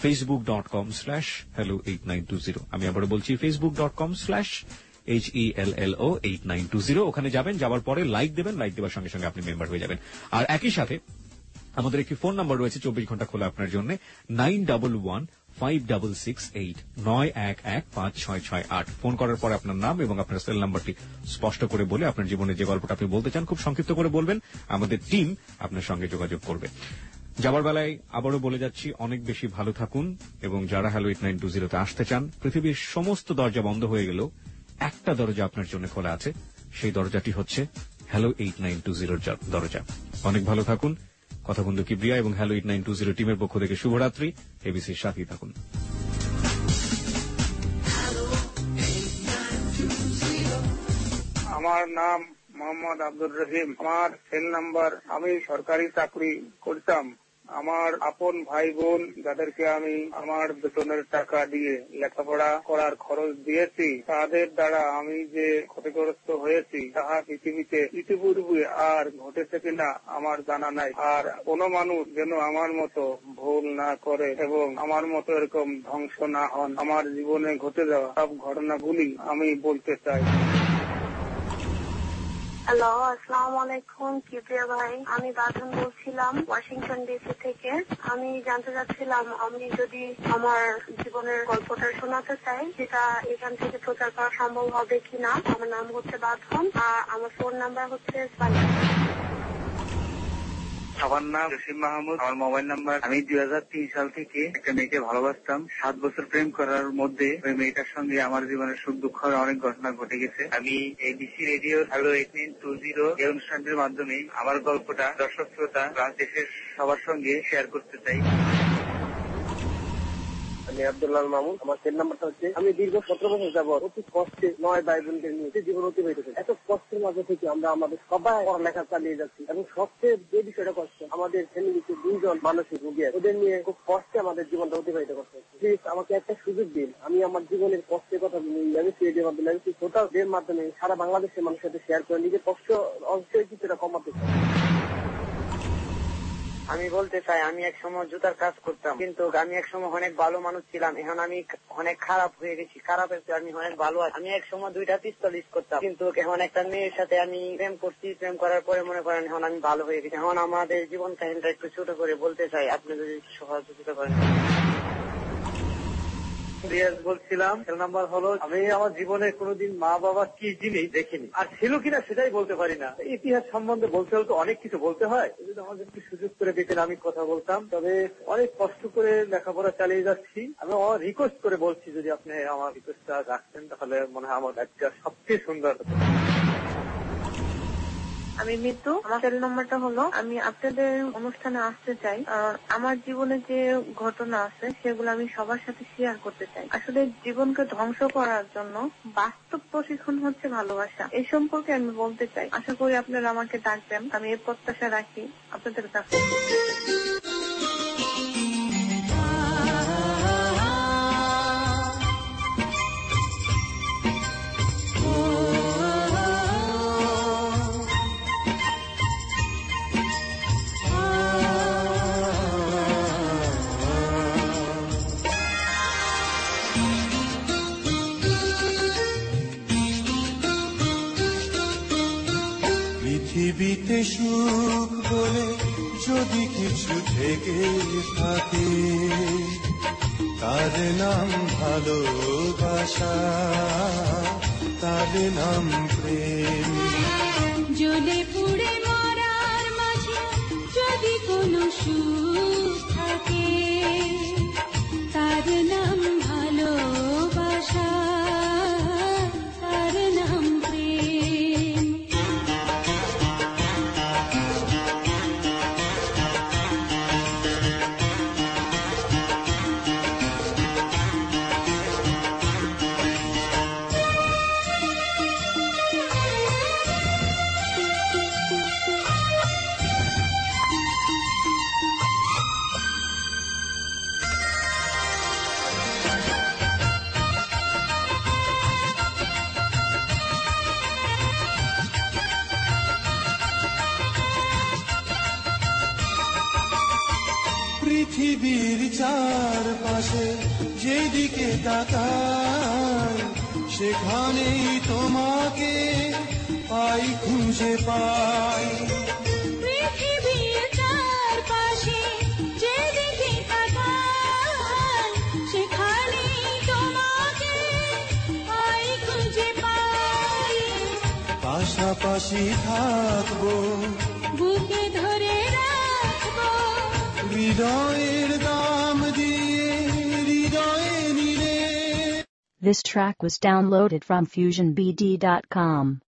facebook.com/hello8920। আমি আবারও বলছি facebook.com/HELLO8920। ওখানে যাবেন, যাওয়ার পরে লাইক দেবেন, লাইক দেওয়ার সঙ্গে সঙ্গে আপনি মেম্বার হয়ে যাবেন। আর একই সাথে আমাদের একটি ফোন নাম্বার রয়েছে 24 ঘন্টা খোলা আপনার জন্য, 91156689115668। ফোন করার পরে আপনার নাম এবং আপনার সেল নাম্বারটি স্পষ্ট করে বলে আপনার জীবনে যে গল্পটা আপনি বলতে চান খুব সংক্ষিপ্ত করে বলবেন, আমাদের টিম আপনার সঙ্গে যোগাযোগ করবে। যাবার বেলায় আবারও বলে যাচ্ছি, অনেক বেশি ভালো থাকুন, এবং যারা হ্যালো 8920-তে আসতে চান, পৃথিবীর সমস্ত দরজা বন্ধ হয়ে গেলেও একটা দরজা আপনার জন্য খোলা আছে, সেই দরজাটি হচ্ছে হ্যালো 8920-র দরজা। অনেক ভালো থাকুন। কথা বন্ধু কিবরিয়া এবং হ্যালো 8920 টিমের পক্ষ থেকে শুভরাত্রি। এবিসির সাথেই থাকুন।
আমার নাম মোহাম্মদ আব্দুর রহিম। আমার সেল নাম্বার, আমি সরকারি চাকরি করতাম। আমার আপন ভাই বোন যাদেরকে আমি আমার বেতনের টাকা দিয়ে লেখাপড়া করার খরচ দিয়েছি, তাদের দ্বারা আমি যে ক্ষতিগ্রস্ত হয়েছি তাহা পৃথিবীতে ইতিপূর্বে আর ঘটেছে কিনা আমার জানা নাই। আর কোনো মানুষ যেন আমার মতো ভুল না করে এবং আমার মতো এরকম ধ্বংস না হন। আমার জীবনে ঘটে যাওয়া সব ঘটনাগুলি আমি বলতে চাই।
হ্যালো, আসসালামু আলাইকুম কিবরিয়া ভাই। আমি বাঁধন বলছিলাম ওয়াশিংটন ডিসি থেকে। আমি জানতে চাচ্ছিলাম, আমি যদি আমার জীবনের গল্পটা শোনাতে চাই, সেটা এখান থেকে প্রচার করা সম্ভব হবে কিনা। আমার নাম হচ্ছে বাঁধন আর আমার ফোন নাম্বার হচ্ছে
আমার নাম জসিম মাহমুদ। আমার মোবাইল নাম্বার। আমি 2003 সাল থেকে একটা মেয়েকে ভালোবাসতাম। 7 বছর প্রেম করার মধ্যে ওই মেয়েটার সঙ্গে আমার জীবনের সুখ দুঃখ অনেক ঘটনা ঘটে গেছে। আমি এবিসি রেডিও হ্যালো 8920 এই অনুষ্ঠানটির মাধ্যমে আমার গল্পটা দর্শক শ্রোতা দেশের সবার সঙ্গে শেয়ার করতে চাই।
আমি আব্দুল্লাহ মামুন। আমার সেল নাম্বারটা হচ্ছে, আমি দীর্ঘ 17 বছর যাবত অতি কষ্টে 9 ভাই বোনদের নিয়ে জীবন অতিবাহিত করি। এত কষ্টের মাঝে থেকে আমরা আমাদের সবাই পড়ালেখা চালিয়ে যাচ্ছি, এবং সবচেয়ে যে বিষয়টা কষ্ট, আমাদের ফ্যামিলিতে 2 জন মানসিক রোগী আছে, ওদের নিয়ে খুব কষ্টে আমাদের জীবনটা অতিবাহিত করতে হচ্ছে। প্লিজ আমাকে একটা সুযোগ দিন, আমি আমার জীবনের কষ্টের কথা ছোটার মাধ্যমে সারা বাংলাদেশের মানুষের সাথে শেয়ার করে নিজের কষ্ট অবশ্যই কিছুটা কমাতে চাই।
আমি বলতে চাই, আমি এক সময় জুতার কাজ করতাম, কিন্তু আমি এক সময় অনেক ভালো মানুষ ছিলাম। এখন আমি অনেক খারাপ হয়ে গেছি। খারাপের চেয়ে আমি অনেক ভালো আছি। আমি এক সময় 2টা পিস্তল ইউজ করতাম, কিন্তু এখন একটা মেয়ের সাথে আমি প্রেম করছি। প্রেম করার পরে মনে করেন এখন আমি ভালো হয়ে গেছি। এখন আমাদের জীবন কাহিনীটা একটু ছোট করে বলতে চাই, আপনি যদি সহযোগিতা করেন।
বলছিলাম সেল নাম্বার হলো, আমি আমার জীবনে কোনোদিন মা বাবা কি জিনিস দেখিনি, আর ছিল কিনা সেটাই বলতে পারি না। ইতিহাস সম্বন্ধে বলতে হলে তো অনেক কিছু বলতে হয়। যদি আমাদের একটু সুযোগ করে দিতেন আমি কথা বলতাম। তবে অনেক কষ্ট করে লেখাপড়া চালিয়ে যাচ্ছি। আমি আমার রিকোয়েস্ট করে বলছি, যদি আপনি আমার রিকোয়েস্টটা রাখতেন তাহলে মনে হয় আমার একটা সবচেয়ে সুন্দর হতো।
আমি মৃত্যু। আমার সেল নাম্বারটা হলো, আমি আপনাদের অনুষ্ঠানে আসতে চাই। আমার জীবনে যে ঘটনা আছে সেগুলো আমি সবার সাথে শেয়ার করতে চাই। আসলে জীবনকে ধ্বংস করার জন্য বাস্তব প্রশিক্ষণ হচ্ছে ভালোবাসা। এই সম্পর্কে আমি বলতে চাই। আশা করি আপনারা আমাকে ডাকবেন। আমি এই প্রত্যাশা রাখি আপনাদের কাছে।
পৃথিবীতে সুখ বলে যদি কিছু থেকে থাকে, তার নাম ভালোবাসা, তার নাম প্রেম।
জ্বলে পুড়ে মরার মাঝে যদি কোনো সুখ থাকে, তার নাম ভালোবাসা, তার নাম প্রেম।
পৃথিবীর চারপাশে যেদিকে তাকাই সেখানেই তোমাকে পাই, খুঁজে পাই।
পৃথিবীর চারপাশে যেদিকে তাকাই সেখানেই তোমাকে পাই, খুঁজে পাই।
পাশাপাশি থাকবো,
বুকে ধরে রাখবো,
হৃদয়ের দাম দিয়ে হৃদয়ে নিলে।
This track was downloaded from FusionBD.com.